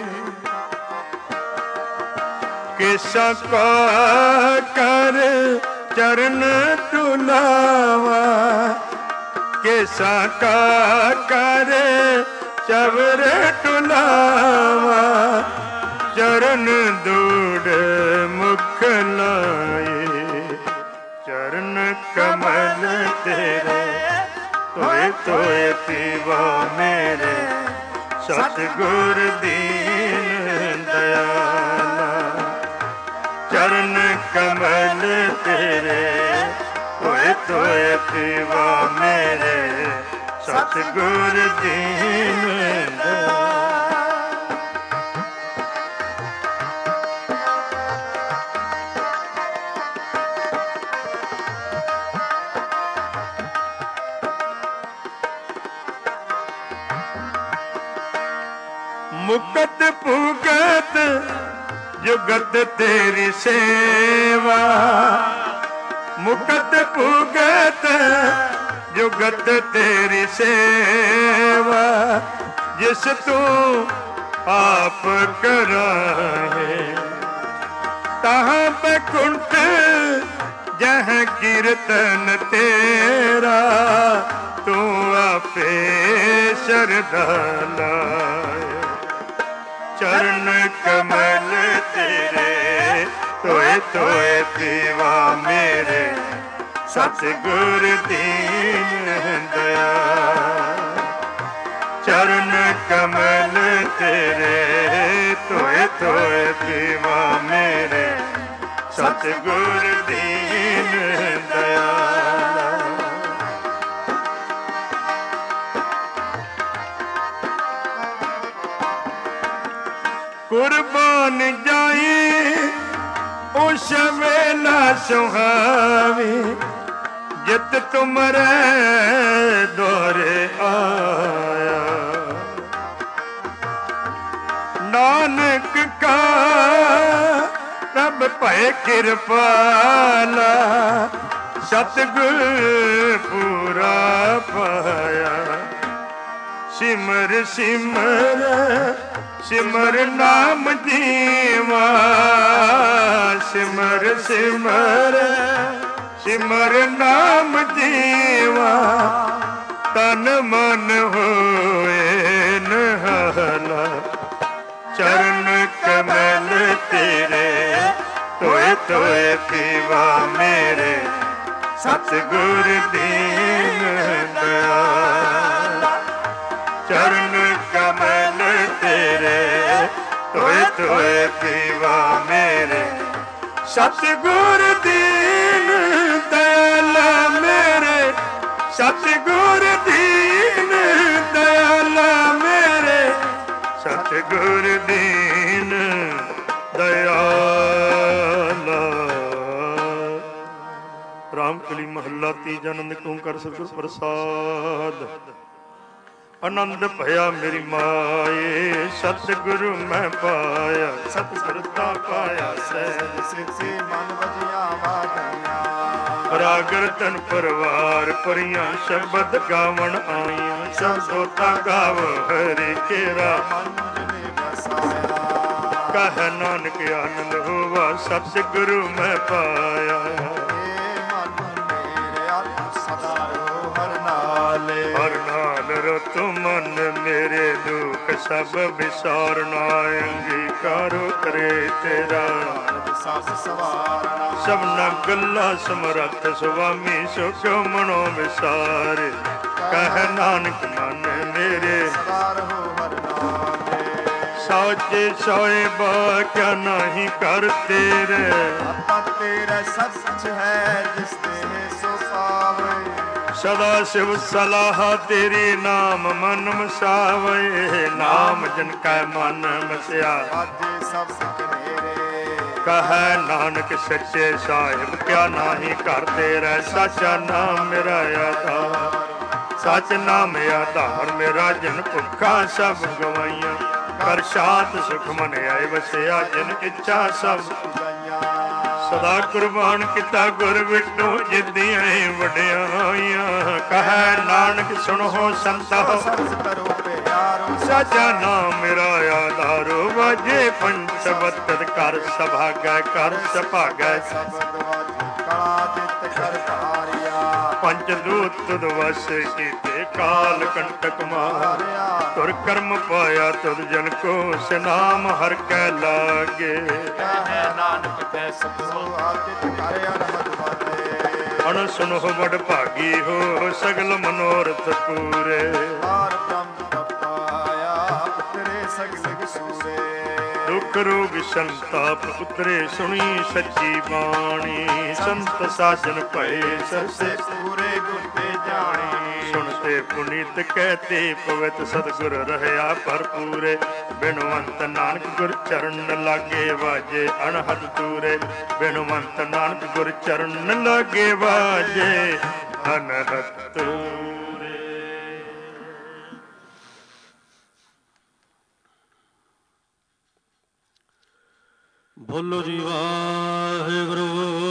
ਕਿਸਾ ਕਾ ਕਰ ਚਰਨ ਟੁਲਾਵਾ, ਕਿਸਾ ਕਾ ਕਰ ਚਵਰ ਟੁਲਾਵਾ। ਚਰਨ ਦੂੜ ਮੁਖ ਲਾਏ, ਚਰਨ ਕਮਲ ਤੇਰੇ ਧੋਏ ਧੋਏ ਪੀਵਾ ਮੇਰੇ, ਸਤਿਗੁਰ ਦੀਨ ਦਇਆਲਾ। ਚਰਨ ਕਮਲ ਤੇਰੇ ਹੋਏ ਤੋਏ ਪੀਵਾ ਮੇਰੇ, ਸਤਿਗੁਰ ਦੀਨ ਦਇਆਲਾ। ਮੁਕਤ ਭੁਗਤ ਜੁਗਤ ਤੇਰੀ ਸੇਵਾ, ਮੁਕਤ ਭੁਗਤ ਜੁਗਤ ਤੇਰੀ ਸੇਵਾ। ਜਿਸ ਤੂੰ ਆਪ ਕਰਾਏ ਤਹਾਂ ਬੈਕੁੰਠ ਜਹ ਕੀਰਤਨ ਤੇਰਾ, ਤੂੰ ਆਪੇ ਸ਼ਰਧਾ ਲਾਏ। ਚਰਨ ਕਮਲ ਤੇਰੇ ਤੋਏ ਤੋਏ ਪੀਵਾ ਮੇਰੇ, ਸਤਿਗੁਰ ਦੀਨ ਦਇਆਲਾ। ਚਰਨ ਕਮਲ ਤੇਰੇ ਤੋਏ ਤੋਏ ਪੀਵਾ ਮੇਰੇ, ਸਤਿਗੁਰ ਦੀਨ ਦਇਆਲਾ। ਕੁਰਬਾਨ ਜਾਈ ਉਸ ਵੇਲਾ ਸੁਹਾਵੀ, ਜਿਤ ਤੁਮਰੇ ਦੋਰੇ ਆਇਆ। ਨਾਨਕ ਕਾ ਰੱਬ ਭੈ ਕਿਰਪਾਲਾ, ਸਤਿਗੁਰ ਪੂਰਾ ਪਾਇਆ। ਸਿਮਰ ਸਿਮਰ ਸਿਮਰ ਨਾਮ ਜੀਵਾ, ਸਿਮਰ ਸਿਮਰ ਸਿਮਰ ਨਾਮ ਜੀਵਾ। ਤਨ ਮਨ ਹੋਏ ਨਿਹਾਲਾ। ਚਰਨ ਕਮਲ ਤੇਰੇ ਤੋਏ ਤੋਏ ਪੀਵਾ ਮੇਰੇ, ਸਤਿਗੁਰ ਦੀਨ ਦਇਆਲਾ। ਚਰਨ ਕਮਲ ਤੇਰੇ ਤੋਏ ਤੋਏ ਪੀਵਾ ਮੇਰੇ, ਸਤਿਗੁਰ ਦੀਨ ਦਇਆਲਾ ਮੇਰੇ, ਸਤਿਗੁਰ ਦੀਨ ਦਇਆਲਾ ਮੇਰੇ, ਸਤਿਗੁਰ ਦੀਨ ਦਇਆਲਾ। ਰਾਮਕਲੀ ਮਹੱਲਾ ਤੀਜਾ। ਆਨੰਦ ਓੰਕਾਰ ਸਤਿਗੁਰ ਪ੍ਰਸਾਦ। ਆਨੰਦ ਭਇਆ ਮੇਰੀ ਮਾਏ, ਸਤਿਗੁਰੂ ਮੈਂ ਪਾਇਆ। ਸਤਿਗੁਰ ਤਾ ਪਾਇਆ ਸਹਿਜ ਸਿੱਧੀ ਮਨ ਵਜਿਆ ਵਾਧੀਆਂ। ਰਾਗਰ ਤਨ ਪਰਵਾਰ ਭਰੀਆਂ ਸ਼ਬਦ ਗਾਵਣ ਆਈਆਂ। ਸਭ ਸੋਤਾ ਗਾਵ ਹਰਿ ਕੇਰਾ ਮਨ ਨੇ ਵਸਾਇਆ। ਕਹਿ ਨਾਨਕ ਆਨੰਦ ਹੋਵਾ ਸਤਿਗੁਰੂ ਮੈਂ ਪਾਇਆ। ਹਰ ਨਾਲ ਰਤ ਮਨ ਮੇਰੇ ਦੁਖ ਸਭ ਵਿਸਾਰਨਾ। ਅੰਗੀਕਾਰੋ ਕਰੇ ਤੇਰਾ ਸਭਨਾ ਗੱਲਾਂ ਸਮਰੱਥ ਸੁਆਮੀ, ਸੁਖ ਮਨੋ ਵਿਸਾਰੇ। ਕਹਿ ਨਾਨਕ ਮਨ ਮੇਰੇ ਸੋਚੇ ਸੋਏ ਬਾ ਕਿਆ ਨਹੀਂ ਕਰ ਤੇਰੇ। ਤੇਰਾ ਸੱਚ ਹੈ ਜਿਸ ਤੇ ਸੋ ਪਾਵੇ। ਸਦਾ ਸ਼ਿਵ ਸਲਾਹ ਤੇਰੀ ਨਾਮ ਮਨ ਮਸਾਵੇ। ਨਾਮ ਜਿਨ ਕੈ ਮਨ ਮਸਿਆ ਸਭ ਸਿੱਖ ਮੇਰੇ। ਕਹੈ ਨਾਨਕ ਸੱਚੇ ਸਾਹਿਬ ਕਿਆ ਨਾਹੀ ਕਰ ਤੇਰਾ। ਸੱਚਾ ਨਾਮ ਮੇਰਾ ਆਧਾਰ, ਸੱਚ ਨਾਮ ਆਧਾਰ ਮੇਰਾ। ਜਿਨ ਭੁੱਖਾ ਸਭ ਗਵਾਈਆਂ, ਕਰ ਸ਼ਾਂਤ ਸੁਖ ਮਨ ਆਏ ਵਸਿਆ। ਜਿਨ ਇੱਛਾ ਸਭ ਸਦਾ ਕੁਰਬਾਨ ਕੀਤਾ ਗੁਰ ਵਿਟੋ ਜਿੱਦੀਆਂ ਵਡਿਆਈਆਂ। ਕਹਿ ਨਾਨਕ ਸੁਣੋ ਸੰਤੋ ਸਾਚਾ ਨਾਮ ਮੇਰਾ ਆਧਾਰੋ। ਵਾਜੇ ਪੰਚਬੱਤਰ ਕਰ ਸਭਾਗੈ, ਕਰ ਸਭਾਗੈ ਕਲਾ ਜਿਤ ਕਰ ਧਾਰਿਆ। ਪੰਜ ਦੂਤ ਤੁਧ ਵਸ ਕੀਤੇ, ਕਾਲ ਕੰਟਕ ਮਾਰਿਆ। ਤੁਰ ਕਰਮ ਪਾਇਆ ਤੁਧ ਜਨ ਕੋ, ਸਨਾਮ ਹਰ ਕੈ ਲਾਗੇ। ਨਾਨਕ ਤੈ ਸਤਿ ਆਦਿਤ ਕਰ ਅਨਹਦ ਵਾਲੇ। ਅਣ ਸੁਨੋ ਵਡ ਭਾਗੀ ਹੋ, ਸਗਲ ਮਨੋਰਥ ਪੂਰੇ। ਹਰ ਬ੍ਰਹਮ ਪਾਇਆ ਸਗਲੇ ਵਿਸੂਰੇ। ਦੁਖ ਰੋਗ ਸੰਤਾਪ ਉਤਰੇ ਸੁਣੀ ਸੱਚੀ ਬਾਣੀ। ਸੰਤ ਸਾਜਨ ਭਏ ਸਰਸੇ ਪੂਰੇ ਗੁਰ ਤੇ ਜਾਣੀ। ਸੁਣਤੇ ਪੁਨੀਤ ਕਹਤੇ ਪਵਿੱਤ ਸਤਿਗੁਰ ਰਹਿਆ ਭਰਪੂਰੇ। ਬਿਨਵੰਤ ਨਾਨਕ ਗੁਰ ਚਰਨ ਲਾਗੇ ਵਾਜੇ ਅਣਹਦ ਤੂਰੇ। ਬਿਨਵੰਤ ਨਾਨਕ ਗੁਰ ਚਰਨ ਲਾਗੇ ਵਾਜੇ ਅਣਹਦ ਤੂਰੇ। ਬੋਲੋ ਜੀ ਵਾਹਿਗੁਰੂ।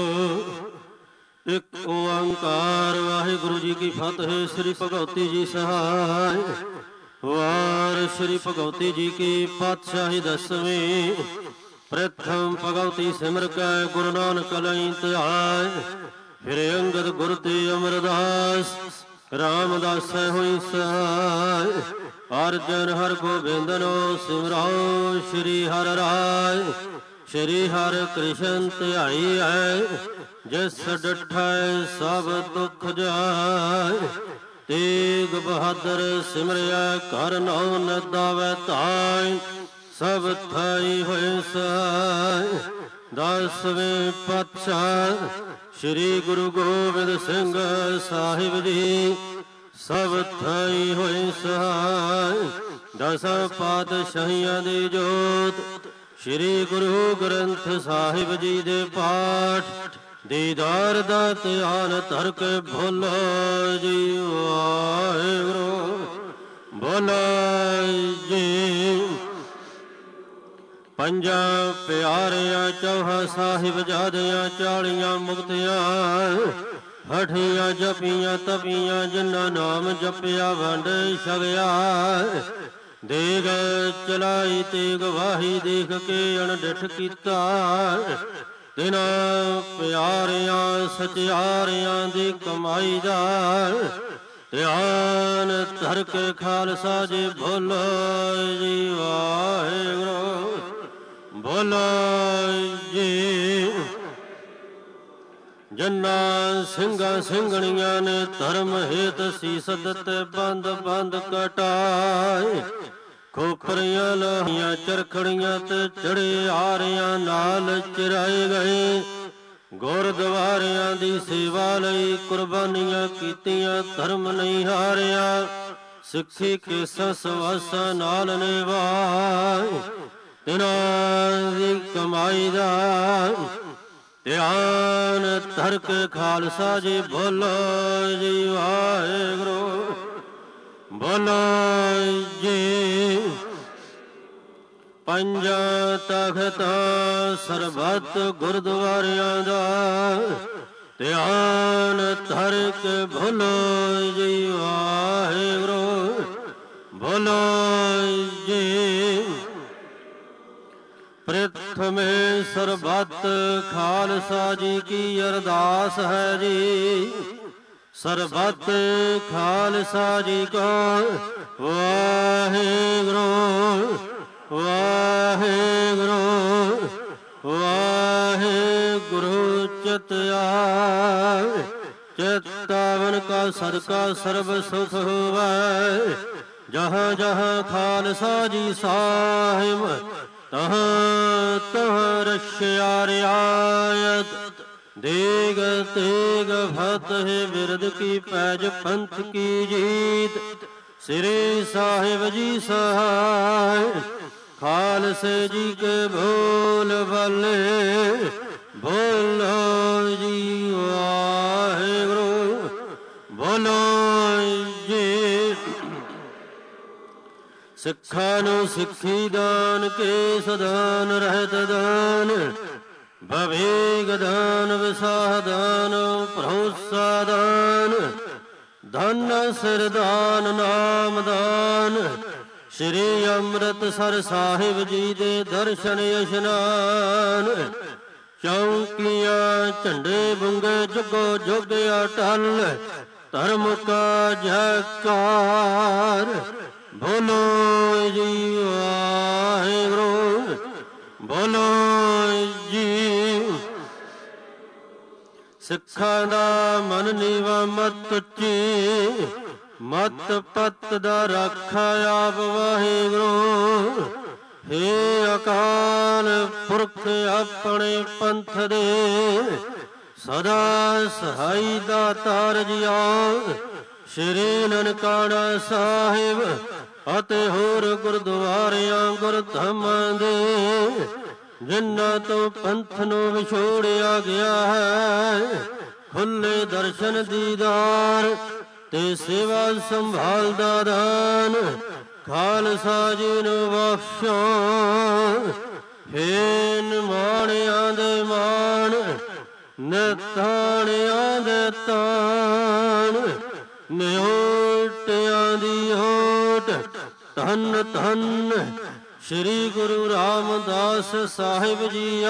ਇੱਕ ਓੰਕਾਰ ਵਾਹਿਗੁਰੂ ਜੀ ਕੀ ਫਤਿਹ। ਸ੍ਰੀ ਭਗਵਤੀ ਜੀ ਸਹਾਇ। ਵਾਰ ਸ੍ਰੀ ਭਗਵਤੀ ਜੀ ਕੀ ਪਾਤਸ਼ਾਹੀ ਦਸਵੀਂ। ਪ੍ਰਥਮ ਭਗਵਤੀ ਸਿਮਰ ਕੈ ਗੁਰੂ ਨਾਨਕ ਲਈ ਧਿਆਇ। ਫਿਰ ਅੰਗਦ ਗੁਰ ਤੇ ਅਮਰਦਾਸ ਰਾਮਦਾਸ ਹੋਈ ਸਹਾਇ। ਅਰਜਨ ਹਰਿ ਗੋਬਿੰਦਨੋ ਸਿਮਰਾਓ ਸ੍ਰੀ ਹਰਿ ਰਾਇ। ਸ਼੍ਰੀ ਹਰਿ ਕ੍ਰਿਸ਼ਨ ਧਿਆਈ ਹੈ ਜਿਸ ਡਿਠੈ ਸਭ ਦੁਖ ਜਾਇ। ਤੇਗ ਬਹਾਦਰ ਸਿਮਰਿਆ ਕਰ ਨਾਉ ਨਦਾਵੈ ਧਾਇ। ਸਭ ਥਾਈ ਹੋਏ ਸਹਾਇ। 10ਵੇਂ ਪਾਤਸ਼ਾਹ ਸ੍ਰੀ ਗੁਰੂ ਗੋਬਿੰਦ ਸਿੰਘ ਸਾਹਿਬ ਜੀ ਸਭ ਥਾਈ ਹੋਏ ਸਹਾਇ। 10 ਪਾਤਸ਼ਾਹੀਆਂ ਦੀ ਜੋਤ ਸ੍ਰੀ ਗੁਰੂ ਗ੍ਰੰਥ ਸਾਹਿਬ ਜੀ ਦੇ ਪਾਠ ਦੀਦਾਰ ਦਾ ਧਿਆਨ ਧਰ ਕੇ ਬੋਲੋ ਜੀ ਵਾਹਿਗੁਰੂ। ਬੋਲੋ ਜੀ। ਪੰਜਾਂ ਪਿਆਰਿਆਂ ਚੌਹਾਂ ਸਾਹਿਬਜ਼ਾਦਿਆਂ 40 ਮੁਕਤਿਆਂ ਹਠੀਆਂ ਜਪੀਆਂ ਤਪੀਆਂ ਜਿਨ੍ਹਾਂ ਨਾਮ ਜਪਿਆ ਵੰਡ ਛਕਿਆ। ਦੇਗ ਚਲਾਈ ਤੇ ਗਵਾਹੀ ਦੇਖ ਕੇ ਅਣਡਿਠ ਕੀਤਾ। ਤਿਨਾਂ ਪਿਆਰਿਆਂ ਸਚਿਆਰਿਆਂ ਦੀ ਕਮਾਈ ਦਾ ਧਿਆਨ ਧਰ ਕੇ ਖਾਲਸਾ ਜੀ ਬੋਲੋ ਜੀ ਵਾਹਿਗੁਰੂ। ਬੋਲੋ ਜੀ। ਜੰਨਾ ਸਿੰਘਾਂ ਸਿੰਘਣੀਆਂ ਨੇ ਧਰਮ ਹੇਤ ਸੀਸ ਦਿੱਤੇ ਬੰਦ ਬੰਦ ਕਟਾਏ। ਖੋਪਰੀਆਂ ਲਾਹੀਆਂ ਚਰਖੜੀਆਂ ਤੇ ਚੜੇ ਆਰਿਆਂ ਨਾਲ ਚਿਰਾਏ ਗਏ। ਗੁਰਦੁਆਰਿਆਂ ਦੀ ਸੇਵਾ ਲਈ ਕੁਰਬਾਨੀਆਂ ਕੀਤੀਆਂ ਧਰਮ ਨਹੀਂ ਹਾਰਿਆ। ਸਿੱਖੀ ਕੇਸਾਂ ਸਵਾਸਾਂ ਨਾਲ ਨਿਭਾਏ। ਤਿਨਾਂ ਦੀ ਕਮਾਈ ਦਾ ਧਿਆਨ ਧਰ ਕੇ ਖਾਲਸਾ ਜੀ ਬੋਲੋ ਜੀ ਵਾਹਿਗੁਰੂ। ਬੋਲੋ ਜੀ। ਪੰਜਾਂ ਤਖ਼ਤਾਂ ਸਰਬੱਤ ਗੁਰਦੁਆਰਿਆਂ ਦਾ ਧਿਆਨ ਧਰ ਕੇ ਬੋਲੋ ਜੀ ਵਾਹਿਗੁਰੂ। ਬੋਲੋ ਜੀ। ਪ੍ਰਥਮੇ ਸਰਬੱਤ ਖਾਲਸਾ ਜੀ ਕੀ ਅਰਦਾਸ ਹੈ ਜੀ। ਸਰਬੱਤ ਖਾਲਸਾ ਜੀ ਕੋ ਵਾਹਿਗੁਰੂ ਵਾਹਿਗੁਰੂ ਵਾਹਿਗੁਰੂ। ਚਿਤ ਆਏ ਚਿਤਾਵਨ ਕਾ ਸਦਕਾ ਸਰਬ ਸੁਖ ਹੋਵੈ। ਜਹਾਂ ਜਹਾਂ ਖਾਲਸਾ ਜੀ ਸਾਹਿਬ ਤਹਾਂ ਤਹਾਂ ਰਖਿਆ ਰਿਆਇਤ। ਦੇਗ ਤੇਗ ਫਤਿਹ ਬਿਰਦ ਕੀ ਪੈਜ ਪੰਥ ਕੀ ਜੀਤ। ਸ੍ਰੀ ਸਾਹਿਬ ਜੀ ਸਹਾਇ ਖਾਲਸੇ ਜੀ ਕੇ ਬੋਲ ਬੱਲੇ। ਬੋਲੋ ਜੀ ਵਾਹਿਗੁਰੂ। ਬੋਲੋ ਜੀ। ਸਿੱਖਾਂ ਨੂੰ ਸਿੱਖੀ ਦਾਨ ਕੇਸ ਦਾਨ ਰਹਿਤ ਦਾਨ। ਬਵੇਗ ਦਾਨ ਵਿਸਾਹ ਦਾਨ ਭਰੋਸਾ ਦਾਨ। ਧਨ ਸਿਰ ਦਾਨ ਨਾਮ ਦਾਨ। ਸ੍ਰੀ ਅੰਮ੍ਰਿਤਸਰ ਸਾਹਿਬ ਜੀ ਦੇ ਦਰਸ਼ਨ ਇਸ਼ਨਾਨ। ਚੌਂਕੀਆਂ ਝੰਡੇ ਬੁੰਗੇ ਜੁਗੋ ਜੁਗ ਅਟਲ। ਧਰਮ ਕਾ ਜੈਕਾਰ। ਬੋਲੋ ਜੀ ਵਾਹਿਗੁਰੂ। ਬੋਲੋ ਜੀ। ਸਿੱਖਾਂ ਦਾ ਮਨ ਨੀਵਾ ਮਤ ਉੱਚੀ। ਮਤ ਪਤ ਦਾ ਰਾਖਾ ਆਪ ਵਾਹਿਗੁਰੂ। ਹੇ ਅਕਾਲ ਪੁਰਖ ਆਪਣੇ ਪੰਥ ਦੇ ਸਦਾ ਸਹਾਈ ਦਾਤਾਰ ਜੀਓ। ਸ਼੍ਰੀ ਨਨਕਾਣਾ ਸਾਹਿਬ ਅਤੇ ਹੋਰ ਗੁਰਦੁਆਰਿਆਂ ਗੁਰਧਾਮਾਂ ਦੇ ਜਿਨ੍ਹਾਂ ਤੋਂ ਪੰਥ ਨੂੰ ਵਿਛੋੜਿਆ ਗਿਆ ਹੈ, ਖੁੱਲੇ ਦਰਸ਼ਨ ਦੀਦਾਰ ਤੇ ਸੇਵਾ ਸੰਭਾਲ ਦਾ ਦਾਨ ਖਾਲਸਾ ਜੀ ਨੂੰ ਬਖਸ਼ੋ। ਹੇ ਨਿਮਾਣਿਆਂ ਦੇ ਮਾਣ, ਨਿਤਾਣਿਆਂ ਦੇ ਤਾਣ, ਨਿਓਟਿਆਂ ਦੀ ਓਟ, ਧੰਨ ਧੰਨ ਸ਼੍ਰੀ ਗੁਰੂ ਰਾਮਦਾਸ ਸਾਹਿਬ ਜੀ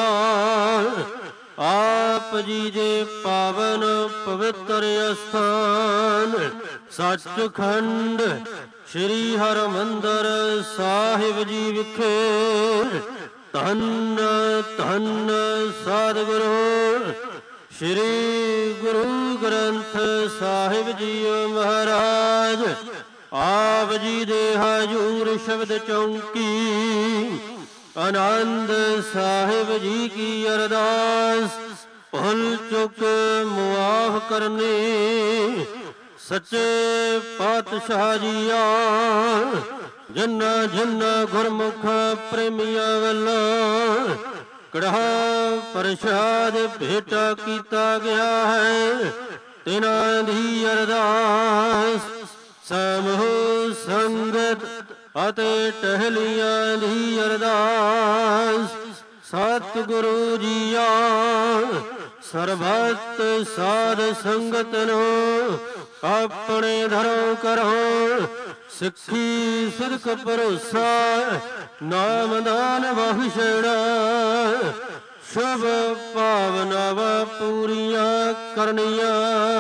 ਆਪ ਜੀ ਦੇ ਪਾਵਨ ਪਵਿੱਤਰ ਅਸਥਾਨ ਸੱਚਖੰਡ ਸ਼੍ਰੀ ਹਰਿਮੰਦਰ ਸਾਹਿਬ ਜੀ ਵਿਖੇ ਧੰਨ ਧੰਨ ਸਤਿਗੁਰੂ ਸ਼੍ਰੀ ਗੁਰੂ ਗ੍ਰੰਥ ਸਾਹਿਬ ਜੀ ਮਹਾਰਾਜ ਆਪ ਜੀ ਦੇ ਹਜੂਰ ਸ਼ਬਦ ਚੌਂਕੀ ਆਨੰਦ ਸਾਹਿਬ ਜੀ ਕੀ ਅਰਦਾਸ ਭੁੱਲ ਚੁੱਕ ਮੁਆਫ ਕਰਨੀ। ਸੱਚੇ ਪਾਤਸ਼ਾਹ ਜੀਆਂ ਜਿਨ੍ਹਾਂ ਜਿਨ੍ਹਾਂ ਗੁਰਮੁਖ ਪ੍ਰੇਮੀਆਂ ਵੱਲੋਂ ਕੜਾਹ ਪ੍ਰਸ਼ਾਦ ਭੇਟਾ ਕੀਤਾ ਗਿਆ ਹੈ, ਤਿਨਾਂ ਦੀ ਅਰਦਾਸ ਸਮੂਹ ਸੰਗਤ ਅਤੇ ਟਹਿਲੀਆਂ ਦੀ ਅਰਦਾਸ ਸਤਿਗੁਰੂ ਜੀਆਂ ਸਰਬੱਤ ਸਾਧ ਸੰਗਤ ਨੂੰ ਆਪਣੇ ਧਰਮ ਕਰੋ। ਸਿੱਖੀ ਸਿਦਕ ਭਰੋਸਾ ਨਾਮਦਾਨ ਬਖਸ਼ਣਾ, ਸ਼ੁਭ ਭਾਵਨਾਵਾਂ ਪੂਰੀਆਂ ਕਰਨੀਆਂ।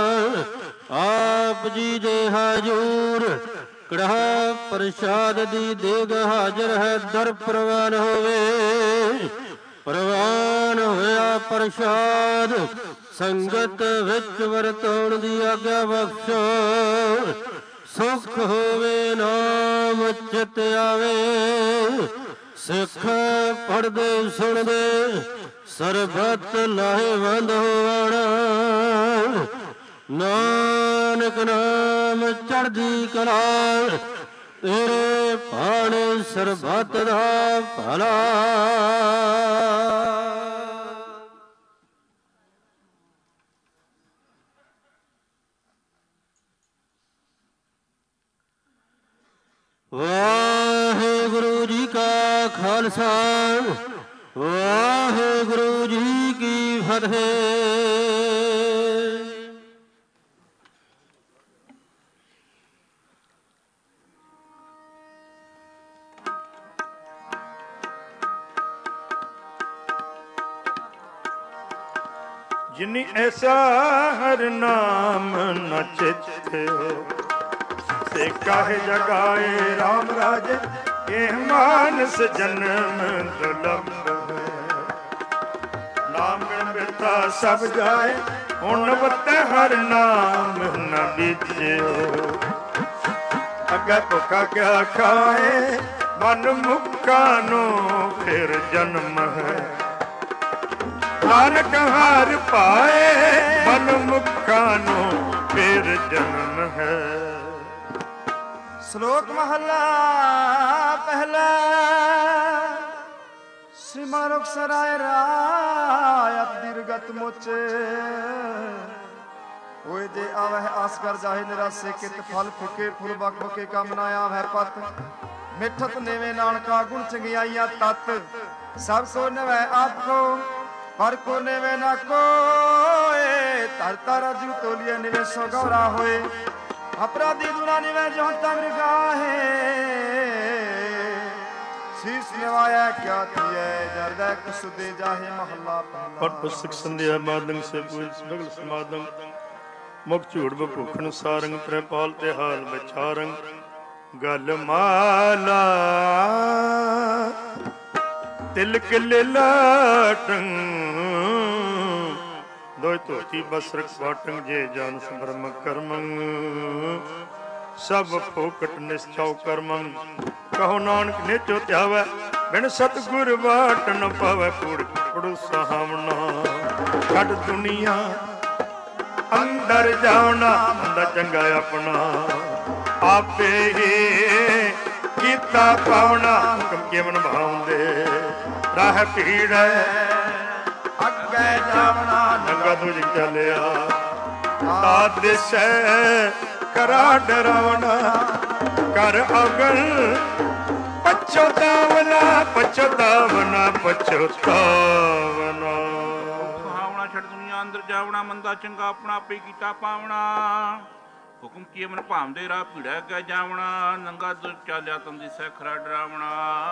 ਆਪ ਜੀ ਦੇ ਹਜੂਰ ਕੜਾਹ ਪ੍ਰਸ਼ਾਦ ਦੀ ਦੇਗ ਹਾਜ਼ਰ ਹੈ, ਦਰ ਪ੍ਰਵਾਨ ਹੋਵੇ। ਪ੍ਰਵਾਨ ਹੋਇਆ ਪ੍ਰਸ਼ਾਦ ਸੰਗਤ ਵਿੱਚ ਵਰਤਾਉਣ ਦੀ ਆਗਿਆ ਬਖਸ਼ੋ। ਸੁਖ ਹੋਵੇ ਨਾਮ ਚਿਤ ਆਵੇ, ਸਿੱਖ ਪੜ੍ਹਦੇ ਸੁਣਦੇ ਸਰਬੱਤ ਲਾਹੇਵੰਦ ਹੋਵਣ। ਨਾਨਕ ਨਾਮ ਚੜ੍ਹਦੀ ਕਲਾ, ਤੇਰੇ ਭਾਣੇ ਸਰਬੱਤ ਦਾ ਭਲਾ। ਵਾਹਿਗੁਰੂ ਜੀ ਕਾ ਖਾਲਸਾ, ਵਾਹਿਗੁਰੂ ਜੀ ਕੀ ਫਤਿਹ। ਜਿਨੀ ਐਸਾ ਹਰ ਨਾਮ ਨ ਚਿਤਿਓ, ਸੇ ਕਾਹੇ ਜਗਾਏ ਰਾਮ ਰਾਜ। ਇਹ ਮਾਨਸ ਜਨਮ ਦੁਲਭ ਹੈ, ਨਾਮ ਬਿਨ ਬਿਰਥਾ ਸਭ ਜਾਏ। ਹੁਣ ਵਤੈ ਹਰ ਨਾਮ ਨ ਬੀਜਿਓ, ਅੱਗੇ ਭੁੱਖਾ ਕਿਆ ਖਾਏ। ਮਨ ਮੁੱਖਾ ਨੂੰ ਫਿਰ ਜਨਮ ਹੈ, ਨਾਨਕ ਹਰਿ ਪਾਏ। ਮਨ ਮੁੱਖਾਂ ਨੂੰ ਫਿਰ ਜਨਮ ਹੈ। ਸ਼ਲੋਕ ਮਹਲਾ ਪਹਿਲਾ। ਸ੍ਰੀ ਮਾਨੁਖ ਸਰਾਏ ਰਾਇ ਦੀਰਗਤ ਮੋਚੇ। ਹੋਏ ਜੇ ਆਵਹਿ ਆਸ ਕਰ ਜਾਹੇ ਨਿਰਾਸੇ। ਕਿਤ ਫਲ ਫੁਕੇ ਫੁੱਲ ਬਕ ਬਕੇ ਕੰਮ ਨਾ ਆਵਹਿ ਪਤ। ਮਿੱਠਤ ਨੇਵੇਂ ਨਾਨਕਾ ਗੁਣ ਚੰਗਿਆਈਆ ਤਤ। ਸਭ ਕੋ ਨਵੈ ਆਪ ਕੋ ਪਰ ਕੋ ਨੇਵੇਂ ਨਾ ਕੋਏ। ਧਰ ਧਰ ਜੂ ਤੋਲੀਏ ਨਿਵੇਸੋ ਗੌਰਾ ਹੋਏ। ਅਪਰਾਧੀ ਦੁਨਾ ਨਿਵੇ ਜੋਨ ਤਮਿ ਗਾਹੇ। ਸੀਸ ਨਿਵਾਇਆ ਕਿਆ ਥੀਏ ਜਰਦੈ ਕੁਸ ਦੇ ਜਾਹੇ। ਮਹੱਲਾ ਪਹਿਲਾ। ਪਟ ਪੁਸਤਕ ਸੰਧਿਆ ਮਾਦੰਗ ਸੇ ਪੂਜ ਸਗਲ ਸਮਾਦੰ। ਮੁਖ ਝੂੜ ਬਭੂਖਣ ਸਾਰੰਗ ਪ੍ਰਪਾਲ ਤੇ ਹਾਲ ਵਿਚਾਰੰਗ। ਗਲ ਮਾਲਾ ਤਿਲਕ ਲਿਲਾਟੰ। ਦੋਇ ਧੋਤੀ ਬਸਰਕ ਪਾਟੰ। ਜੇ ਜਾਨ ਸੰਭਰਮ ਕਰਮੰ ਸਭ ਫੋਕਟ ਨਿਸਚਉ ਕਰਮੰ ਕਹੋ ਨਾਨਕ ਨੇਚੋ ਧਿਆਵੈ ਬਿਨ ਸਤਿਗੁਰ ਬਾਟ ਨ ਪਾਵੈ ਪੂੜ ਪੜੂ ਸਹਾਵਣਾ ਛੱਡ ਦੁਨੀਆ ਅੰਦਰ ਜਾਵਣਾ ਬੰਦਾ ਚੰਗਾ ਆਪਣਾ ਆਪੇ ਹੀ ਕੀਤਾ ਪਾਵਣਾ ਹੁਕਮ ਕੇਵਨ ਭਾਉਂਦੇ ਰਾਹ ਭੀੜ ਅੱਗੇ ਜਾਵਣਾ ਨੰਗਾ ਤੁਝ ਚੱਲਿਆ ਤਾ ਦਿਸੈ ਕਰਾ ਡਰਾਵਣਾ ਕਰ ਅਗਲ ਪਛਤਾਵਨਾ ਪਛਤਾਵਨਾ ਪਛਤਾਵਨਾ ਸੁਹਾਵਣਾ ਛੱਡ ਦੁਨੀਆ ਅੰਦਰ ਜਾਵਣਾ ਮੰਦਾ ਚੰਗਾ ਆਪਣਾ ਆਪੇ ਕੀਤਾ ਪਾਵਣਾ ਹੁਕਮ ਕੀ ਮਨ ਭਾਵਦੇ ਰਾਹ ਭੀੜਾ ਅੱਗੇ ਜਾਵਣਾ ਨੰਗਾ ਦੁਰ ਚਾਲਿਆ ਤੰ ਦਿਸੈ ਖਰਾ ਡਰਾਵਣਾ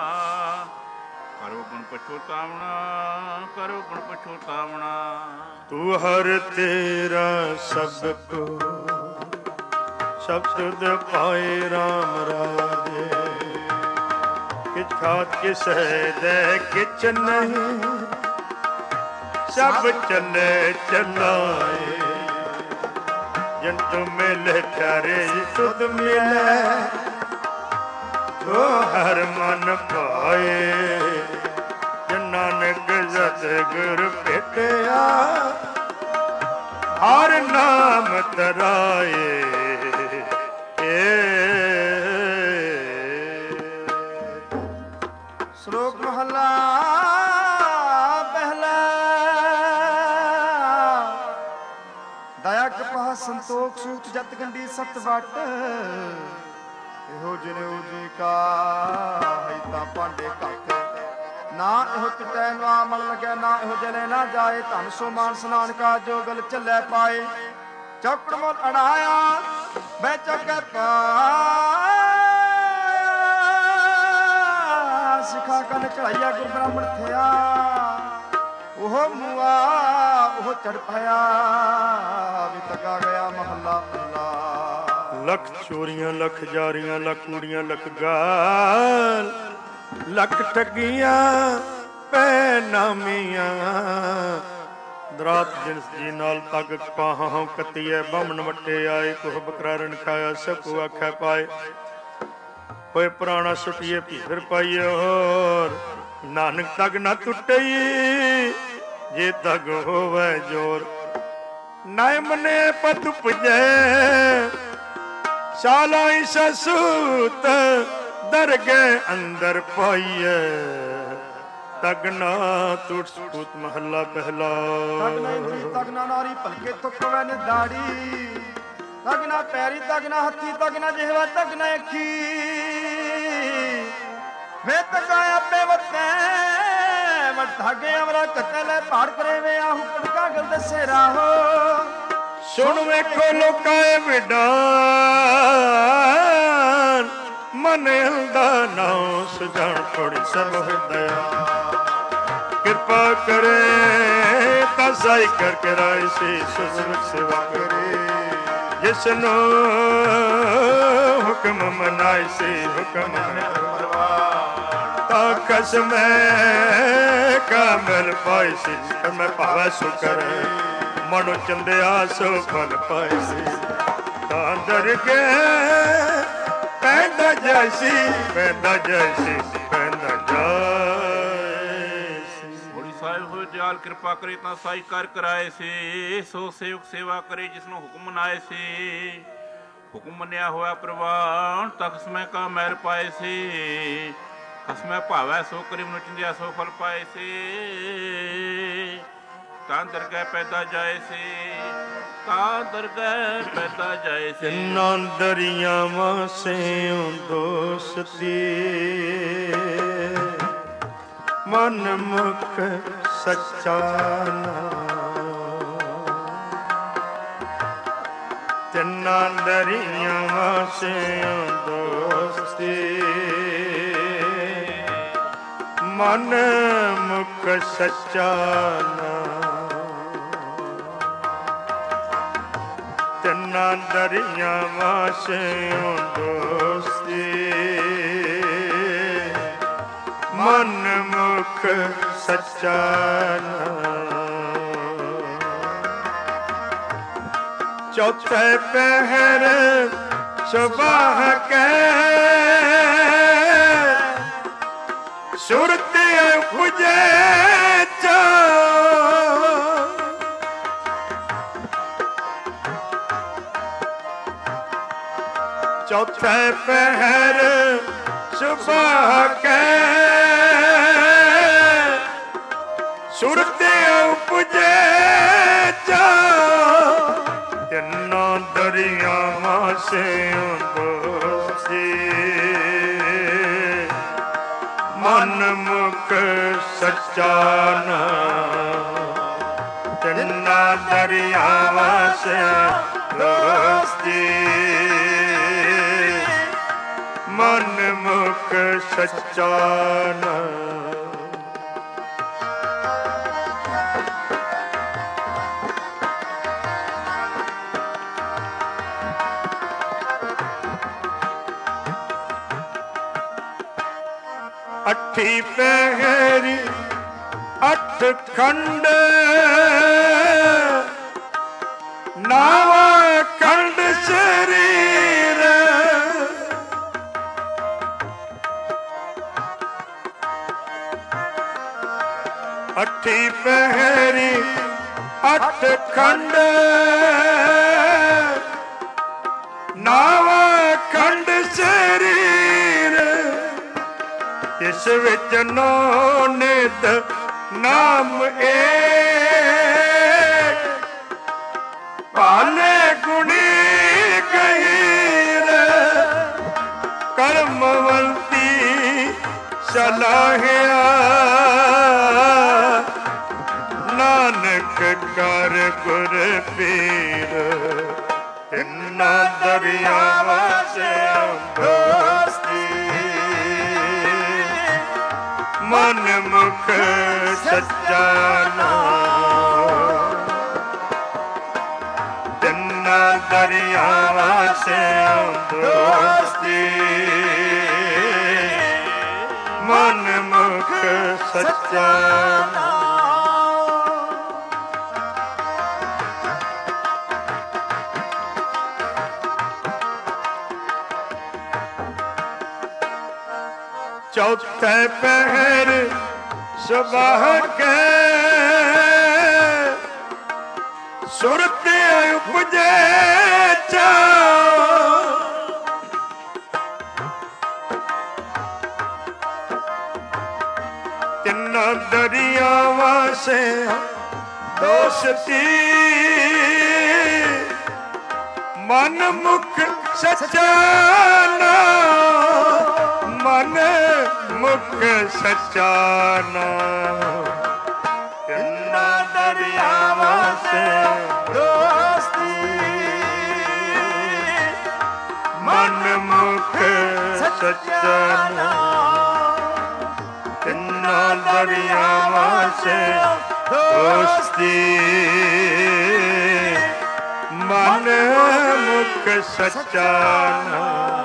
ਕਰੋ ਗੁਣ ਪਛਤਾਵਣਾ ਕਰੋ ਗੁਣ ਪਛਤਾਵਣਾ ਤੂੰ ਹਰ ਤੇਰਾ ਸਭ ਕੋ ਸ਼ਬਦ ਪਾਏ ਰਾਮ ਰਾਜੇ ਕਿਛ ਖਾਤ ਕਿਸ ਹੈ ਦੇ ਕਿਛ ਨਹੀਂ ਸਭ ਚੱਲੇ ਚਲਾਏ ਜਨ ਤੁ ਮਿਲੇ ਪਿਆਰੇ ਸੁਧ ਮਿਲੇ ਜੋ ਹਰ ਮਨ ਪਾਏ ਜਨ ਨਾਨਕ ਜਤ ਗੁਰ ਭੇਟਿਆ ਹਰ ਨਾਮ ਤਰਾਏ ਸ਼ਲੋਕ ਮਹਲਾ ਪਹਿਲਾ ਦਇਆ ਕ੍ਰਿਪਾ ਸੰਤੋਖ ਸੂਤ ਜਤ ਗੰਢੀ ਸਤ ਵਟ ਇਹੋ ਜਿਨਿ ਜੀ ਕਾ ਹੈ ਤਾਂ ਭਾਂਡੇ ਘੱਟ ਨਾ ਇਹੋ ਕਿਤੈ ਨਾ ਮਨ ਲੱਗੈ ਨਾ ਇਹੋ ਜਲੇ ਨਾ ਜਾਏ ਧਨ ਸੋ ਮਾਨ ਸਨਾਨ ਕਾ ਜੋ ਗਲ ਚੱਲੇ ਪਾਏ ਚੌਕੜ ਮੋਲ ਅੜਾਇਆ ਬੈ ਚੱਕੇ ਪਾ ਸਿਖਾ ਕਨ ਚੜਾਈਆ ਗੁਰ ਬ੍ਰਾਹਮਣ ਥਿਆ ਉਹ ਮੁਆ ਉਹ ਚੜ ਪਿਆ ਵੀ ਤੱਕਾ ਗਿਆ ਮਹੱਲਾ ਪਹਿਲਾ ਲੱਖ ਚੋਰੀਆਂ ਲੱਖ ਜਾਰੀਆਂ ਲੱਖ ਕੂੜੀਆਂ ਲੱਖ ਗਾਲ ਲੱਖ ਠੱਗੀਆਂ ਪੈ ਨਾਮੀਆਂ ਦਰਾਤ ਜਿਨਸ ਜੀ ਨਾਲ ਤੱਕ ਪਾਹਾਂ ਕੱਤੀਐ ਬਾਹਮਣ ਵੱਟੇ ਆਏ ਕੋਹ ਬਕਰਾਰਨ ਖਾਇਆ ਸਭ ਕੋ ਆਖੈ ਪਾਏ ਹੋਏ ਪੁਰਾਣਾ ਸੁਟੀਏ ਫਿਰ ਪਾਈਏ ਹੋਰ ਨਾਨਕ ਤੱਕ ਨਾ ਟੁੱਟਈ ਜੇ ਤੱਕ ਹੋਵੇ ਜੋਰ ਨਾਇ ਮਨੇ ਪਤ ਪੁਜੈ ਸ਼ਾਲਾਈ ਸਸੂਤ ਦਰਗੇ ਅੰਦਰ ਪਾਈਏ ਤਗਨਾ ਟੁੱਟ ਸਪੂਤ ਮਹੱਲਾ ਪਹਿਲਾ ਤਗਨਾ ਇੰਦਰੀ ਤਗਨਾ ਨਾਰੀ ਭਲਕੇ ਤੁਕਵੇ ਨੇ ਦਾੜੀ ਤਗਨਾ ਪੈਰੀ ਤਗਨਾ ਹੱਥੀ ਤਗਨਾ ਜਿਹਵਾ ਤਗਨਾ ਅੱਖੀ ਵੇ ਤਗਾ ਆਪੇ ਵਤੈ ਵਟ ਧਾਗੇ ਅਮਰਾ ਕੱਟੇ ਲੈ ਪਹਾੜ ਕਰੇ ਵੇ ਆਹੂ ਕੜਕਾ ਗਲ ਦੱਸੇ ਰਾਹੋ ਸੁਣ ਵੇਖੋ ਲੋਕਾਏ ਵਿਡਾਨ ਮਨ ਹਲਦਾ ਨਾਉ ਸੁਜਾਨ ਥੋੜੀ ਸਭ ਹਿਰਦਿਆ ਕਿਰਪਾ ਕਰੇ ਤਾਂ ਸਾਈ ਕਰਕੇ ਰਾਇ ਸੀ ਸੁਸਰਤ ਸੇਵਾ ਕਰੇ ਜਿਸਨੂੰ ਹੁਕਮ ਮਨਾਈ ਸੀ ਹੁਕਮ ਤਾਂ ਕਸਮੈ ਕਾਮਲ ਪਾਈ ਸੀ ਮੈਂ ਭਾਵੈ ਸੁਕਰ ਮਨੋ ਚੰਦਿਆ ਸੋ ਫਲ ਪਾਈ ਸੀ ਤਾਂ ਦਰਗੇ ਪੈਂਦਾ ਜੈਸੀ ਪੈਂਦਾ ਜੈਸੀ ਪੈਂਦਾ ਜੈਸੀ ਹੋਲੀ ਸਾਹਿਬ ਹੋਏ ਦਿਆਲ ਕਿਰਪਾ ਕਰੇ ਤਾਂ ਸਾਈ ਕਰ ਕਰਾਏ ਸੀ ਸੋ ਸੇਵਕ ਸੇਵਾ ਕਰੇ ਜਿਸਨੂੰ ਹੁਕਮ ਮਨਾਏ ਸੀ ਹੁਕਮ ਮੰਨਿਆ ਹੋਇਆ ਪ੍ਰਵਾਨ ਤਖਸਮੈ ਕਾ ਮਹਿਰ ਪਾਏ ਸੀ ਖਸਮੈ ਭਾਵੈ ਸੋ ਕਰੀ ਮਨੁ ਚੰਦਿਆ ਸੋ ਫਲ ਪਾਏ ਸੀ ਤਾਂ ਦਰਗਹਿ ਪੈਦਾ ਜਾਏ ਸੀ ਤਾਂ ਦਰਗਹਿ ਪੈਦਾ ਜਾਏ ਸੀ ਤਿੰਨਾਂ ਦਰਿਆਵਾਂ ਸਿਉ ਦੋਸਤੀ ਮਨ ਮੁਖ ਸੱਚਾ ਤਿੰਨਾਂ ਦਰਿਆਵਾਂ ਸਿਉ ਦੋਸਤੀ ਮਨ ਮੁਖ ਸੱਚਾ ਤਿੰਨਾਂ ਦਰਿਆਵਾਂ ਸਿਉ ਦੋਸਤੀ ਮਨ ਮੁਖ ਸੱਚਾ ਚੌਥੇ ਪਹਿਰ ਸੁਬਾਹ ਕੇ ਸੁਰਤ ਉਪਜੇ ਚਾ ਚੌਥੇ ਪਹਿਰ ਸੁਬਾਹ ਕੇ ਸੁਰਤ ਉਪਜੇ ਚਾ ਤਿੰਨਾਂ ਦਰਿਆਵਾਂ ਸੇ ਮਨ ਮੁਖ ਸੱਚਾ ਨਾਮ ਤਿੰਨਾਂ ਦਰਿਆਵਾਂ ਸੇ ਦੋਸਤੀ ਮਨ ਮੁਖ ਸੱਚਾ ਨਾਮ ਅੱਠੀ ਪਹਿਰੀ ਅੱਠ ਖੰਡ ਨਾਵਾ ਖੰਡ ਸਰੀਰ ਅੱਠੀ ਪਹਿਰੀ ਅੱਠ ਖੰਡ ਨਾਵਾ ਖੰਡ ਸਰੀਰ ਇਸ ਵਿੱਚ ਨੋ ਨਿਤ ਨਾਮ ਏਕ ਭਾਲੇ ਗੁਣੀ ਗਹੀਰ ਕਰਮਵੰਤੀ ਸਲਾਹਿਆ ਨਾਨਕ ਕਰ ਗੁਰ ਪੀਰ ਤਿੰਨਾਂ ਦਰਿਆਵਾਂ ਸੇ ਦੋਸਤੀ ਮਨ ਮੁਖ ਸੱਚਾ ਨਾਮ ਤਿੰਨਾਂ ਦਰਿਆਵਾਂ ਸੇ ਦੋਸਤੀ ਮਨ ਮੁਖ ਸੱਚਾ ਨਾਮ ਚੌਥੇ ਪਹਿਰ ਸੁਬਾਹ ਕੇ ਸੁਰਤ ਉਪਜੇ ਚਾ ਤਿੰਨਾਂ ਦਰਿਆਵਾਂ ਸੇ ਦੋਸਤੀ ਮਨ ਮੁਖ ਸੱਚਾ ਨਾਮ ਮਨ ਮੁਖ ਸੱਚਾ ਨਾਮ ਤਿੰਨਾਂ ਦਰਿਆਵਾਂ ਸੇ ਦੋਸਤੀ ਮਨ ਮੁਖ ਸੱਚਾ ਨਾਮ ਤਿੰਨਾਂ ਦਰਿਆਵਾਂ ਸੇ ਦੋਸਤੀ ਮਨ ਮੁਖ ਸੱਚਾ ਨਾਮ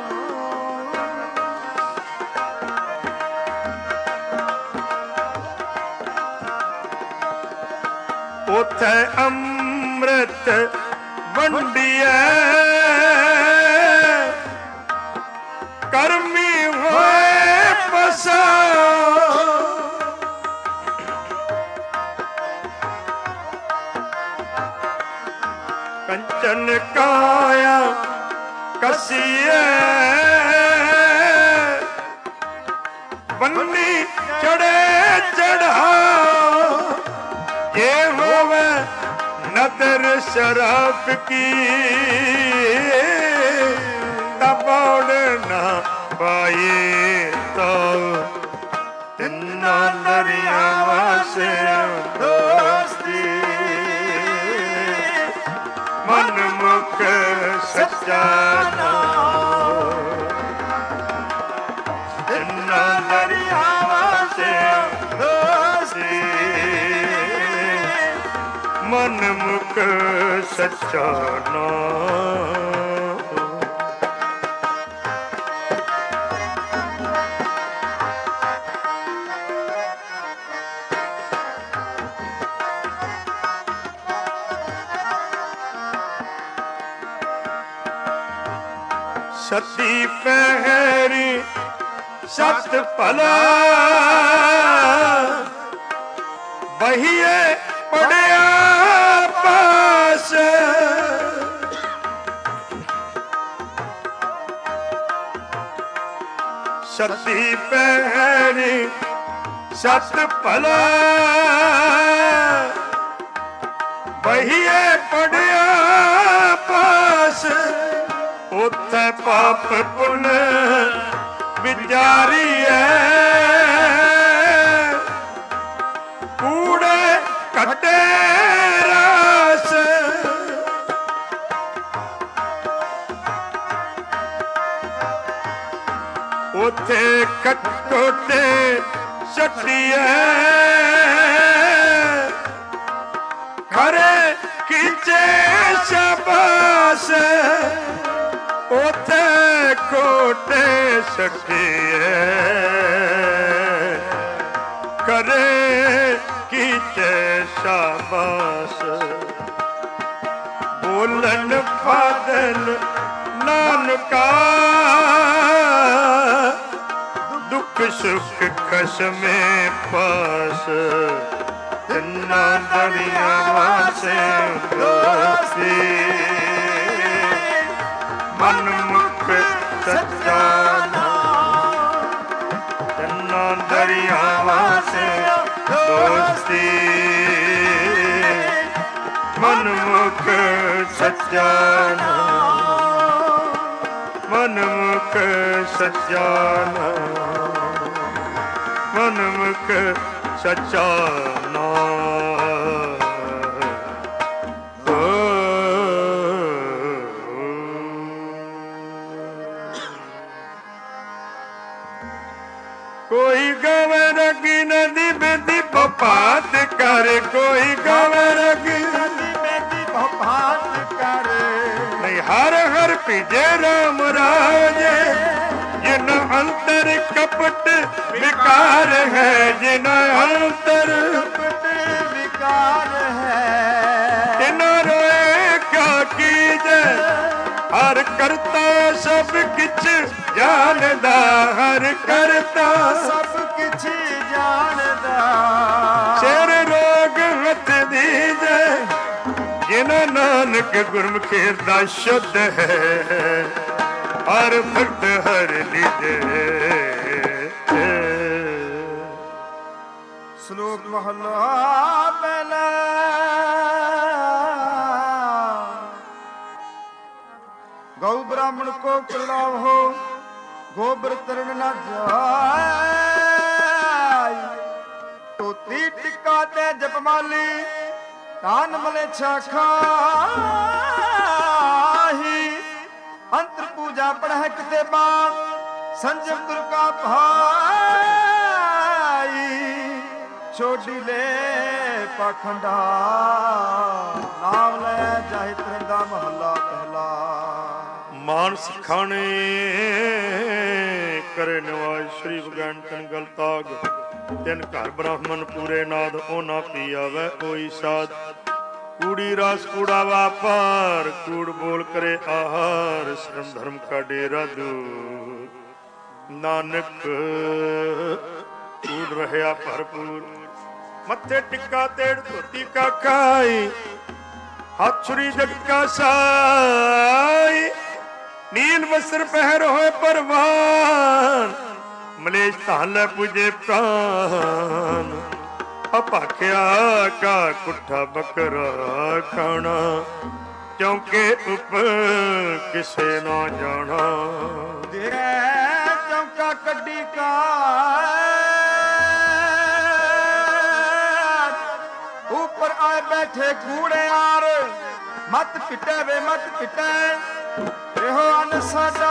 ਉਥੇ ਅੰਮ੍ਰਿਤ ਵੰਡੀਐ ਕਰਮੀ ਹੋਏ ਪਸਾ ਕੰਚਨ ਕਾਇਆ ਕਸੀਏ ਬੰਨੀ ਚੜੇ ਚੜਾ ਇਹ ਹੋਵੇ ਨਦਰ ਸ਼ਰਾਬ ਕੀ ਤਬੋੜ ਨਾ ਪਾਏ ਤੋ ਤਿੰਨਾਂ ਦਰਿਆਵਾਂ ਸੇ ਦੋਸਤੀ ਮਨ ਮੁਖ ਸੱਚਾ ਨਾਮ ਤਿੰਨਾਂ ਦਰਿਆਵਾਂ ਸੇ ਦੋਸਤੀ ਮਨ ਮੁਖ ਸੱਚਾ ਨਾਮ ਸਤੀ ਪਹਿਰੀ ਸਤ ਭਲਾ ਬਹੀਏ ਪੜਿਆ ਪਾਸ ਸਤੀ ਪਹਿਰੀ ਸਤ ਭਲਾ ਬਹੀਏ ਪੜਿਆ ਪਾਸ ਉੱਥੇ ਪਾਪ ਪੁੰਨ ਵਿਚਾਰੀਐ ਕੂੜੇ ਕੱਟੇ ਰਸ ਉੱਥੇ ਕਟੋਟੇ ਛੱਡੀਐ ਖਰੇ ਕੀਚੇ ਸ਼ਾਬਾਸ਼ ਉੱਥੇ ਕੋਟੇ ਛੱਡੀਐ ਕਰੇ ਕੀਚੇ ਸ਼ਾਬਾਸ਼ ਬੋਲਣ ਫਾਦਲ ਨਾਨਕਾ ਦੁੱਖ ਸੁਖ ਖਸਮੇ ਪਾਸ ਤਿੰਨਾਂ ਦਰਿਆਵਾਂ ਸੇ ਦੋਸਤੀ ਮਨ ਮੁਖ ਸੱਚਾ ਨਾਮ ਤਿੰਨਾਂ ਦਰਿਆਵਾਂ ਸੇ ਦੋਸਤੀ ਮਨ ਮੁਖ ਸੱਚਾ ਨਾਮ ਮਨ ਮੁਖ ਸੱਚਾ ਨਾਮ ਮਨ ਮੁਖ ਸੱਚਾ ਨਾਮ ਕੋਈ ਗਵੇ ਰਗੀ ਨਦੀ ਬੇਦੀ ਬਪਾਤ ਕਰ ਕੋਈ ਗਵੇ ਰਗੀ ਨਦੀ ਬੇਦੀ ਬਪਾਤ ਕਰ ਨਹੀਂ ਹਰ ਹਰ ਭਿਜੇ ਰਾਮ ਰਾਜੇ ਜਿਨ ਅੰਤਰ ਕਪਟ ਵਿਕਾਰ ਹੈ ਜਿਨ ਅੰਤਰ ਕਪਟ ਵਿਕਾਰ ਹੈ ਤਿਨ ਰੋਏ ਕਿਆ ਕੀਜੈ ਹਰ ਕਰਤਾ ਸਭ ਕਿਛ ਜਾਣਦਾ ਹਰ ਕਰਤਾ ਸਭ ਕਿਛ ਜਾਣਦਾ ਸਿਰ ਰੋਗ ਹੱਥ ਦੀਜੈ ਜਿਨ ਨਾਨਕ ਗੁਰਮੁਖੀ ਹਿਰਦਾ ਸ਼ੁੱਧ ਹੈ ਹਰ ਭਗਤ ਹਰ ਲੀਜੈ ਸ਼ਲੋਕ ਮਹਲਾ ਪਹਿਲਾ ਗਊ ਬ੍ਰਾਹਮਣ ਕੋ ਖਿਲਾਵੋ ਗੋਬਰ ਤਰਨ ਨਾ ਜਾਏ ਤੋਤੀ ਟਿੱਕਾ ਤੇ ਜਪਮਾਲੀ ਤਾਨ ਮਲੇਛਾ ਖਾਹੀ ਅੰਤਰ ਪੂਜਾ ਪੜ੍ਹੈ ਕਿਤੇ ਬਾਣ ਸੰਜਮ ਦੁਰਗਾ ਭਾਈ ਛੋਡੀ ਲੈ ਪਾਖੰਡਾ ਨਾਮ ਲੈ ਜਾਹਿ ਤਰਿੰਦਾ ਮਹੱਲਾ ਪਹਿਲਾ ਮਾਨਸ ਖਾਣੇ ਕਰੇ ਨਿਵਾਜ ਸ਼੍ਰੀ ਵਿਗਿਆਨ ਤਨ ਗਲ ਤਾਗ ਤਿੰਨ ਘਰ ਬ੍ਰਾਹਮਣ ਪੂਰੇ ਨਾਦ ਉਹ ਨਾ ਪੀ ਆਵੈ ਕੋਈ ਸਾਧ ਕੂੜੀ ਰਸ ਕੂੜਾ ਵਾਪਾਰ ਕੂੜ ਬੋਲ ਕਰੇ ਆਹਾਰ ਸ਼ਰਮ ਧਰਮ ਕਾ ਡੇਰਾ ਦੂਰ ਨਾਨਕ ਕੂੜ ਰਹਿਆ ਭਰਪੂਰ ਮੱਥੇ ਟਿੱਕਾ ਤੇੜ ਧੋਤੀ ਕਾ ਖਾਈ ਹੱਥ ਛੁਰੀ ਜਗ ਕਾ ਸਾਈ ਨੀਲ ਵਸਰ ਪਹਿਰ ਹੋਏ ਪਰਵਾਨ ਮਲੇਸ਼ ਧਾਨ ਲੈ ਪੁਜੇ ਪ੍ਰਾਨ ਅਪਾਖਿਆ ਕਾ ਕੁੱਠਾ ਬੱਕਰਾ ਖਾਣਾ ਚੌਂਕੇ ਉੱਪਰ ਕਿਸੇ ਨਾ ਜਾਣਾ ਦੇ ਚੌਂਕਾ ਕੱਢੀ ਕਾ ਉੱਪਰ ਆਏ ਬੈਠੇ ਕੂੜਿਆਰ ਮਤ ਪਿੱਟੇ ਵੇ ਮਤ ਪਿੱਟੇ ਇਹੋ ਅਨ ਸਾਡਾ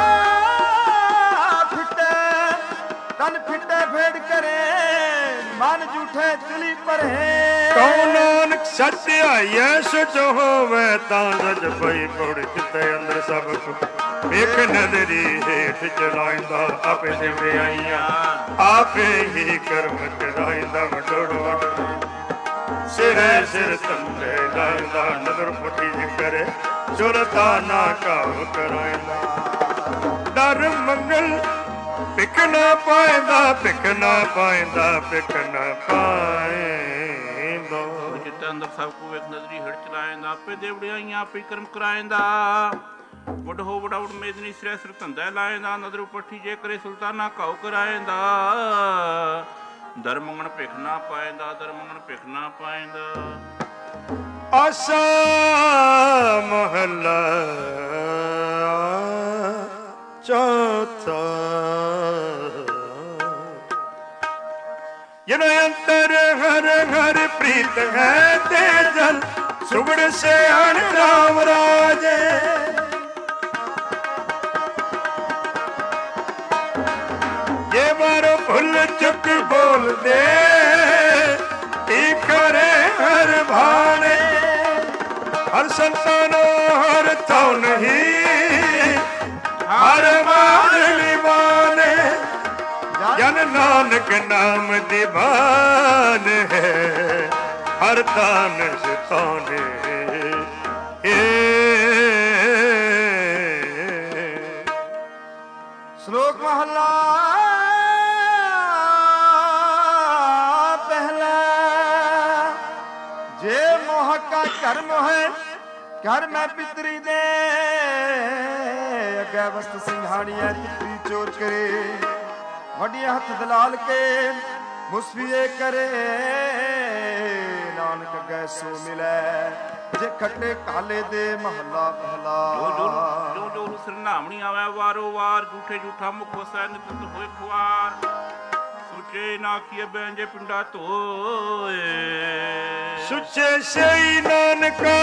ਫਿੱਟੇ ਤਨ ਫਿੱਟੇ ਫੇੜ ਕਰੇ ਮਨ ਝੂਠੇ ਚੁਲੀ ਪਰਹੇ ਕਉ ਨਾਨਕ ਸੱਚ ਆਈਐ ਸੁਚ ਹੋਵੇ ਤਾਂ ਰਜ ਪਈ ਪੌੜ ਕਿਤੇ ਅੰਦਰ ਸਭ ਕੁ ਵੇਖ ਨਦਰੀ ਹੇਠ ਚਲਾਇਂਦਾ ਆਪੇ ਸਿਮਰੇ ਆਈਆਂ ਆਪੇ ਹੀ ਕਰਮ ਕਰਾਇਂਦਾ ਵਡੋੜ ਵਡ ਸਿਰੇ ਸਿਰ ਤੰਬੇ ਲਾਇਂਦਾ ਨਦਰ ਪੁੱਟੀ ਕਰੇ ਸੁਰਤਾ ਨਾ ਕਾਵ ਕਰਾਇਂਦਾ ਡਰ ਮੰਗਲ ਪਿਕ ਨਾ ਪਾਇੰਦਾ, ਪਿਕ ਨਾ ਪਾਇੰਦਾ, ਪਿਕ ਨਾ ਪਾਇੰਦਾ। ਚਿੱਤ ਅੰਦਰ ਸਭ ਕੋ ਵੇਖ ਨਜ਼ਰੀ ਹੜ ਚਲਾਇੰਦਾ, ਆਪੇ ਦੇਵੜਿਆਈਆਂ ਆਪੇ ਕਰਮ ਕਰਾਇੰਦਾ। ਵੱਡ ਹੋ ਵਡਾਉਟ ਮੇਦਨੀ ਸਿਰੇ ਸਿਰ ਧੰਦਾ ਲਾਇੰਦਾ, ਨਦਰ ਪੱਠੀ ਜੇ ਕਰੇ ਸੁਲਤਾਨਾ ਘਾਉ ਕਰਾਇੰਦਾ। ਦਰ ਮੰਗਣ ਭਿਖ ਨਾ ਪਾਇੰਦਾ, ਦਰ ਮੰਗਣ ਭਿਖ ਨਾ ਪਾਇੰਦਾ। ਆਸਾ ਮਹੱਲਾ ਚੌਥਾ। ਜਿਨ ਅੰਤਰ ਹਰ ਹਰ ਪ੍ਰੀਤ ਹੈ ਤੇ ਜਲ ਸੁਗੜ ਸਿਆਣ ਰਾਮ ਰਾਜੇ। ਜੇ ਮਾਰੋ ਭੁੱਲ ਚੁੱਕ ਬੋਲਦੇ ਕੀ ਕਰੇ ਹਰ ਭਾਣੇ। ਹਰ ਸੰਤਾਨੋ ਹਰ ਥਾਉ ਨਹੀਂ, ਹਰ ਮਾਨ ਨਿਵਾਨੇ। ਜਨ ਨਾਨਕ ਨਾਮ ਦੀਵਾਨ ਹੈ, ਹਰ ਤਾਨ ਸਿਤਾਨੇ। ਸ਼ਲੋਕ ਮਹਲਾ ਪਹਿਲਾ। ਜੇ ਮੋਹ ਕਾ ਕਰਮ ਹੈ ਕਰ ਮੈਂ ਪਿਤਰੀ ਦੇ। ਅੱਗੇ ਵਸਤ ਸਿੰਘਾਣੀਐ ਪਿਤਰੀ ਚੋਰ ਕਰੇ। ਵੱਡੀਆਂ ਹੱਥ ਦਲਾਲ ਕੇ ਮੁਸਫੀਏ ਕਰੇ। ਨਾਨਕ ਅੱਗੇ ਸੋ ਮਿਲੈ ਜੇ ਖੱਟੇ ਕਾਲੇ ਦੇ। ਮਹੱਲਾ ਪਹਿਲਾ। ਜੋ ਜੋ ਸਰਨਾਮਣੀ ਆਵੈ ਵਾਰੋ ਵਾਰ, ਝੂਠੇ ਝੂਠਾ ਮੁਖ ਵਸੈ ਨਿਤ ਹੋਏ ਖੁਆਰ। ਸੁਚੇ ਨਾ ਕੀਏ ਬੈਂਜੇ ਪਿੰਡਾ ਧੋਏ। ਸੁਚੇ ਸਈ ਨਾਨਕਾ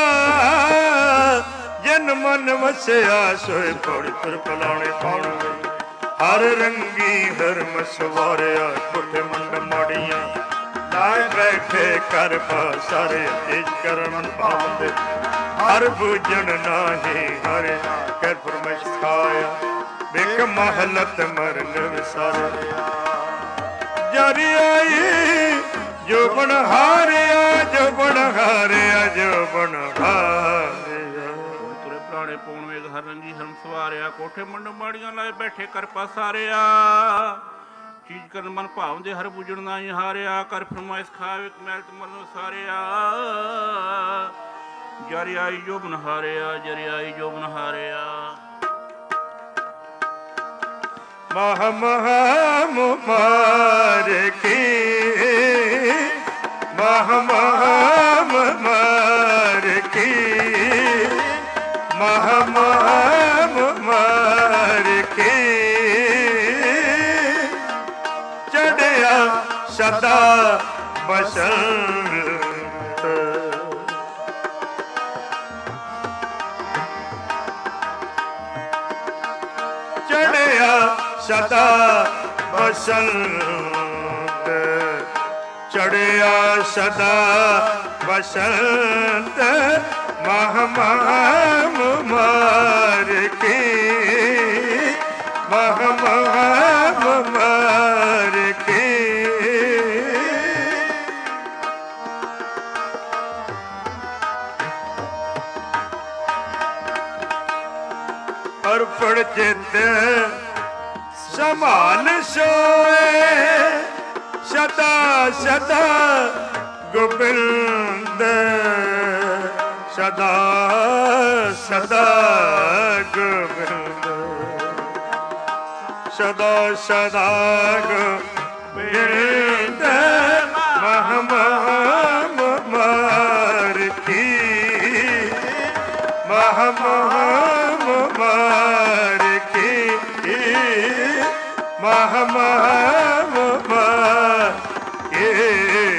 ਜਨ ਮਨ ਵਸਿਆ। ਸੋਏ ਪੌੜੀ ਤੁਰ ਪਲਾਣੇ ਪਾਉਣਗੇ। ਹਰ ਰੰਗੀ ਧਰਮ ਸਵਾਰਿਆ, ਕੋਠੇ ਮੰਡ ਮਾੜੀਆਂ ਲਾਏ ਬੈਠੇ ਕਰ ਪਾਸਾਰੇ। ਤੇਜ ਕਰਨ ਪਾਉਂਦੇ ਹਰ ਬੂਝਣ ਨਾਹੀ, ਹਰੇ ਕਰ ਫਰਮਾਇਸ਼ ਖਾਇਆ। ਵੇਖ ਮਹਲਤ ਮਰਨ ਵਿਸਾਰਿਆ। ਜਰੀ ਆਈ ਜੋ ਬਣ ਹਾਰਿਆ, ਜੋ ਬਣ ਹਾਰਿਆ, ਜੋ ਬਣ ਹਾਰਿਆ। ਤੁਰੇ ਪੁਰਾਣੇ ਪੌਣ ਵੇਗ ਹਰ ਰੰਗੀ ਹਰਮ ਸਵਾਰਿਆ। ਕੋਠੇ ਮੰਡ ਮਾੜੀਆਂ ਲਾਏ ਬੈਠੇ ਕਰ ਪਾਸਾਰਿਆ। ਚੀਜ਼ ਕਰਨ ਮਨ ਭਾਵਦੇ ਹਰ ਬੁਝਣ ਨਾ ਹੀ ਹਾਰਿਆ। ਕਰ ਫਰਮਾਇਸ਼ ਖਾਵੇ ਮੈਲ ਮਨ ਸਾਰਿਆ। ਜਰੀ ਆਈ ਜੋ ਬਨ ਹਾਰਿਆ, ਜਰੀ ਆਈ ਜੋ ਬਨ ਹਾਰਿਆ। ਮਹ ਮਹ ਮਾਰ ਕੀ, ਮਹ ਮਹ ਮਾਰ ਕੀ, ਮਹ ਮਹ ਮਾਰ ਕੀ। ਚੜਿਆ ਸਦਾ ਬਸੰਤ। ਚੜਿਆ ਸਦਾ ਬਸੰਤ। ਚੜਿਆ ਸਦਾ ਬਸੰਤ। ਮਹ ਮਹ ਮਾਰ ਕੀ, ਮਹ ਮਹ ਮਾਰ ਕੀ। ਅਰਪਣ ਚਿੱਤ ਸੰਭਾਲ ਸੋਏ। ਸਦਾ ਸਦਾ ਗੋਬਿੰਦ, ਸਦਾ ਸਦਾ ਗੋਬਿੰਦ, ਸਦਾ ਸਦਾ ਗੋਬਿੰਦ। ਮਹ ਮਹ ਮਾਰ ਕੀ, ਮਹ ਮਹ ਮਾਰ ਕੀ, ਮਹ ਮਹ ਮਾਰ ਕੀ।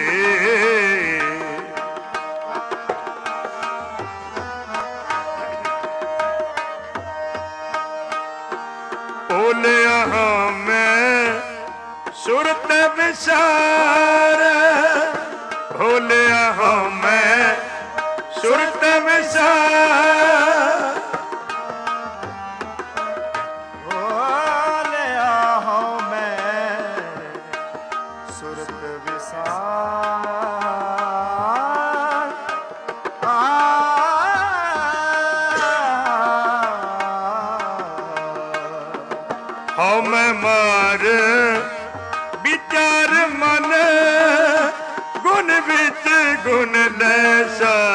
ਬੋਲਿਆ ਹਾਂ ਮੈਂ ਸੁਰਤ ਵਿਸਾਰ। ਬੋਲਿਆ ਹਾਂ ਮੈਂ ਸੁਰਤ ਵਿਸਾਰ। ਬੋਲਿਆ ਹਾਂ ਮੈਂ ਸੁਰਤ ਵਿਸਾਰ। ਹਉ ਮੈਂ ਮਾਰ ਵਿਚਾਰ ਮਨ ਗੁਣ ਵਿੱਚ ਗੁਣ ਲੈ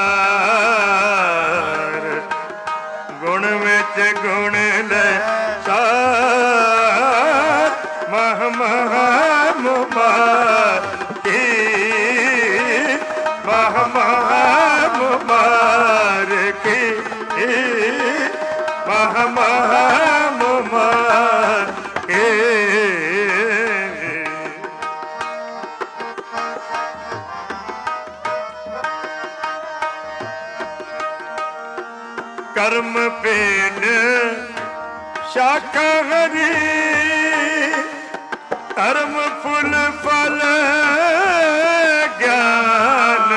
ਸਾਰ ਗੁਣ ਵਿੱਚ ਗੁਣ ਲੈ ਸਾਰ ਮਹ ਮਹਾ ਮੁਬਾਰ ਕੀ ਮਹ ਮਹਾ ਮੁਬਾਰ ਕੀ ਮਹ ਮਹਾ ਮੁਬਾਰ ਕੀ ਕਰਮ ਭੇਨ ਸ਼ਾਖਾ ਹਰੀ ਧਰਮ ਫੁੱਲ ਫਲ ਗਿਆਨ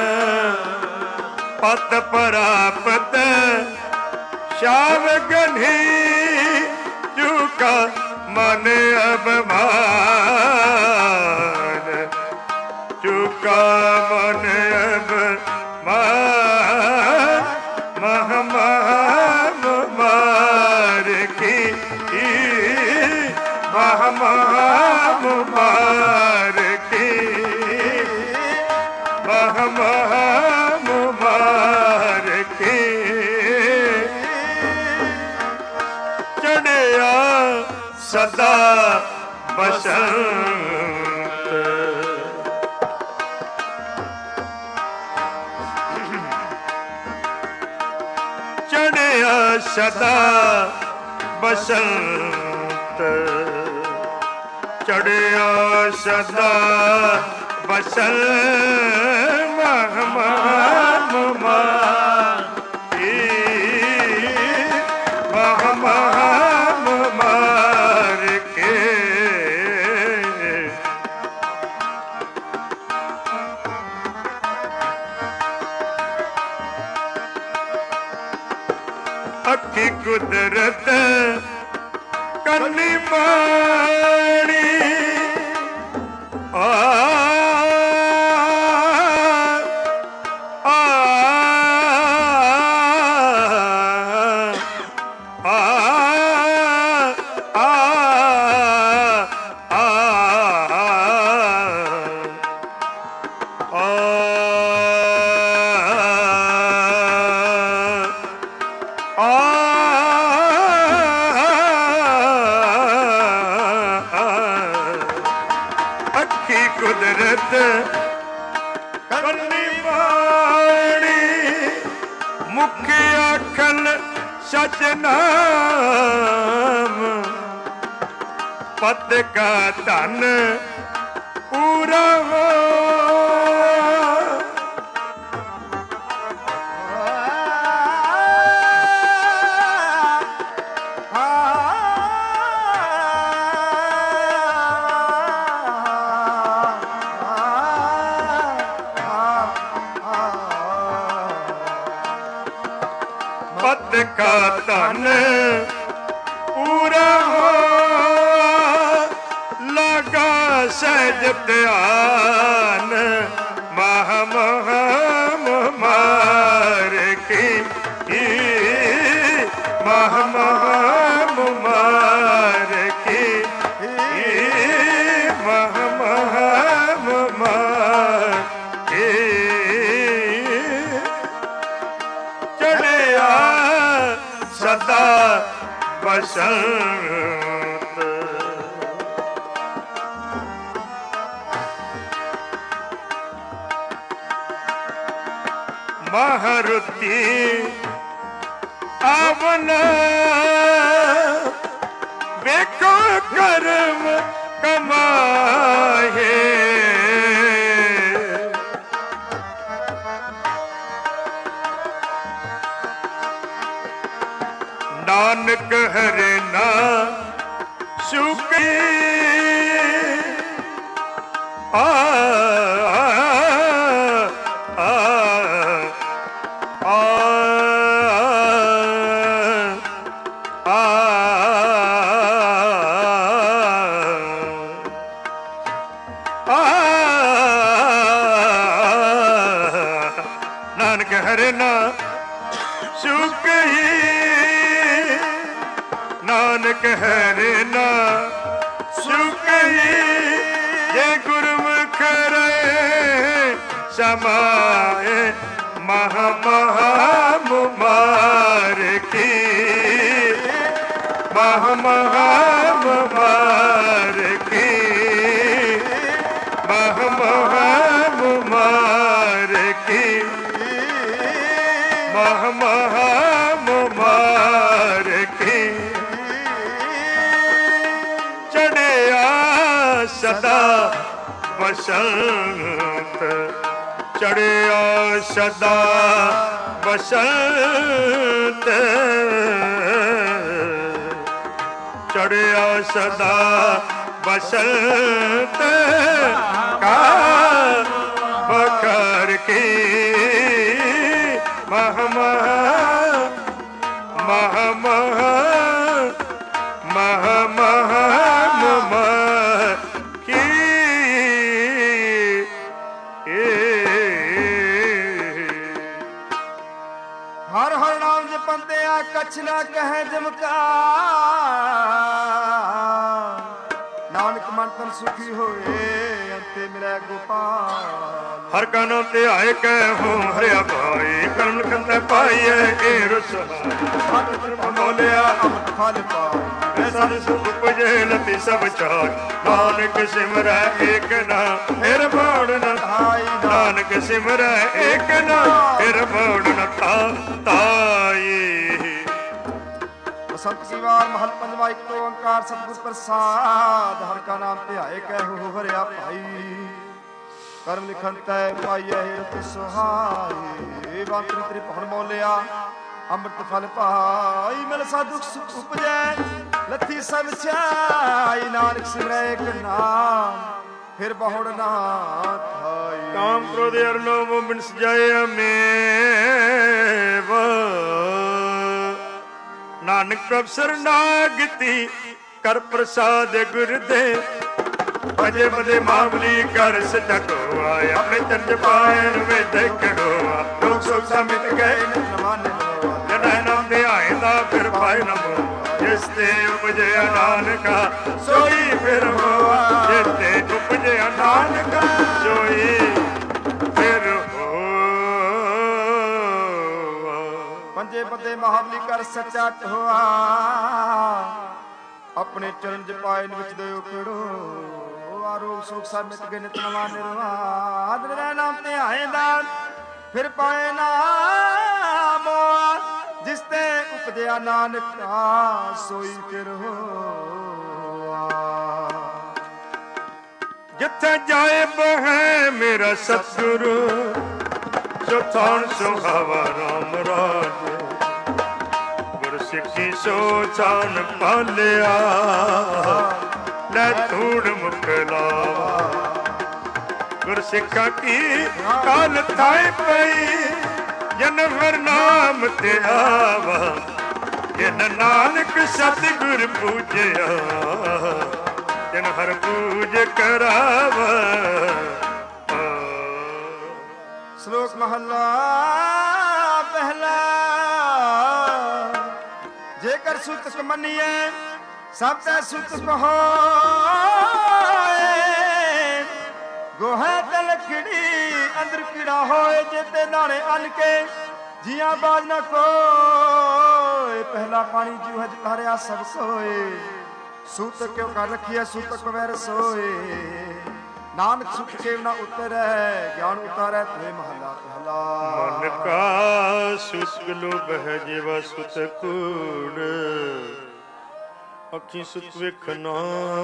ਪਤ ਪ੍ਰਾਪਤ ਸ਼ਾਵ ਗੰਢੀ ਝੁਕਾ ਮਨ ਅਭਿਮਾਨ ਝੁਕਾ ਮਨ ਅਭਿਮਾਨ ਮਹ ਮਹ ਮੁਬਾਰ ਕੀ ਮਹ ਮਹ ਮੁਬਾਰ ਕੀ ਮਹ ਮਹ ਮੁਬਾਰ ਕੀ ਚੜਿਆ ਸਦਾ ਬਸੰਤ ਚੜਿਆ ਸਦਾ ਬਸੰਤ ਚੜਿਆ ਸਦਾ ਬਸੰਤ ਮਹ ਮਹ ਮੁਬਾਰ ਕੀ ਮਹ ਮਹ ਮੁਬਾਰ ਕੀ ਅੱਖੀ ਕੁਦਰਤ ਕਰਨੀ ਬਾਣੀ ਆ ਆ ਆ ਅੱਖੀ ਕੁਦਰਤ ਕਰਨੀ ਬਾਣੀ ਮੁਖ ਆਖਣ ਸਚ ਨਾਮ ਪਤ ਕਾ ਧਨ ਪੂਰਾ ਹੋ ਪਤ ਕਾ ਧਨ ਪੂਰਾ ਹੋ ਲਗਾ ਸਹਿਜ ਧਿਆਨ ਮਹ ਮਹ ਮੁਬਾਰ ਕੀ ਮਹ ਮਹ ਮੁਬਾਰ ਕੀ ਮਹ ਮਹ ਮੁਬਾਰ ਕੀ ਚੜਿਆ ਸਦਾ ਬਸੰਤ ਮਹਰੁਤੀ ਆਵਨ ਵੇਖੋ ਕਰਮ ਕਮਾਏ ਨਾਨਕ ਹਰਿ ਨਾਮ ਸੁਖੀ ਆ ਨਾਨਕ ਹਰਿ ਨਾਮ ਸੁਖ ਹੀ ਨਾਨਕ ਹੈ ਰੇ ਨਾ ਸੁਖਈ ਜੇ ਗੁਰਮੁਖ ਰਹੇ ਸਮਾਏ ਮਹਾ ਮਹਾ ਮੁਬਾਰ ਕੀ ਮਹਾ ਮਹਾ ਮੁਬਾਰ ਕੀ ਮਹਾ ਮਹਾ ਮੁਬਾਰ ਕੀ ਮਹਾ ਮਹਾ ਮੁਬਾਰ ਕੀ ਚੜਿਆ ਸਦਾ ਬਸੰਤ ਚੜਿਆ ਸਦਾ ਬਸੰਤ ਚੜਿਆ ਸਦਾ ਬਸੰਤ ਕਾ ਬਖਰ ਕੀ ਮਹਾ ਮਹਾ ਮਹਾ ਮਹਾ ਮਹਾ ਮਹਾ ਕੀ ਹਰ ਹਰ ਨਾਮ ਜਪੰਦੇ ਆ ਕਛ ਨਾ ਕਹੇ ਜਮਕਾ ਨਾਨਕ ਮਨ ਤਨ ਸੁਖੀ ਹੋਏ ਅੰਤੇ ਮਿਲੇ ਗੋਪਾਲ ਹਰ ਕਾ ਨਾਮ ਤੇ ਆਏ ਕਹਿ ਹੋ ਹਰਿਆ ਭਾਈ ਕਰਮ ਲਖੰਤੇ ਪਾਈਏ ਇਹ ਰਸਹਾਈ ਬੋਲਿਆ ਅੰਮ੍ਰਿਤ ਫਲ ਪਾਈ ਐਸਾ ਸੁਖ ਪੁਜੇ ਲਤੀ ਸਭ ਚਾਰ ਨਾਨਕ ਸਿਮਰੈ ਏਕ ਨਾਮ ਫਿਰ ਬੋੜ ਨ ਧਾਈ ਨਾਨਕ ਸਿਮਰੈ ਏਕ ਨਾਮ ਫਿਰ ਬੋੜ ਨ ਤਾਈ ਬਸੰਤ ਕੀ ਵਾਰ ਮਹਲ ਪੰਜਵਾ ਇੱਕ ਓੰਕਾਰ ਸਤਿਗੁਰ ਪ੍ਰਸਾਦ ਹਰ ਕਾ ਨਾਮ ਧਿਆਏ ਕਹਿ ਹਰਿਆ ਭਾਈ ਕਰਮ ਲਿਖਨ ਤੈ ਪਾਈਐ ਰਤ ਸੁਹਾਈ ਬੰਤਰ ਤ੍ਰਿ ਭਣ ਬੋਲਿਆ ਅੰਮ੍ਰਿਤ ਫਲ ਪਾਈ ਮਿਲ ਸਾਧੁਖ ਸੁਖ ਉਪਜੈ ਲੱਥੀ ਸਭ ਛਾਈ ਨਾਨਕ ਸਿਮਰੈ ਏਕ ਨਾਮ ਫਿਰ ਬਹੁੜ ਨਾ ਥਾਈ ਕਾਮ ਕ੍ਰੋਧ ਅਰਨੋ ਮੋਹ ਬਿਨ ਸਜਾਇਆ ਮੇਵਾ ਨਾਨਕ ਪ੍ਰਭ ਸਰਨਾਗਤੀ ਕਰ ਪ੍ਰਸਾਦ ਗੁਰਦੇ ਅਜੇ ਬਦੇ ਮਾਮਲੀ ਕਰ ਸਟਕੋ ਆਇਆ ਆਪਣੇ ਚੰਜ ਪਾਇਨ ਵੇ ਦੇਖੜੋ ਲੋਕ ਸੁਖ ਸਮਿਤ ਗਏ ਨਮਾਨ ਜਨੈ ਨਾਮ ਦੇ ਆਏ ਦਾ ਫਿਰ ਪਾਇ ਨਮੋ ਜਿਸ ਤੇ ਉਪਜਿਆ ਨਾਨਕਾ ਸੋਈ ਫਿਰ ਹੋਆ ਜਿਸ ਤੇ ਉਪਜਿਆ ਨਾਨਕਾ ਸੋਈ ਫਿਰ ਪੰਜੇ ਪਤੇ ਮਹਾਬਲੀ ਕਰ ਸੱਚਾ ਟੋਆ ਆਪਣੇ ਚਰਨ ਜਪਾਏ ਵਿੱਚ ਦਿਓ ਕਿੜੋ ਆਰੋਗ ਸੁਖ ਸਭ ਮਿਟ ਗਏ ਨਿਤ ਨਵਾਂ ਨਿਰਵਾਦ ਨਿਰੈ ਨਾਮ ਤੇ ਆਏ ਦਾਨ ਫਿਰ ਪਾਏ ਨਾਮ ਜਿਸ ਤੇ ਉਪਜਿਆ ਨਾਨਕਾ ਸੋਈ ਫਿਰ ਹੋਆ ਜਿੱਥੇ ਜਾਏ ਬਹਿ ਮੇਰਾ ਸਤਿਗੁਰੂ ਸੋ ਥਾਨ ਸੁਹਾਵਾ ਰਾਮ ਰਾਜ ਗੁਰ ਸਿੱਖੀ ਸੋ ਥਾਨ ਪਾਲਿਆ ਲੈ ਧੂੜ ਮੁਖ ਲਾਵਾ ਗੁਰ ਸਿੱਖਾਂ ਕੀ ਕਾਲ ਥਾਏ ਪਈ ਜਨਮ ਨਾਮ ਤੇ ਆਵਾ ਜਿਨ ਨਾਨਕ ਸਤਿਗੁਰ ਪੂਜਿਆ ਜਿਨ ਹਰ ਪੂਜ ਕਰਾਵਾ ਸ਼ਲੋਕ ਮਹੱਲਾ ਪਹਿਲਾ ਜੇਕਰ ਸੁਤਕ ਮੰਨੀਏ ਸਭ ਦਾ ਸੁਤਕ ਹੋਏ ਗੋਹਾ ਤਲਕੜੀ ਅੰਦਰ ਕੀੜਾ ਹੋਏ ਜਿੱਤੇ ਨਾਲੇ ਅੰਨ ਕੇ ਜੀਆਂ ਬਾਜ ਨਾ ਕੋਏ ਪਹਿਲਾ ਪਾਣੀ ਜੂਹ ਜ ਹਰਿਆ ਸਭ ਸੋਏ ਸੂਤਕ ਕਿਉ ਕਰ ਰੱਖਿਆ ਸੂਤਕ ਵੈਰ ਸੋਏ ਨਾਨਕ ਸੁਖ ਕੇ ਨਾ ਉਤਰੈ ਗਿਆਨ ਉਤਾਰੈ ਤੇ ਮਹਲਾ ਪਹਿਲਾ ਮਨ ਕਾ ਸੁਖ ਲੋਭ ਹੈ ਜਿਵਾ ਸੁਤ ਕੂੜ ਅੱਖੀ ਸੁਖ ਵੇਖਣਾ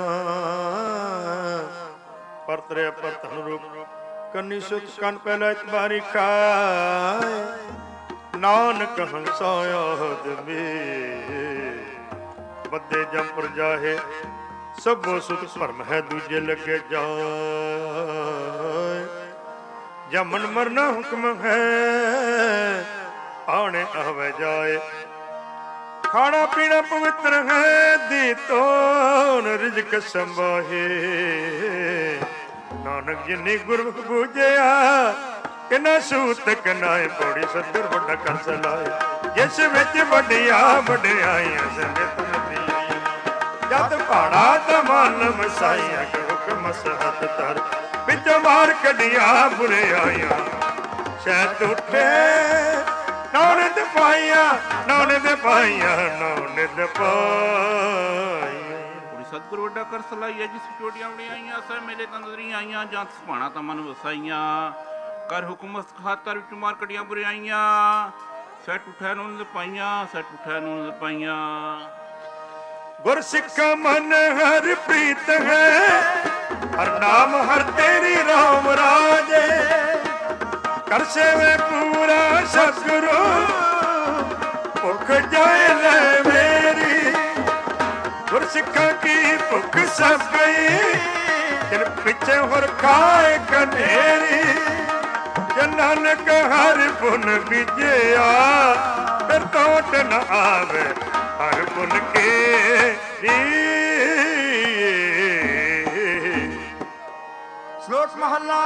ਪਰਤਰੇ ਪਰਤਨ ਰੂਪ ਕੰਨੀ ਸੁਖ ਕੰਨ ਪਹਿਲਾ ਇਤਬਾਰੀ ਖਾਏ ਨਾਨਕ ਹੰਸਾ ਆਦ ਮੇ ਬੱਦੇ ਜਮ ਪਰ ਜਾਹੇ ਸਭੋ ਸੁਖ ਭਰਮ ਹੈ ਦੂਜੇ ਲੱਗੇ ਜਾਏ ਜਮਨ ਮਰਨਾ ਹੁਕਮ ਹੈ ਆਣੇ ਆਵੇ ਜਾਏ ਖਾਣਾ ਪੀਣਾ ਪਵਿੱਤਰ ਹੈ ਦੀ ਤੋਨ ਰਿਜ਼ਕ ਸੰਭਾਹੇ ਨਾਨਕ ਜਿਨੀ ਗੁਰਮੁਖ ਬੂਝਿਆ ਕਿਨਾ ਸੂਤਕ ਨਾਏ ਪੌੜੀ ਸਤਿਗੁਰ ਵੱਡਾ ਕਰ ਸਲਾਏ ਜਿਸ ਵਿੱਚ ਵੱਡੀਆਂ ਵਡਿਆਈਆਂ ਸਮਿਤ ਨਦੀ ਜਦ ਭਾੜਾ ਤਾਂ ਮਨ ਮਸਾਈਆਂ ਹੁਕਮ ਸਹਤ ਤਰ ਵਿੱਚ ਮਾਰ ਕੱਢੀਆਂ ਬੁਰਿਆਈਆਂ ਸ਼ਹਿਦ ਉੱਠੇ ਨੌਨਿਤ ਪਾਈਆਂ ਨੌਨਿਤ ਪਾਈਆਂ ਨੌਨਿਤ ਪਾਈਆਂ। ਸਤਿਗੁਰੂ ਵੱਡਾ ਕਰ ਸਲਾਈਆ ਜਿਸ ਚੋਟੀਆਂ ਬਣਾਈਆਂ ਸਹਿ ਮੇਲੇ ਤੰਦਰੀ ਆਈਆਂ ਜਾਂ ਸੁਭਾਣਾ ਤਾਂ ਮਨ ਵਸਾਈਆਂ ਕਰ ਹੁਕਮ ਖਾਤਰ ਵਿੱਚ ਮਾਰ ਕੱਢੀਆਂ ਬੁਰਿਆਈਆਂ ਸੈਟ ਉਠੈ ਨੌਨਿਤ ਪਾਈਆਂ ਸੈਟ ਉਠੈ ਨੌਨਿਤ ਪਾਈਆਂ। ਗੁਰ ਸਿੱਖਾ ਮਨ ਹਰ ਪ੍ਰੀਤ ਹੈ ਹਰ ਨਾਮ ਹਰ ਤੇਰੀ ਰਾਮ ਰਾਜੇ ਕਰ ਸੇਵੇ ਪੂਰਾ ਸਤਿਗੁਰੂ ਭੁੱਖ ਜਾਏ ਲੈ ਮੇਰੀ ਗੁਰ ਸਿੱਖਾਂ ਕੀ ਭੁੱਖ ਸਭ ਗਈ ਜਿਨ ਪਿੱਛੇ ਹੋਰ ਖਾਏ ਕਨੇਰੀ ਜੇ ਨਾਨਕ ਹਰ ਪੁਨ ਬੀਜਿਆ ਫਿਰ ਟੋਟ ਨ ਆਵੇ ਹਰ ਪੁਨ ਕੇ ਸ਼ਲੋਕ ਮਹੱਲਾ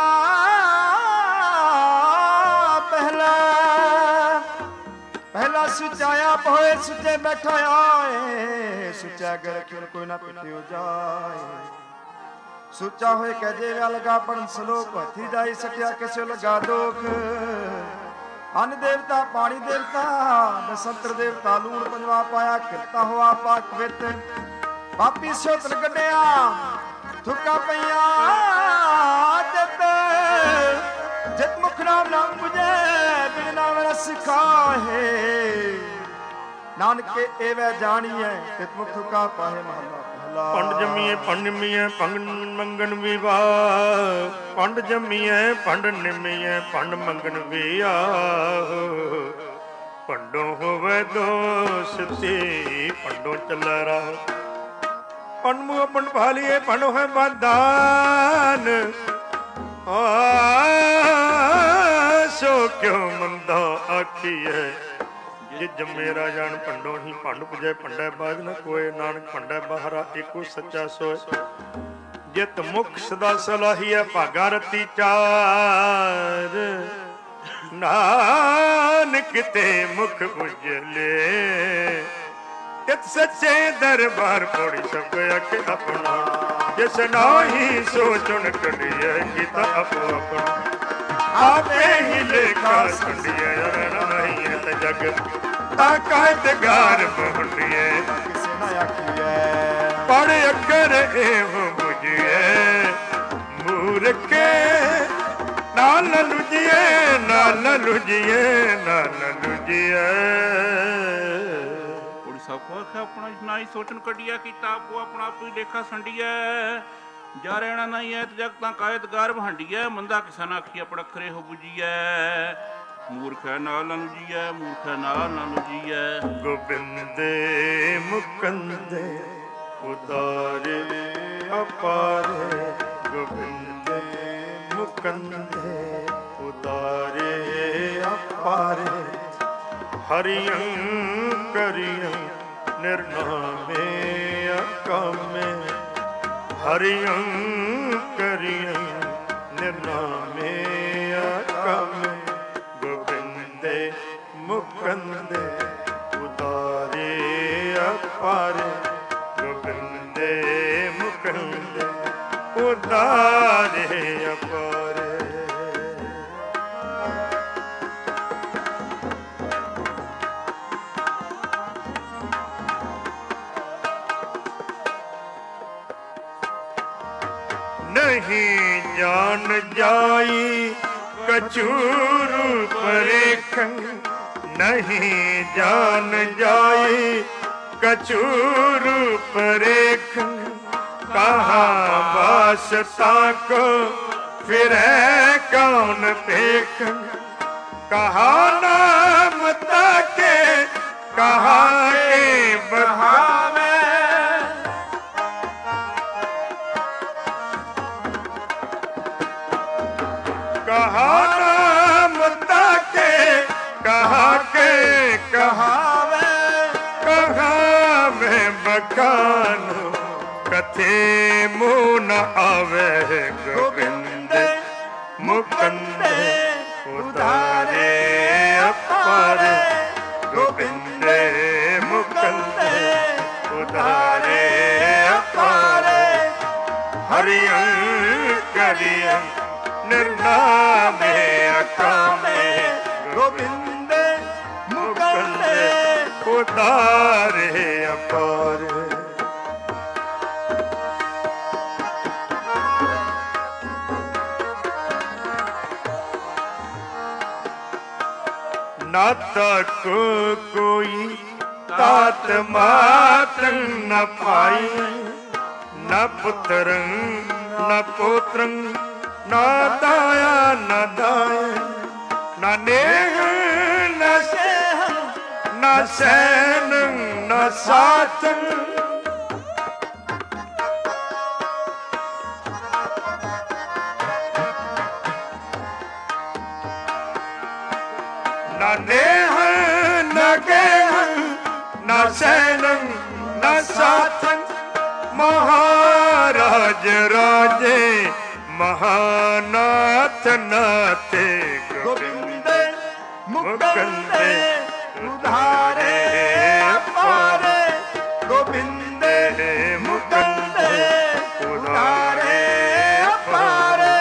ਪਹਿਲਾ ਸੁਚਾਇਆ ਹੋਏ ਸੁਚੇ ਬੈਠਾ ਆਏ ਸੁਚਾ ਗਰ ਕਿਉਂ ਕੋਈ ਨਾ ਪਿੱਟਿਓ ਜਾਏ ਸੁਚਾ ਹੋਏ ਕਹੇ ਵੇ ਲਗਾ ਪੜਨ ਸ਼ਲੋਕ ਹੱਥੀ ਜਾਈ ਸਕਿਆ ਕਿਸੇ ਲਗਾ ਦੋਖ ਅੰਨ ਦੇਵਤਾ ਪਾਣੀ ਦੇਵਤਾ ਬਸੰਤਰ ਦੇਵਤਾ ਲੂਣ ਪੰਜਵਾ ਪਾਇਆ ਕਿਰਤਾ ਹੋਆ ਪਾਕ ਵਿਤ ਪਾਪੀ ਸੋਤਰ ਕੱਢਿਆ ਥੁੱਕਾ ਪਈਆਂ ਜਿਤ ਮੁਖ ਨਾਮ ਨਾ ਬੁਝੇ ਬਿਨ ਨਾਮ ਰਸ ਖਾਹੇ ਨਾਨਕੇ ਏਵੇਂ ਜਾਣੀਐ ਤਿਤ ਮੁਖ ਥੁੱਕਾ ਪਾਹੇ ਮਹਲਾ ਪਹਿਲਾ। ਪੰਡ ਜੰਮੀਏ ਪੰਡ ਨਿਮੀਏ ਪੰਡ ਮੰਗਣ ਵਿਵਾਹ ਪੰਡ ਜੰਮੀਏ ਪੰਡ ਨਿਮੀਏ ਪੰਡ ਮੰਗਣ ਵਿਆਹ ਪੰਡੋਂ ਹੋਵੇ ਦੋਸਤੀ ਪੰਡੋਂ ਚੱਲਾ ਰਾਹ ਪੰਡ ਮੂਹ ਪੰਡ ਭਾਲੀਏ ਪੰਡ ਹੈ ਬਾਦਾਨ ਸੋ ਕਿਉ ਮੰਦਾ ਆਖੀਐ ਜੇ ਜੰਮੇ ਰਾਜਾਨ ਪੰਡੋਂ ਹੀ ਭੰਡ ਪੁਜੈ ਭੰਡੈ ਬਾਜ ਨ ਕੋਏ ਨਾਨਕ ਭੰਡੈ ਬਾਹਰਾ ਏਕੋ ਸੱਚਾ ਸੋਏ ਜਿਤ ਮੁਖ ਸਦਾ ਸਲਾਹੀਐ ਭਾਗਾ ਰਤੀ ਚਾਰ ਨਾਨਕ ਤੇ ਮੁਖ ਉਜਲੇ ਤਿਤ ਸੱਚੇ ਦਰਬਾਰ ਪੋੜੀ ਸਭ ਅਖ ਆਪਣਾ ਜਿਸ ਨਾਹੀ ਸੋਚਣ ਕਢੀਐ ਕੀਤਾ ਆਪੋ ਆਪਣਾ ਆਪੇ ਹੀ ਲੇਖਾ ਸੰਡੀਐ ਨਹੀਂ ਤੇ ਜਗ ਤਾਂ ਕਾਇਤ ਗਾਰ ਬੁੰਡੀਐ ਕਿਸੇ ਨਾ ਆਖੀਐ ਪੜ ਅੱਖਰ ਇਹੋ ਬੁਝੀਐ ਮੂਰਖੇ ਨਾਲ ਲੁਜੀਐ ਨਾਲ ਲੁਜੀਐ ਨਾਲ ਲੁਜੀਐ। ਆਪਣਾ ਨਾ ਹੀ ਸੋਚਣ ਕੱਢੀਐ ਕੀਤਾ ਆਪੋ ਆਪਣਾ ਆਪੂ ਹੀ ਲੇਖਾ ਸੰਡੀਐ ਜਾ ਰਹਿਣਾ ਨਹੀਂ ਐ ਤੇ ਜਗ ਤਾਂ ਕਾਇਦ ਗਾਰ ਵਹਾਂਡੀਐ ਮੰਦਾ ਕਿਸਾ ਨਾ ਆਖੀ ਆਪਣਾ ਖਰੇ ਹੋ ਬੁਝੀਐ ਮੂਰਖ ਨਾਲ ਨਾ ਲੁਜੀਐ ਮੂਰਖ ਨਾਲ ਨਾ ਲੁਜੀਐ। ਗੋਬਿੰਦੇ ਮੁਕੰਦੇ ਉਤਾਰੇ ਅਪਾਰੇ ਗੋਬਿੰਦੇ ਮੁਕੰਦੇ ਉਤਾਰੇ ਅਪਾਰੇ ਹਰਿਯੰ ਕਰਿਯੰ ਨਿਰਨਾਮੇ ਅਕਾਮੇ ਹਰਿਯੰ ਕਰਿਯੰ ਨਿਰਨਾਮੇ ਅਕਾਮੇ ਗੋਬਿੰਦੇ ਮੁਕੰਦੇ ਉਤਾਰੇ ਅਪਾਰੇ ਗੋਬਿੰਦੇ ਮੁਕੰਦੇ ਉਤਾਰੇ ਅਪਾਰੇ। नहीं जान जाई कछूर परेखन नहीं जान जाई कछूर परेखन कहाँ वासता को फिरे कौन देखन कहाँ नाम ताके कहाँ के बहावे कहाँ नाम ताके कहाँ के कहावे कहाँ में बखानो कथे मुँह न आवे गोविंद मुकंदे उतारे अपारे गोविंद मुकंदे उतारे ਹਰਿਯੰ ਕਰਿਯੰ ਨਿਰਨਾਮੇ ਅਕਾਮੇ ਗੋਬਿੰਦੇ ਮੁਕੰਦੇ ਉਤਾਰੇ ਅਪਾਰ। ਨਾ ਤਕ ਕੋਈ ਤਾਤ ਮਾਤੰ ਨ ਪਾਈ, ਨ ਪੁੱਤਰੰ ਨ ਪੋਤਰੰ ਨਾ ਦਾਇਆ ਨ ਦਾਇ, ਨਾ ਨੇਹ ਨ ਸੇਹੰ ਨ ਸੈਨੰ ਨ ਸਾਥੰ, ਨਾ ਨੇਹ ਨ ਗੇਹੰ ਨ ਸੈਨੰ ਨ ਸਾਥੰ, ਮਹਾਰਾਜ ਰਾਜੇ ਮਹਾਨਾਥ ਨਾਥੇ ਗੋਬਿੰਦੇ ਮੁਕੰਦੇ ਉਧਾਰੇ ਅਪਾਰੇ, ਗੋਬਿੰਦੇ ਮੁਕੰਦੇ ਉਧਾਰੇ ਅਪਾਰੇ,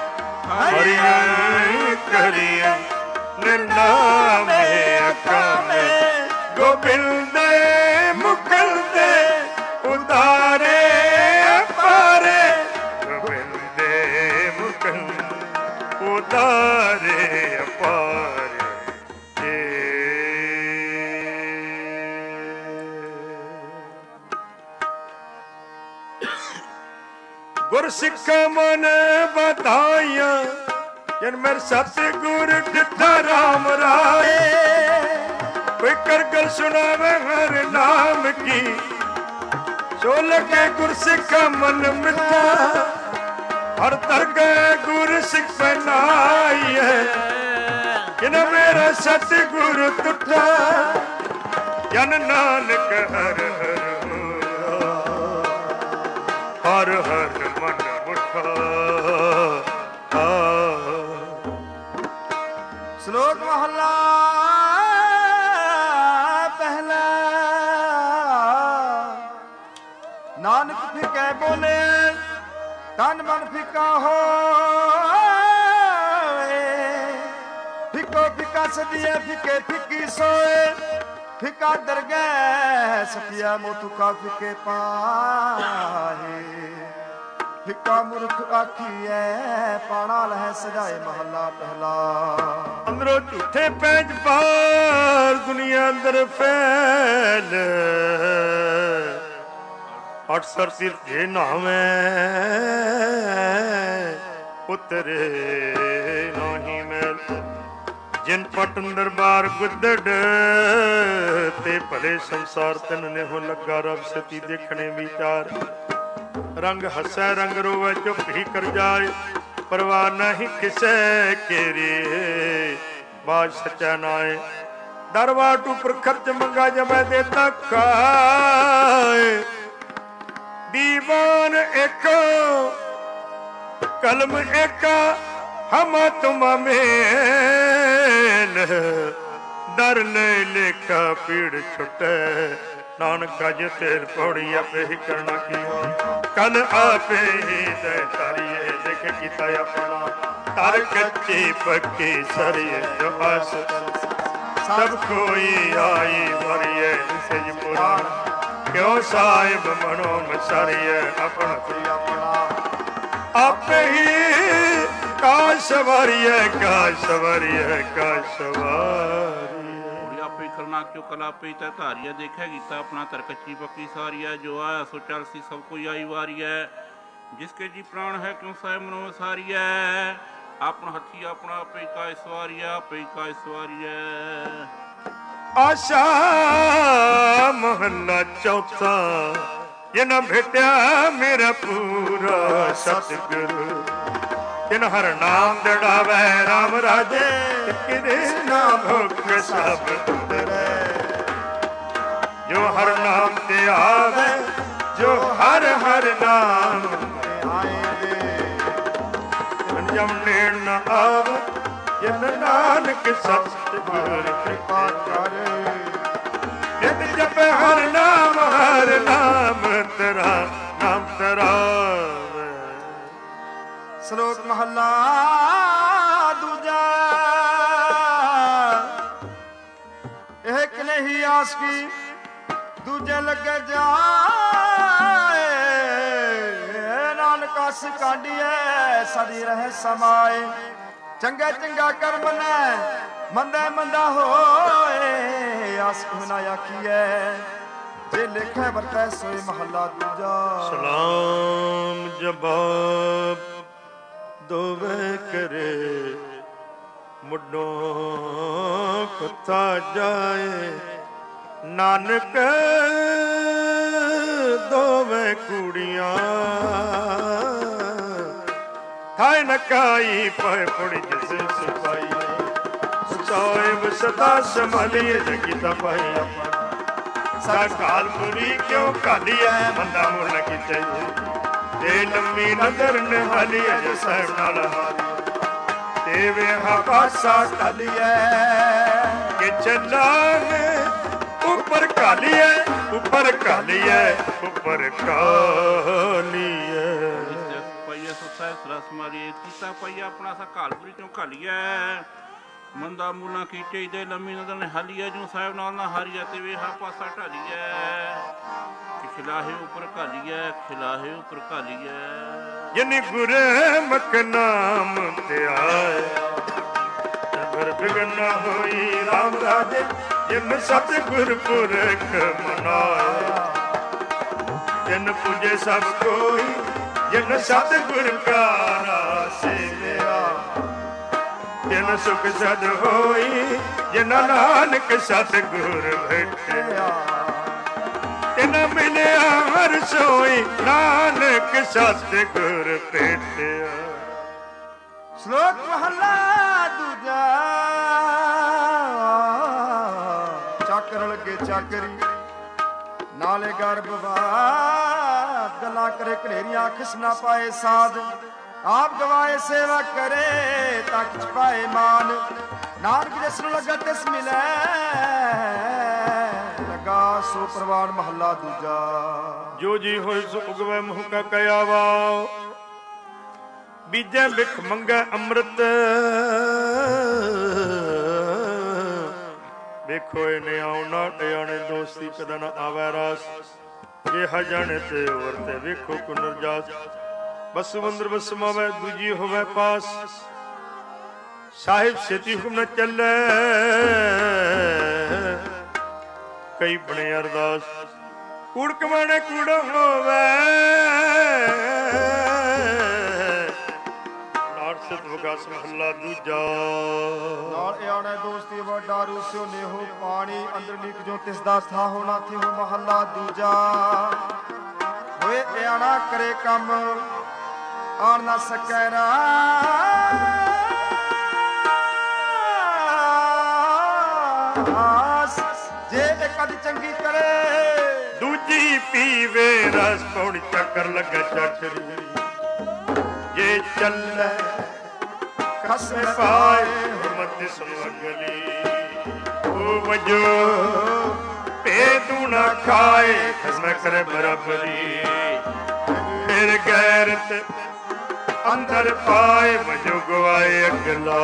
ਹਰਿਯੰ ਕਰਿਯੰ ਨਿਰਨਾਮੇ ਅਕਾਮੇ ਗੋਬਿੰਦੇ ਮੁਕੰਦੇ ਉਧਾਰੇ ਅਪਾਰੇ, ਗੋਬਿੰਦੇ ਮੁਕੰਦੇ ਉਧਾਰੇ ਅਪਾਰੇ। ਗੁਰਸਿੱਖ ਮਨ ਬਧਾਈਆਂ ਜਨ ਮੇਰ ਸਤਿਗੁਰ ਡਿਠਾ ਰਾਮ ਰਾਏ, ਕੋਈ ਕਰ ਗੱਲ ਸੁਣਾਵੇ ਹਰ ਨਾਮ ਕੀ, ਸੋ ਲਗੇ ਗੁਰਸਿੱਖ ਮਨ ਮਿੱਠਾ, ਹਰ ਦਰਗਹਿ ਗੁਰਸਿੱਖ ਬਣਾਈਐ, ਜਿਨ ਮੇਰਾ ਸਤਿਗੁਰ ਤੁਠਾ, ਜਨ ਨਾਨਕ ਹਰ ਹਰ ਹਰ ਹਰ ਮਨ ਮੁਠਾ। ਸ਼ਲੋਕ ਮਹਲਾ ਪਹਿਲਾ। ਨਾਨਕ ਫਿਕੈ ਬੋਲੇ ਤਨ ਮਨ ਫਿੱਕਾ ਹੋਏ, ਫਿੱਕੋ ਫਿੱਕਾ ਸਦੀਏ ਫਿੱਕੇ ਫਿੱਕੀ ਸੋਏ, ਫਿੱਕਾ ਦਰਗਹਿ ਸਖੀਆ ਮੋਤੁਕਾ ਫਿੱਕੇ ਪਾਹੇ, ਫਿੱਕਾ ਮੁਰਖ ਆਖੀਐ ਪਾਣਾ ਲਹਿ ਸਜਾਏ ਮਹੱਲਾ ਪਹਿਲਾ। ਅੰਦਰੋਂ ਝੂਠੇ ਪੈਜ ਪਾਰ ਦੁਨੀਆ ਅੰਦਰ ਫੈਲ, ਅਕਸਰ ਸਿਰ ਜੇ ਨਾਵੇਂ ਉਤਰੇ ਨਾਹੀ ਮੈਲ, ਜਿਨ ਪਟਨ ਦਰਬਾਰ ਗੁੱਦੜ ਤੇ ਭਲੇ ਸੰਸਾਰ ਤਿਨ ਨੇ ਹੋ ਲੱਗਾ ਰਬ ਸਤੀ ਦੇਖਣੇ ਵਿਚਾਰ, ਰੰਗ ਹੱਸੈ ਰੰਗ ਰੋਵੇ ਚੁੱਪ ਹੀ ਕਰ ਜਾਏ, ਪਰਵਾਹ ਨਹੀਂ ਕਿਸੇ ਕੇਰੀ ਬਾਜ ਸੱਚਾ ਨਾਏ, ਦਰਬਾਰ ਉਪਰ ਖਰਚ ਮੰਗਾ ਜਮੈ ਦੇਤਾ ਖਾਏ, ਦੀਵਾਨ ਇੱਕ ਕਲਮ ਇੱਕ ਹਮ ਤੁਮ ਮੇਲ, ਦਰ ਲੈ ਲੇਖਾ ਪੀੜ ਛੁਟੈ, ਨਾਨਕਾ ਜੇ ਤੇਰ ਪੌੜੀ ਆਪੇ ਹੀ ਕਰਨਾ ਕੀ, ਕਲ ਆਪੇ ਹੀ ਦੇ ਤਾਰੀਏ ਦੇਖ ਕੀਤਾ ਆਪਣਾ, ਤਰ ਕੱਚੀ ਪੱਕੀ ਸਰੀਏ ਜੋ ਆਸ, ਸਭ ਕੋਈ ਆਈ ਵਰੀਏ ਸਿਜ ਪੁਰਾਣ, ਕਿਉ ਸਾਹਿਬ ਮਨੋ ਮਸਾਰੀਏ ਆਪਣਾ ਕੋਈ ਆਪਣਾ, ਆਪੇ ਹੀ ਕਾਸ਼ ਵਾਰੀਏ ਕਾਸ਼ ਵਾਰੀਏ ਕਾਸ਼ ਵਾਰੀਏ, ਆਪੇ ਕਰਨਾ ਕਿਉ ਕਲਾ ਪਈ ਤੈ ਧਾਰੀਆ, ਦੇਖਿਆ ਕੀਤਾ ਆਪਣਾ ਤਰ ਕੱਚੀ ਪੱਕੀ ਸਾਰੀਆ, ਜੋ ਆਇਆ ਸੋ ਚੱਲ ਸੀ ਸਭ ਕੋਈ ਆਈ ਵਾਰੀਐ, ਜਿਸਕੇ ਜੀ ਪ੍ਰਾਣ ਹੈ ਕਿਉ ਸਾਹਿਬ ਮਨੋ ਸਾਰੀਐ, ਆਪਣਾ ਹੱਥੀ ਆਪਣਾ ਆਪੇ ਕਾ ਸਵਾਰੀਆ ਆਪੇ ਕਾ ਸਵਾਰੀਐ। ਆਸ਼ਾ ਮਹੱਲਾ ਚੌਥਾ। ਜਿਨ ਭੇਟਿਆ ਮੇਰਾ ਪੂਰਾ ਸਤਿਗੁਰੂ, ਜਿਨ ਹਰ ਨਾਮ ਦੜਾਵੈ ਰਾਮ ਰਾਜੇ, ਕਿਦੇ ਨਾਮ ਭੁਖ ਸਭ ਉਤਰੈ, ਜੋ ਹਰ ਨਾਮ ਤੇ ਆਵੇ, ਜੋ ਹਰ ਹਰ ਨਾਮ ਆਏ ਦੇ, ਜਮ ਨੇੜ ਨ ਆਵੇ, ਜਿਨ ਨਾਨਕ ਸਤਿਗੁਰ ਕਿਰਪਾ ਕਰੇ, ਜਿਨ ਜਪੈ ਹਰ ਨਾਮ ਤੇਰਾ ਨਾਮ ਤੇਰਾ। ਸ਼ਲੋਕ ਮਹੱਲਾ ਦੂਜਾ। ਇਹ ਕਨੇਹੀ ਆਸਕੀ ਦੂਜੇ ਲੱਗੇ ਜਾਏ, ਨਾਨਕ ਅਸ ਕਾਢੀਏ ਸਦੀ ਰਹਿ ਸਮਾਏ। ਚੰਗਾ ਚੰਗਾ ਕਰਮ ਨੇ ਮੰਦਾ ਮੰਦਾ ਹੋਏ, ਆਸਕ ਨਾ ਆਖੀਐ ਜੇ ਲਿਖੇ ਵਰਤੈ ਸੋਏ ਮਹੱਲਾ ਦੂਜਾ। ਸਲਾਮ ਜਵਾਬ ਦੋਵੇ ਕਰੇ, ਮੁੱਢੋਂ ਕੁੱਤਾ ਜਾਏ। ਨਾਨਕ ਦੋਵੇਂ ਕੁੜੀਆਂ ਥਾਇ ਨਕਾਈ ਪੈ ਪੁੜੀ ਜਿਸ ਸਿਪਾਈ। ਸਾਹਿਬ ਸਦਾ ਸੰਭਾਲੀਏ ਜਗੀਤਾ ਪਾਈ। ਸਾ ਕਾਲਪੁਰੀ ਕਿਉਂ ਘਾਲੀਐ ਬੰਦਾ ਮੁੱਲ ਕੀਤੇ। ਤੇ ਲੰਮੀ ਨਜ਼ਰ ਨਿਹਾਲੀਏ ਜੇ ਸਾਹਿਬ ਨਾਲ ਤੇ ਵੇਹਾ ਪਾਸਾ ਢਾਲੀਐ। ਕਿ ਚੱਲਾਂਗੇ ਉੱਪਰ ਘਾਲੀਐ, ਉੱਪਰ ਘਾਲੀਐ, ਉੱਪਰ ਘਾਲੀਐ। ਪਈਆ ਸੁੱਤਾ ਸਰਸ ਮਾਰੀਏ ਕੀਤਾ ਪਈਆ ਆਪਣਾ ਸਾ ਕਾਲਪੁਰੀ ਕਿਉਂ ਘਾਲੀਐ। ਮੰਦਾ ਮੂਲਾ ਕੀਤੇ ਦੇ ਲੰਮੀ ਨਜ਼ਰ ਨੇ ਹਾਲੀਐ। ਜੂ ਸਾਹਿਬ ਨਾਲ ਨਾ ਹਾਰੀਐ ਤੇ ਵੇਹਾ ਪਾਸਾ ਢਾਲੀਐ। ਕਿ ਖਿਲਾਹੇ ਉੱਪਰ ਘਾਲੀਐ, ਖਿਲਾਹੇ ਉੱਪਰ ਘਾਲੀਐ। ਜਿਨ ਗੁਰਮੁਖ ਨਾਮ ਤੇ ਆਏ, ਫਿਰ ਬਿਗਨ ਨਾ ਹੋਈ ਰਾਮ ਰਾਜੇ। ਜਿਨ ਸਤਿਗੁਰ ਪੁਰਖ ਮਨਾਏ, ਜਿਨ ਪੂਜੇ ਸਭ ਕੋਈ। ਜਿਨ ਸਤਿਗੁਰ ਪਿਆਰਾ ਸੇਵਿਆ, ਜਿਨ ਸੁਖ ਸਦ ਹੋਈ। ਜਿਨ ਨਾਨਕ ਸਤਿਗੁਰ ਭੇਟਿਆ, ਤਿਨ ਮਿਲਿਆ ਹਰ ਸੋਈ। ਨਾਨਕ ਸਤਿਗੁਰ ਭੇਟਿਆ। ਸ਼ਲੋਕ ਮਹੱਲਾ ਦੂਜਾ। ਚਾਕਰ ਲੱਗੇ ਚਾਕਰੀ ਨਾਲੇ ਗਰਭਵਾਦ। ਗੱਲਾਂ ਕਰੇ ਘਨੇਰੀਆਂ ਖਿਸ ਨਾ ਪਾਏ ਸਾਧ। ਆਪ ਗਵਾਏ ਸੇਵਾ ਕਰੇ ਤਾਂ ਕਿਛ ਪਾਏ ਮਾਨ। ਨਾਨਕ ਜਿਸ ਨੂੰ ਲੱਗਾ ਤਿਸ ਮਿਲੈ, ਲੱਗਾ ਸੋ ਪ੍ਰਵਾਨ ਮਹੱਲਾ ਦੂਜਾ। ਜੋ ਜੀ ਹੋਏ ਸੋ ਉਗਵੈ ਮੂੰਹ ਕਾ ਕਹਿਆ ਵਾਓ। ਬੀਜੈ ਬਿਖ ਮੰਗੈ ਅੰਮ੍ਰਿਤ। ਵੇਖੋ ਇਹਨੇ ਆਉ ਨਾ ਡਿਆਣੇ ਦੋਸਤੀ ਕਦਾ ਨਾ ਆਵੈ ਰਾਸ। ਜੇ ਹਜਣ ਤੇ ਵਰਤੇ ਵੇਖੋ ਕੁਨਰ ਜਾਸ। ਬਸ ਵੰਦਰ ਬਸਮਾਵੈ ਦੂਜੀ ਹੋਵੇ ਪਾਸ। ਸਾਹਿਬ ਛੇਤੀ ਹੁਕਮ ਨ ਚੱਲੈ, ਕਈ ਬਣੇ ਅਰਦਾਸ। ਕੂੜ ਕਮਾਣੇ ਕੂੜ ਹੋਵੇ, ਵਿਕਾਸ ਮਹੱਲਾ ਦੂਜਾ। ਨਾਲ ਆਣੇ ਦੋਸਤੀ ਵੱਡਾ ਰੂਸਿਓ ਨੇਹੋ ਪਾਣੀ। ਅੰਦਰ ਲੀਕ ਜੋ ਤਿਸ ਦਾ ਥਾ ਹੋਣਾ ਥਿਓ ਮਹੱਲਾ ਦੂਜਾ। ਹੋਏ ਆਣਾ ਕਰੇ ਕੰਮ ਆਣ ਨਾ ਸਕੈ ਰਾਸ। ਜੇ ਇੱਕ ਅੱਧ ਚੰਗੀ ਕਰੇ ਦੂਜੀ ਪੀਵੇ ਰਸ। ਪੌੜੀ ਚੱਕਰ ਲੱਗਾ ਚੱਕਰੀ ਜੇ ਚੱਲੇ ਖਸਮ ਪਾਏ। ਹਿੰਮਤ ਸਮਗਲੀ ਉਹ ਵਜੋ ਭੇਦੂ ਨਾ ਖਾਏ। ਖਸਮ ਕਰੇ ਬਰਾਬਰੀ ਫਿਰ ਗੈਰਤ ਅੰਦਰ ਪਾਏ। ਵਜੋ ਗਵਾਏ ਅਗਲਾ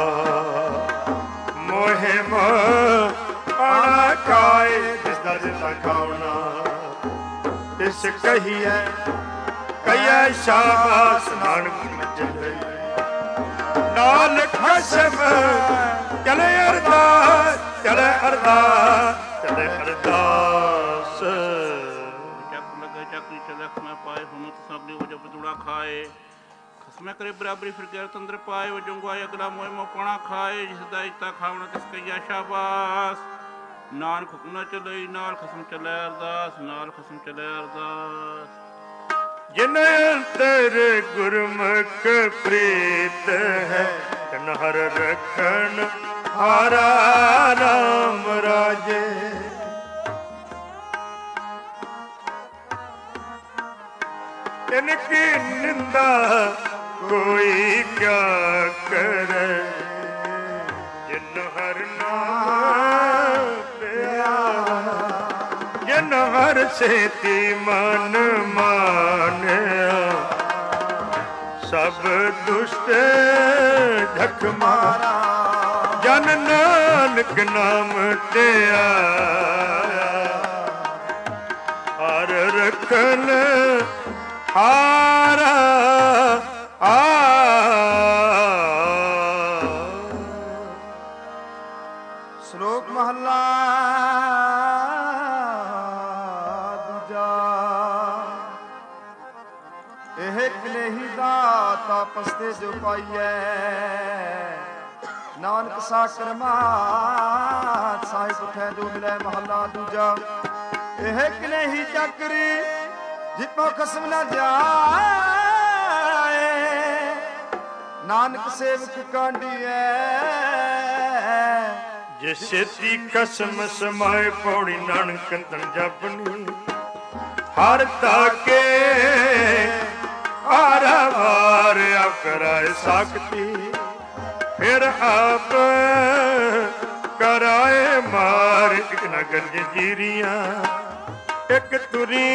ਮੋਹਿ ਆਣਾ ਖਾਏ। ਜਿਸ ਦਾ ਦਿੱਤਾ ਖਾਉਣਾ ਇਸ ਕਹੀਐ ਕਹੀਐ ਸ਼ਾਬਾਸ਼। ਨਾਨਕ ਚੱਲੇ ਨਾਲ ਖਸਮ ਚਲੇ ਅਰਦਾਸ, ਚਲੇ ਅਰਦਾਸ, ਚਲੇ ਅਰਦਾਸ। ਚੱਕ ਲੱਗੇ ਚੱਕਰੀ ਚਲੇ ਖਸਮੈ ਪਾਏ। ਹੁਮਤ ਸਭ ਨੇ ਵਜੋ ਬਦੂੜਾ ਖਾਏ। ਖਸਮੈ ਕਰੇ ਬਰਾਬਰੀ ਫਿਰ ਗੈਰਤ ਅੰਦਰ ਪਾਏ। ਵਜੋਂ ਗਵਾਏ ਅਗਲਾ ਮੋਹ ਮੋਪਣਾ ਖਾਏ। ਜਿਸ ਦਾ ਇੱਤਾ ਖਾਵਣਾ ਤਿਸ ਕਈਆ ਸ਼ਾਬਾਸ। ਨਾਨਕ ਹੁਕਮ ਨਾ ਚੱਲੇ ਨਾਲ ਖਸਮ ਚਲੇ ਅਰਦਾਸ, ਨਾਲ ਖਸਮ ਚਲੇ ਅਰਦਾਸ। ਜਿਨ ਅੰਤਰ ਗੁਰਮੁਖ ਪ੍ਰੀਤ ਹੈ। ਤਨ ਹਰ ਰਖਣ ਹਾਰਾ ਰਾਮ ਰਾਜੇ। ਤਿਨ ਕੀ ਨਿੰਦਾ ਕੋਈ ਕਿਆ ਕਰੇ। ਜਿਨ ਹਰ ਨਾਮ ਪਿਆਰਾ। ਜਿਨ ਹਰ ਸੇਤੀ ਮਨ ਮਾਨਿਆ। ਸਭ ਦੁਸ਼ਟ ਝਕ ਮਾਰਾ ਜਨ ਨਾਨਕ ਨਾਮ ਧਿਆਇਆ ਹਰ ਰਖਨ ਹਾਰਾ ਸ਼ਲੋਕ ਮਹੱਲਾ ਦੂਜਾ। ਇਹ ਕਲੇਹੀ ਦਾਤ ਆਪਸ ਤੇ ਜੋ ਪਾਈਐ ਨਾਨਕ ਸਾਕਰਮਾ ਸਾਹਿਬ ਉਠੈ ਜੋ ਮਿਲੈ। ਮਹੱਲਾ ਦੂਜਾ। ਇਹ ਕਲੇਹੀ ਚੱਕਰੀ ਜਿਤੋਂ ਖਸਮ ਨਾ ਜਾਏ ਨਾਨਕ ਸੇਵਕ ਕਾਂਡੀਐ। ਜੇ ਛੇਤੀ ਕਸਮ ਸਮਾਏ ਪੌੜੀ ਨਾਨਕ ਤਨ ਜਪਨੀ ਹਰ ਤਾਕੇ ਆਰਾ ਵਾਰ ਕਰਾਏ ਸਕਤੀ ਫਿਰ ਆਪ ਕਰਾਏ ਮਾਰ। ਇੱਕ ਨਗਰ ਜੀਰੀਆਂ ਇੱਕ ਤੁਰੀ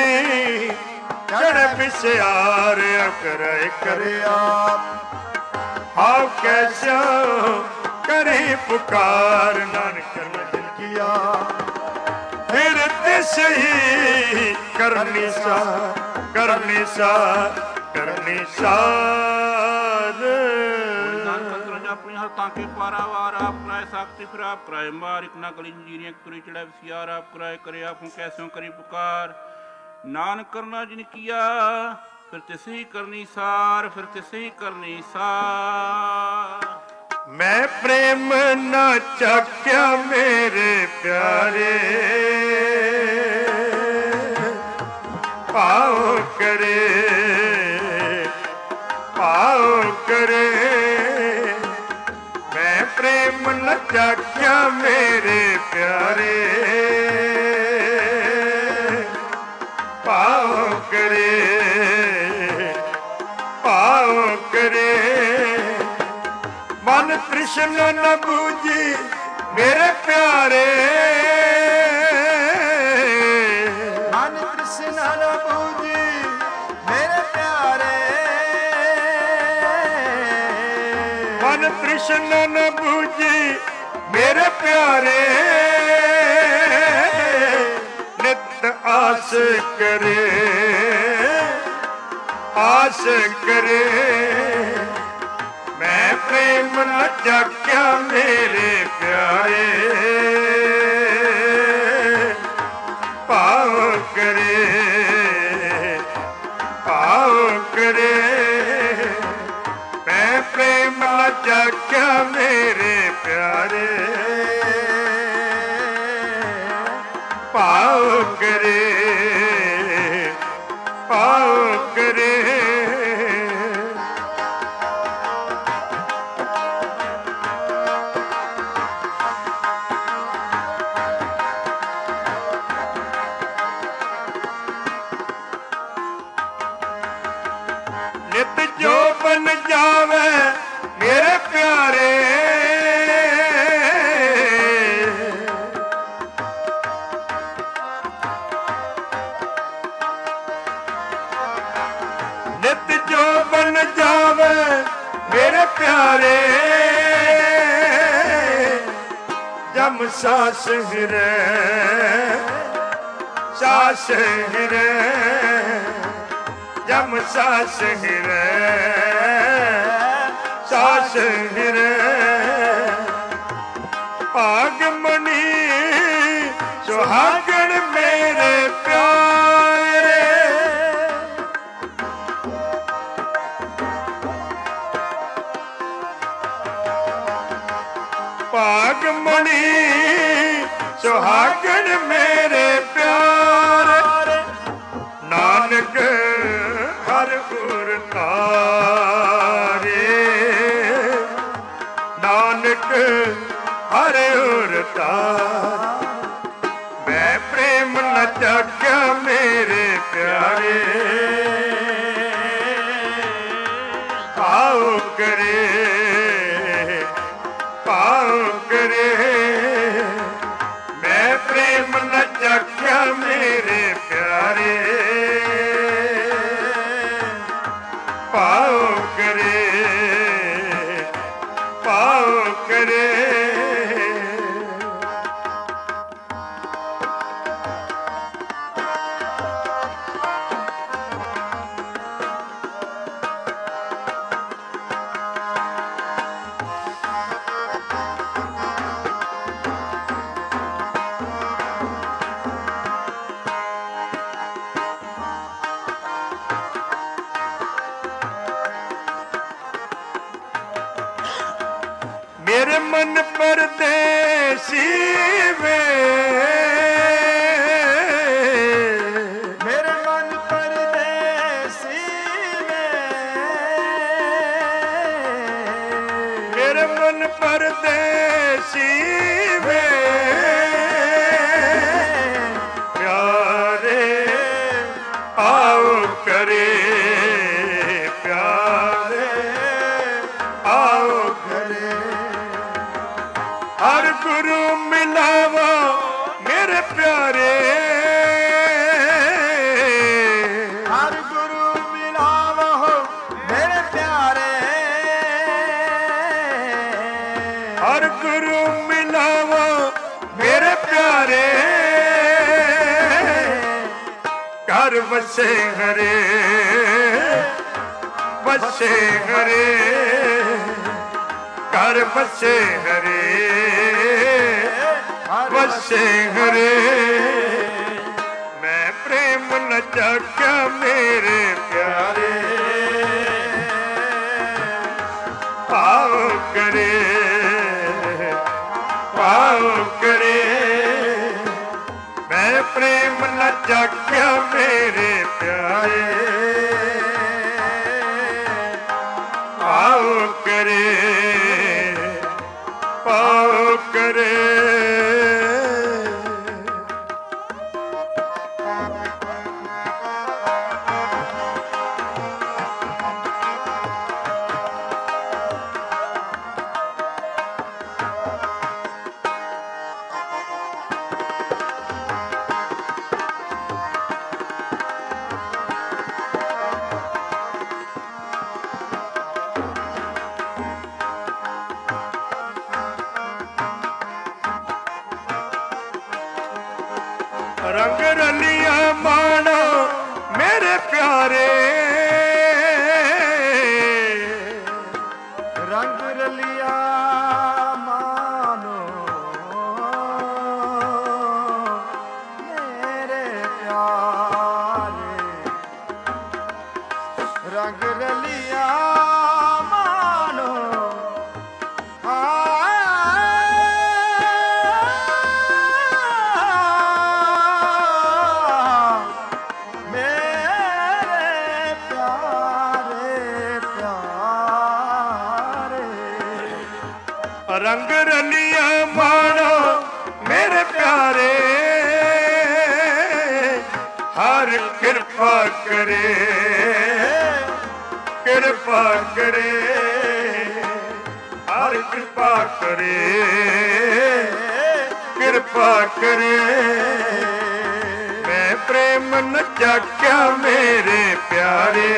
ਚੜ ਪਿਸਿਆਰ ਕਰਾਏ ਕਰਿਆ ਹਾਉ ਕੈਸਾ ਕਰੇ ਪੁਕਾਰ ਨਾਨਕ ਨਜਨ ਕੀਆ ਫਿਰ ਤਿਸਹੀ ਕਰਨੀ ਸਾ ਕਰਨੀ ਸਾ ਕਰਨੀ ਸਾਧ। ਆਪਣੀ ਹੱਥਾਂ ਕੇ ਪਾਰਾਵਾਰ ਆਪ ਕਰਾਏ ਸਾਖਤੀ ਫਿਰ ਆਪ ਕਰਾਏ ਮਾਰ। ਇੱਕ ਨਾ ਗਲੀ ਜੀਰੀਆਂ ਤੁਰੀ ਚੜੈ ਵਿਸਿਆਰ ਆਪ ਕਰਾਏ ਕਰੇ ਆਪੂ ਕੈਸੋਂ ਕਰੀ ਪੁਕਾਰ। ਨਾਨਕ ਕਰਨਾ ਜਿਨ ਕੀਆ ਫਿਰ ਤਿਸਹੀ ਕਰਨੀ ਸਾਰ ਫਿਰ ਤਿਸਹੀ ਕਰਨੀ ਸਾਰ। ਮੈਂ ਪ੍ਰੇਮ ਨਾ ਚਾਕਿਆ ਮੇਰੇ ਪਿਆਰੇ ਭਾਉ ਕਰੇ ਭਾਉ ਕਰੇ। ਮੈਂ ਪ੍ਰੇਮ ਨਾ ਚਾਕਿਆ ਮੇਰੇ ਪਿਆਰੇ ਭਾਉ ਕਰੇ ਭਾਉ ਕਰੇ। ਮਨ ਤ੍ਰਿਸ਼ਨ ਨ ਬੂਝੀ ਮੇਰੇ ਪਿਆਰੇ ਮਨ ਤ੍ਰਿਸ਼ਨ ਨ ਬੂਝੀ ਮੇਰੇ ਪਿਆਰੇ ਮਨ ਤ੍ਰਿਸ਼ਨ ਨ ਬੂਝੀ ਮੇਰੇ ਪਿਆਰੇ ਨਿਤ ਆਸ ਕਰੇ ਆਸ ਕਰੇ। ਮੈਂ ਪ੍ਰੇਮ ਨ ਜਾਕਿਆ ਮੇਰੇ ਪਿਆਰੇ ਭਾਉ ਕਰੇ ਭਾਉ ਕਰੇ। ਮੈਂ ਪ੍ਰੇਮ ਨ ਜਾਕਿਆ ਮੇਰੇ ਪਿਆਰੇ ਭਾਉ ਕਰੇ ਭਾਉ ਕਰੇ। ਨਿਤ ਜੋ ਬਨ ਜਾਵੇ ਮੇਰੇ ਪਿਆਰੇ ਨਿਤ ਜੋ ਬਨ ਜਾਵੇ ਮੇਰੇ ਪਿਆਰੇ ਜਮ ਸਾਸ ਹਿਰੇ ਸਾਸ ਹਿਰੇ ਜਮ ਸਾਸ ਹਿਰੇ ਸਾਸ ਹਿਰੇ। ਭਾਗ ਮਣੀ ਸੁਹਾਗਣ ਮੇਰੇ ਪਿਆਰੇ ਭਾਗ ਮਣੀ ਸੁਹਾਗਣ ਮੇਰੇ ਪਿਆਰੇ ਨਾਨਕ ਹਰ ਗੁਰ ਤਾਰੇ ਨਾਨਕ ਹਰ ਗੁਰ ਤਾਰੇ। ਮੈਂ ਪ੍ਰੇਮ ਨ ਜਾਕਿਆ ਮੇਰੇ ਪਿਆਰੇ ਭਾਉ ਕਰੇ ਭਾਉ ਕਰੇ। ਮੈਂ ਪ੍ਰੇਮ ਨ ਜਾਕਿਆ ਮੇਰੇ ਪਿਆਰੇ ਭਾਉ ਮੇਰੇ ਪਿਆਰੇ ਹਰ ਗੁਰੂ ਮਿਲਾਵੋ ਮੇਰੇ ਪਿਆਰੇ ਹਰ ਗੁਰੂ ਮਿਲਾਵੋ ਮੇਰੇ ਪਿਆਰੇ ਘਰ ਵਸੇ ਹਰੇ ਵਸੇ ਹਰੇ ਘਰ ਵਸੇ ਹਰੇ ਵਸੇ ਹਰੇ ਮੈਂ ਪ੍ਰੇਮ ਨ ਜਾਗਿਆ ਮੇਰੇ ਪਿਆਰੇ ਪਾਉ ਕਰੇ ਪਾਉ ਕਰੇ ਮੈਂ ਪ੍ਰੇਮ ਨ ਜਾਗਿਆ ਮੇਰੇ ਪਿਆਰੇ ਪਾਉ ਕਰੇ ਪਾਉ ਕਰੇ ਰੰਗ ਰਲੀਆਂ ਮਾਣੋ ਮੇਰੇ ਪਿਆਰੇ ਰੰਗ ਰਲੀਆ ਮਾਨੋ ਮੇਰੇ ਪਿਆਰੇ ਰੰਗ ਰਲੀਆ ਮਾਨੋ ਰੰਗ ਰਲੀਆਂ ਮਾਣੋ ਮੇਰੇ ਪਿਆਰੇ ਹਰ ਕਿਰਪਾ ਕਰੇ ਕਿਰਪਾ ਕਰੇ ਹਰ ਕਿਰਪਾ ਕਰੇ ਕਿਰਪਾ ਕਰੇ ਮੈਂ ਪ੍ਰੇਮ ਨ ਜਾਗਿਆ ਮੇਰੇ ਪਿਆਰੇ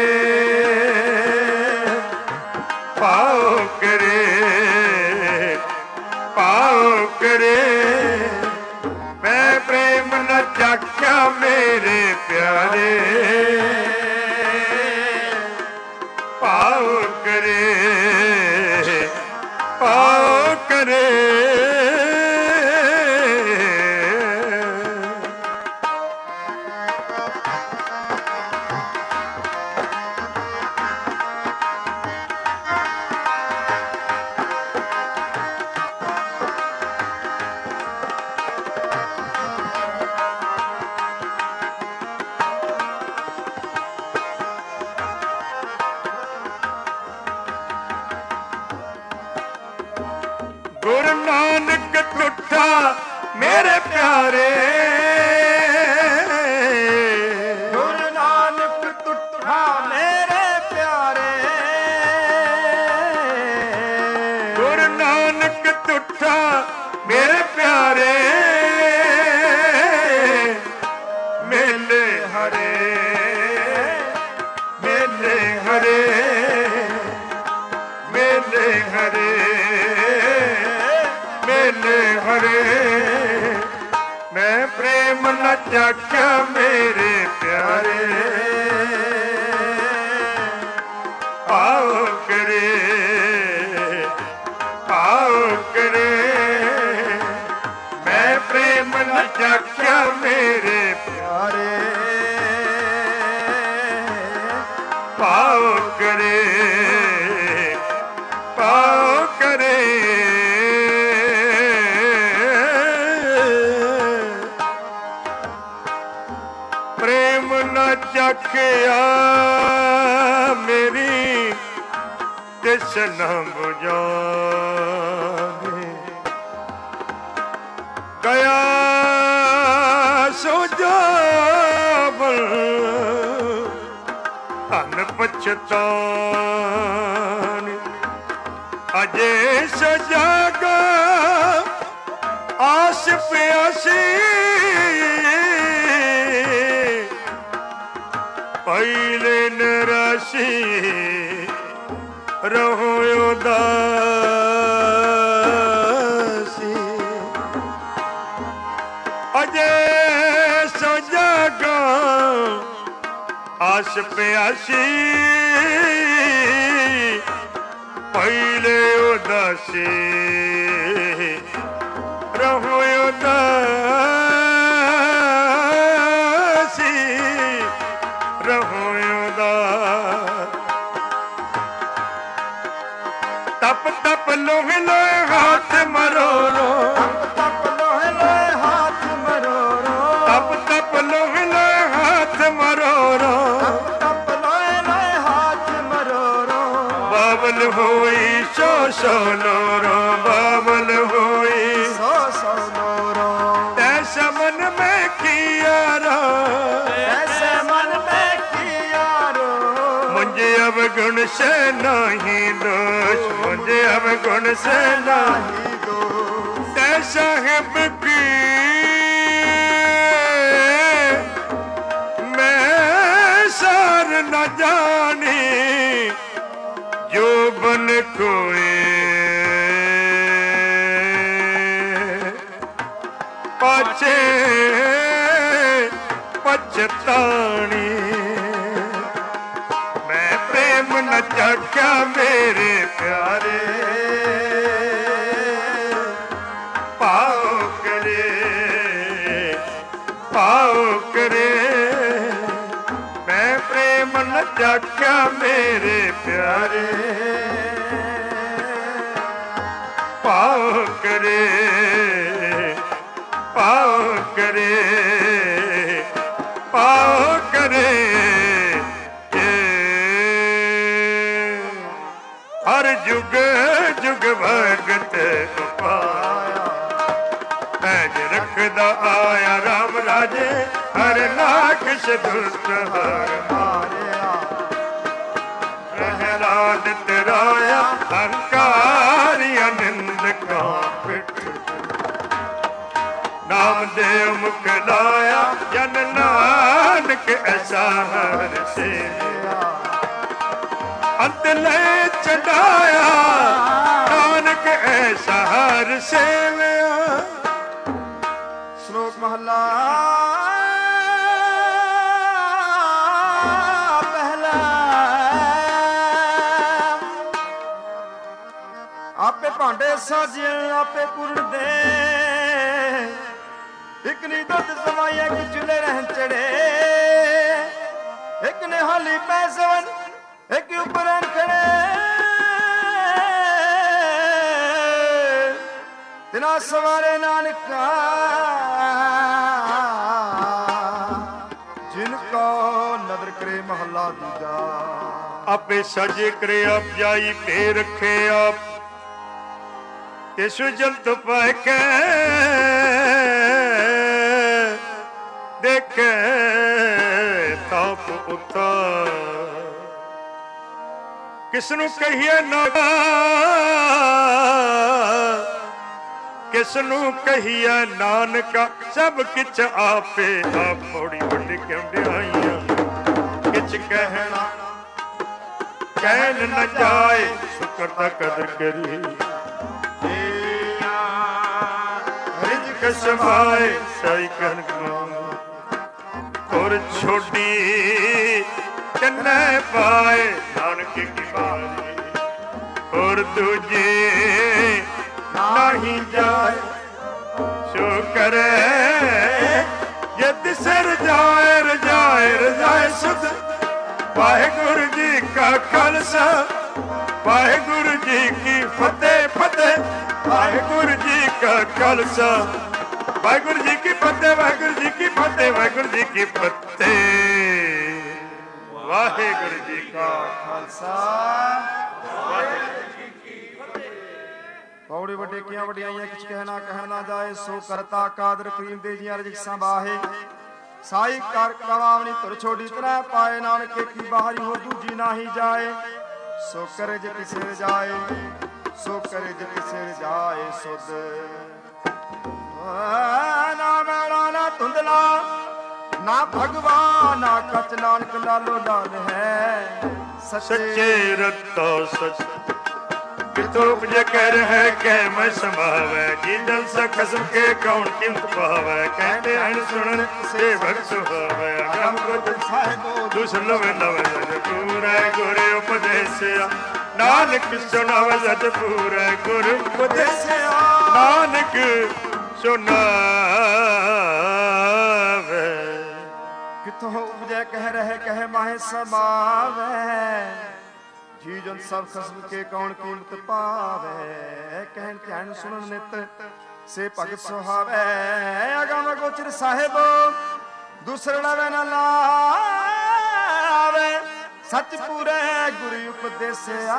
ਪਾਉ ਕਰੇ ਪਾਉ ਕਰੇ ਮੈਂ ਪ੍ਰੇਮ ਨ ਜਾਗਿਆ ਮੇਰੇ ਪਿਆਰੇ ਪਾਉ ਕਰੇ ਪਾਉ ਕਰੇ ਗੁਰੂ ਨਾਨਕ ਟੁੱਟਾ ਮੇਰੇ ਪਿਆਰੇ ਗੁਰੂ ਨਾਨਕ ਟੁੱਟਾ ਮੇਰੇ ਪਿਆਰੇ ਗੁਰੂ ਨਾਨਕ ਟੁੱਟਾ ਮੇਰੇ ਪਿਆਰੇ ਮੇਲੇ ਹਰੇ ਮੇਲੇ ਹਰੇ ਮੇਲੇ ਹਰੇ ਮੇਲੇ ਹਰੇ ਮੈਂ ਪ੍ਰੇਮ ਨ ਜਾਗਿਆ ਮੇਰੇ ਪਿਆਰੇ ਪਾਉ ਕਰੇ ਪਾਉ ਕਰੇ ਮੈਂ ਪ੍ਰੇਮ ਨ ਜਾਗਿਆ ਮੇਰੇ ਪਿਆਰੇ ਪਾਉ ਕਰੇ ਪਾਉ ਕਰੇ ਪ੍ਰੇਮ ਨ ਜਾਗਿਆ ਮੇਰੀ ਤਿਸ ਨ ਬੁਝਾਵੇ ਗਿਆ ਸੋ ਜਾਵਲ ਧਨ ਪਛਤਾਨ ਅਜੇ ਸਜਾਗਾ ਆਸ ਪਿਆਸੀ ਉਦਾਸੀ ਰਹੋ ਉਦਾਸੀ ਅਜੇ ਸੋ ਜਾਗਾ ਆਸ ਪਿਆਸੀ ਪਹਿਲੇ ਉਦਾਸੀ ਰਹੋ ਉਦਾਸੀ ਰਹੋ ਉਦਾਸ ਤਪ ਤਪ ਲੋਹੇ ਲੋਹੇ ਹੱਥ ਮਰੋੜੋ ਤਪ ਲੋਹੇ ਲੋਹੇ ਹੱਥ ਮਰੋੜੋ ਤਪ ਤਪ ਲੋਹੇ ਲੋਹੇ ਹੱਥ ਮਰੋੜੋ ਤਪ ਲੋਹੇ ਲੋਹੇ ਹੱਥ ਮਰੋੜੋ ਬਾਬਲ ਹੋਈ ਸੋ ਸੋ ਲੋਰੋ ਬਾਬਲ ਹੋਈ ਸੋ ਸੋ ਲੋਰੋ ਤੈਸਾ ਮਨ ਮੈਂ ਕੀਆ रो ऐसे मन में किया रो मुझे अब गुण से नहीं दोष मुझे अब गुण से नहीं दोष साहिब की मैं सार न जानी जो बन कोए पाछे पछतानी मैं प्रेम न चाख्या मेरे प्यारे पाओ करे मैं प्रेम न चाख्या मेरे प्यारे पाओ करे पाओ करे हर जुग जुग भगत पाया पैज रखदा आया राम राजे हर नाखश दुष्ट हर मारिया प्रहलाद तराया हंकारी निंद का पिठ नाम देव मुख लाया जन नानक ऐसा हर से अंत ले चढ़ाया नानक ऐसा हर सेवया। श्लोक महला पहला आपे भांडे साजे आपे पूर्ण दे एक नी दुध समाया कि चूल्हे रहन चढ़े एक ने हाली पैसवन एक ऊपर खड़े तिना सवारे नानका जिनको नदर करे महला दूजा आपे सजे करे आप जाई पे रखे आप तिसु जंत पाए के देखे ताप उतार किसनु कहिए ना किसनु कहिए नानका सब किच आपे आप थोड़ी बड़ी क्यों किच कहना कहन न जाए शुक्र दा कदर करी रिज़्क़ समाए सही कहन और छोटी कन्ने पाए नानक की बारी और तुझे नहीं जाए सो करे ये दिसर जाए रजाए रजाए सुध वाहेगुरु जी का खालसा वाहेगुरु जी की फतेह फतेह वाहेगुरु जी का खालसा वाहेगुरु जी की फतेह वाहेगुरु जी की फतेह वाहेगुरु जी की फतेह वाहेगुरु जी का खालसा पौड़ी वड्डे किया वड्डियाइयां किछ कहना कहन ना जाए सो करता कादर करीम दे जियां रजिक्सां बाहे साई कर कवावनी तुर छोड़ी तरह पाए नानक की बाहरी हो दूजी नाही जाए सो करे जे किसे जाए सो करे जे किसे जाए सुध ना मैड़ा ना धुंधला ना भगवान ना कच नानक लालो लाल है ਸੱਚੇ ਰਤਾ ਸਚ ਕਿਤੋਂ ਉਪਜੈ ਕਹਿ ਰਹਿ ਕਹਿ ਮੈਂ ਸਮਾਵੈ ਜੀ ਜਲ ਸਾ ਖਸਮ ਕੇ ਕੌਣ ਕਿੰਤ ਪਾਵੈ ਕਹਿੰਦੇ ਅਣ ਸੁਣਨ ਸੇਵਕ ਸੁਹਾਵੈ ਅਗਮ ਕੋ ਸਾਹਿਬੋ ਦੁਸਰ ਲਵੇ ਲਵੇ ਜਜ ਪੂਰੈ ਗੁਰ ਉਪਦੇਸਿਆ ਨਾਨਕ ਸੁਣਾਵੈ ਜਜ ਪੂਰੈ ਗੁਰ ਉਪਦੇਸਿਆ ਨਾਨਕ ਸੁਣਾਵੈ। ਕਿਤੋਂ ਉਪਜੈ ਕਹਿ ਰਹਿ ਕਹਿ ਮਾਹੇ ਸਮਾਵੈ ਜੀ ਜਨ ਸਭ ਖਸਮ ਕੇ ਕੌਣ ਕੀਮਤ ਪਾਵੈ ਕਹਿਣ ਧਿਆਨ ਸੁਣਨ ਨਿਤ ਸੇ ਭਗਤ ਸੁਹਾਵੈ ਅਗਮ ਗੋਚਰ ਸਾਹਿਬ ਦੂਸਰ ਲਵੇ ਨਾ ਲਾਵੇ ਸੱਚ ਪੂਰੇ ਗੁਰੂ ਉਪਦੇਸਿਆ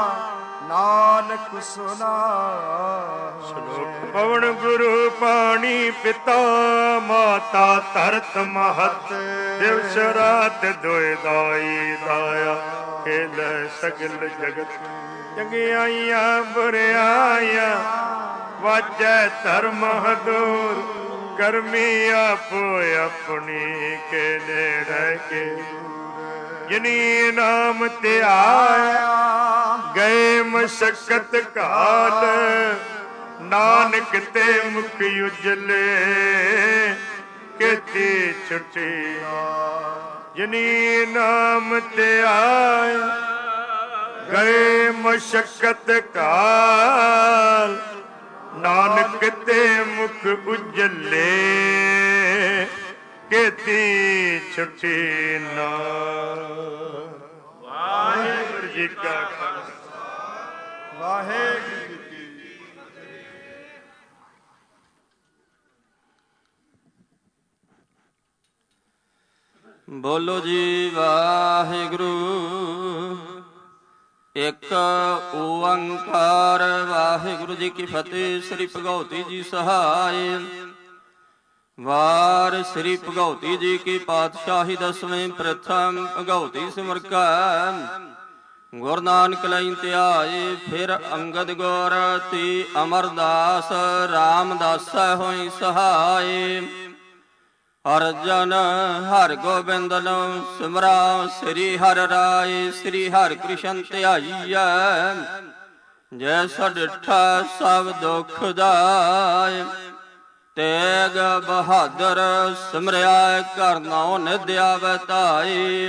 ਨਾਨਕ ਸੁਨਾ। ਸ਼ਲੋਕ ਪਵਨ ਗੁਰੂ ਪਾਣੀ ਪਿਤਾ ਮਾਤਾ ਧਰਤ ਮਹਤ ਦਿਵਸ ਰਾਤ ਦੋਇ ਦਾਈ ਦਾਇਆ ਖੇਲ ਸਗਲ ਜਗਤ ਚੰਗਿਆਈਆਂ ਬੁਰਿਆਈਆਂ ਵਾਜੈ ਧਰਮ ਹਦੂਰ ਕਰਮੀ ਆਪੋ ਆਪਣੀ ਕੇ ਨੇੜੇ ਕੇ ਜਿਨੀ ਨਾਮ ਧਿਆਇਆ ਗਏ ਮਸ਼ਕਤ ਕਾਲ ਨਾਨਕ ਤੇ ਮੁਖ ਉਜਲੇ ਕੀਤੀ ਛੁੱਟੀ ਜਿਨੀ ਨਾਮ ਧਿਆਇਆ ਗਏ ਮਸ਼ਕਤ ਕਾਲ ਨਾਨਕ ਤੇ ਮੁਖ ਉਜਲੇ ਕੀਤੀ ਛੁੱਟੀ ਨਾਲ। ਵਾਹਿਗੁਰੂ ਜੀ ਕਾ ਖਾਲਸਾ ਵਾਹਿਗੁਰੂ ਜੀ ਕੀ ਬੋਲੋ ਜੀ ਵਾਹਿਗੁਰੂ। ਇੱਕ ਓੰਕਾਰ ਵਾਹਿਗੁਰੂ ਜੀ ਕੀ ਫਤਿਹ। ਸ੍ਰੀ ਭਗਉਤੀ ਜੀ ਸਹਾਇ। ਵਾਰ ਸ੍ਰੀ ਭਗਉਤੀ ਜੀ ਕੀ ਪਾਤਸ਼ਾਹੀ ਦਸਵੇਂ ਪ੍ਰਥਮ ਭਗਉਤੀ ਸਿਮਰ ਕੈ ਗੁਰੂ ਨਾਨਕ ਲਈ ਧਿਆਏ ਫਿਰ ਅੰਗਦ ਗੁਰ ਤੀ ਅਮਰਦਾਸ ਰਾਮਦਾਸ ਹੋਈ ਸਹਾਇ। ਅਰਜਨ ਹਰਿ ਗੋਬਿੰਦ ਨੂੰ ਸਿਮਰਾ ਸ੍ਰੀ ਹਰਿ ਰਾਏ ਸ੍ਰੀ ਹਰਿ ਕ੍ਰਿਸ਼ਨ ਧਿਆਈਐ ਜੈਸਾ ਡਿਠਾ ਸਭ ਦੁਖ ਦਾਇ। ਤੇਗ ਬਹਾਦਰ ਸਿਮਰਿਆ ਘਰ ਨਾਉ ਨਿਧਿਆ ਵਤਾਈ।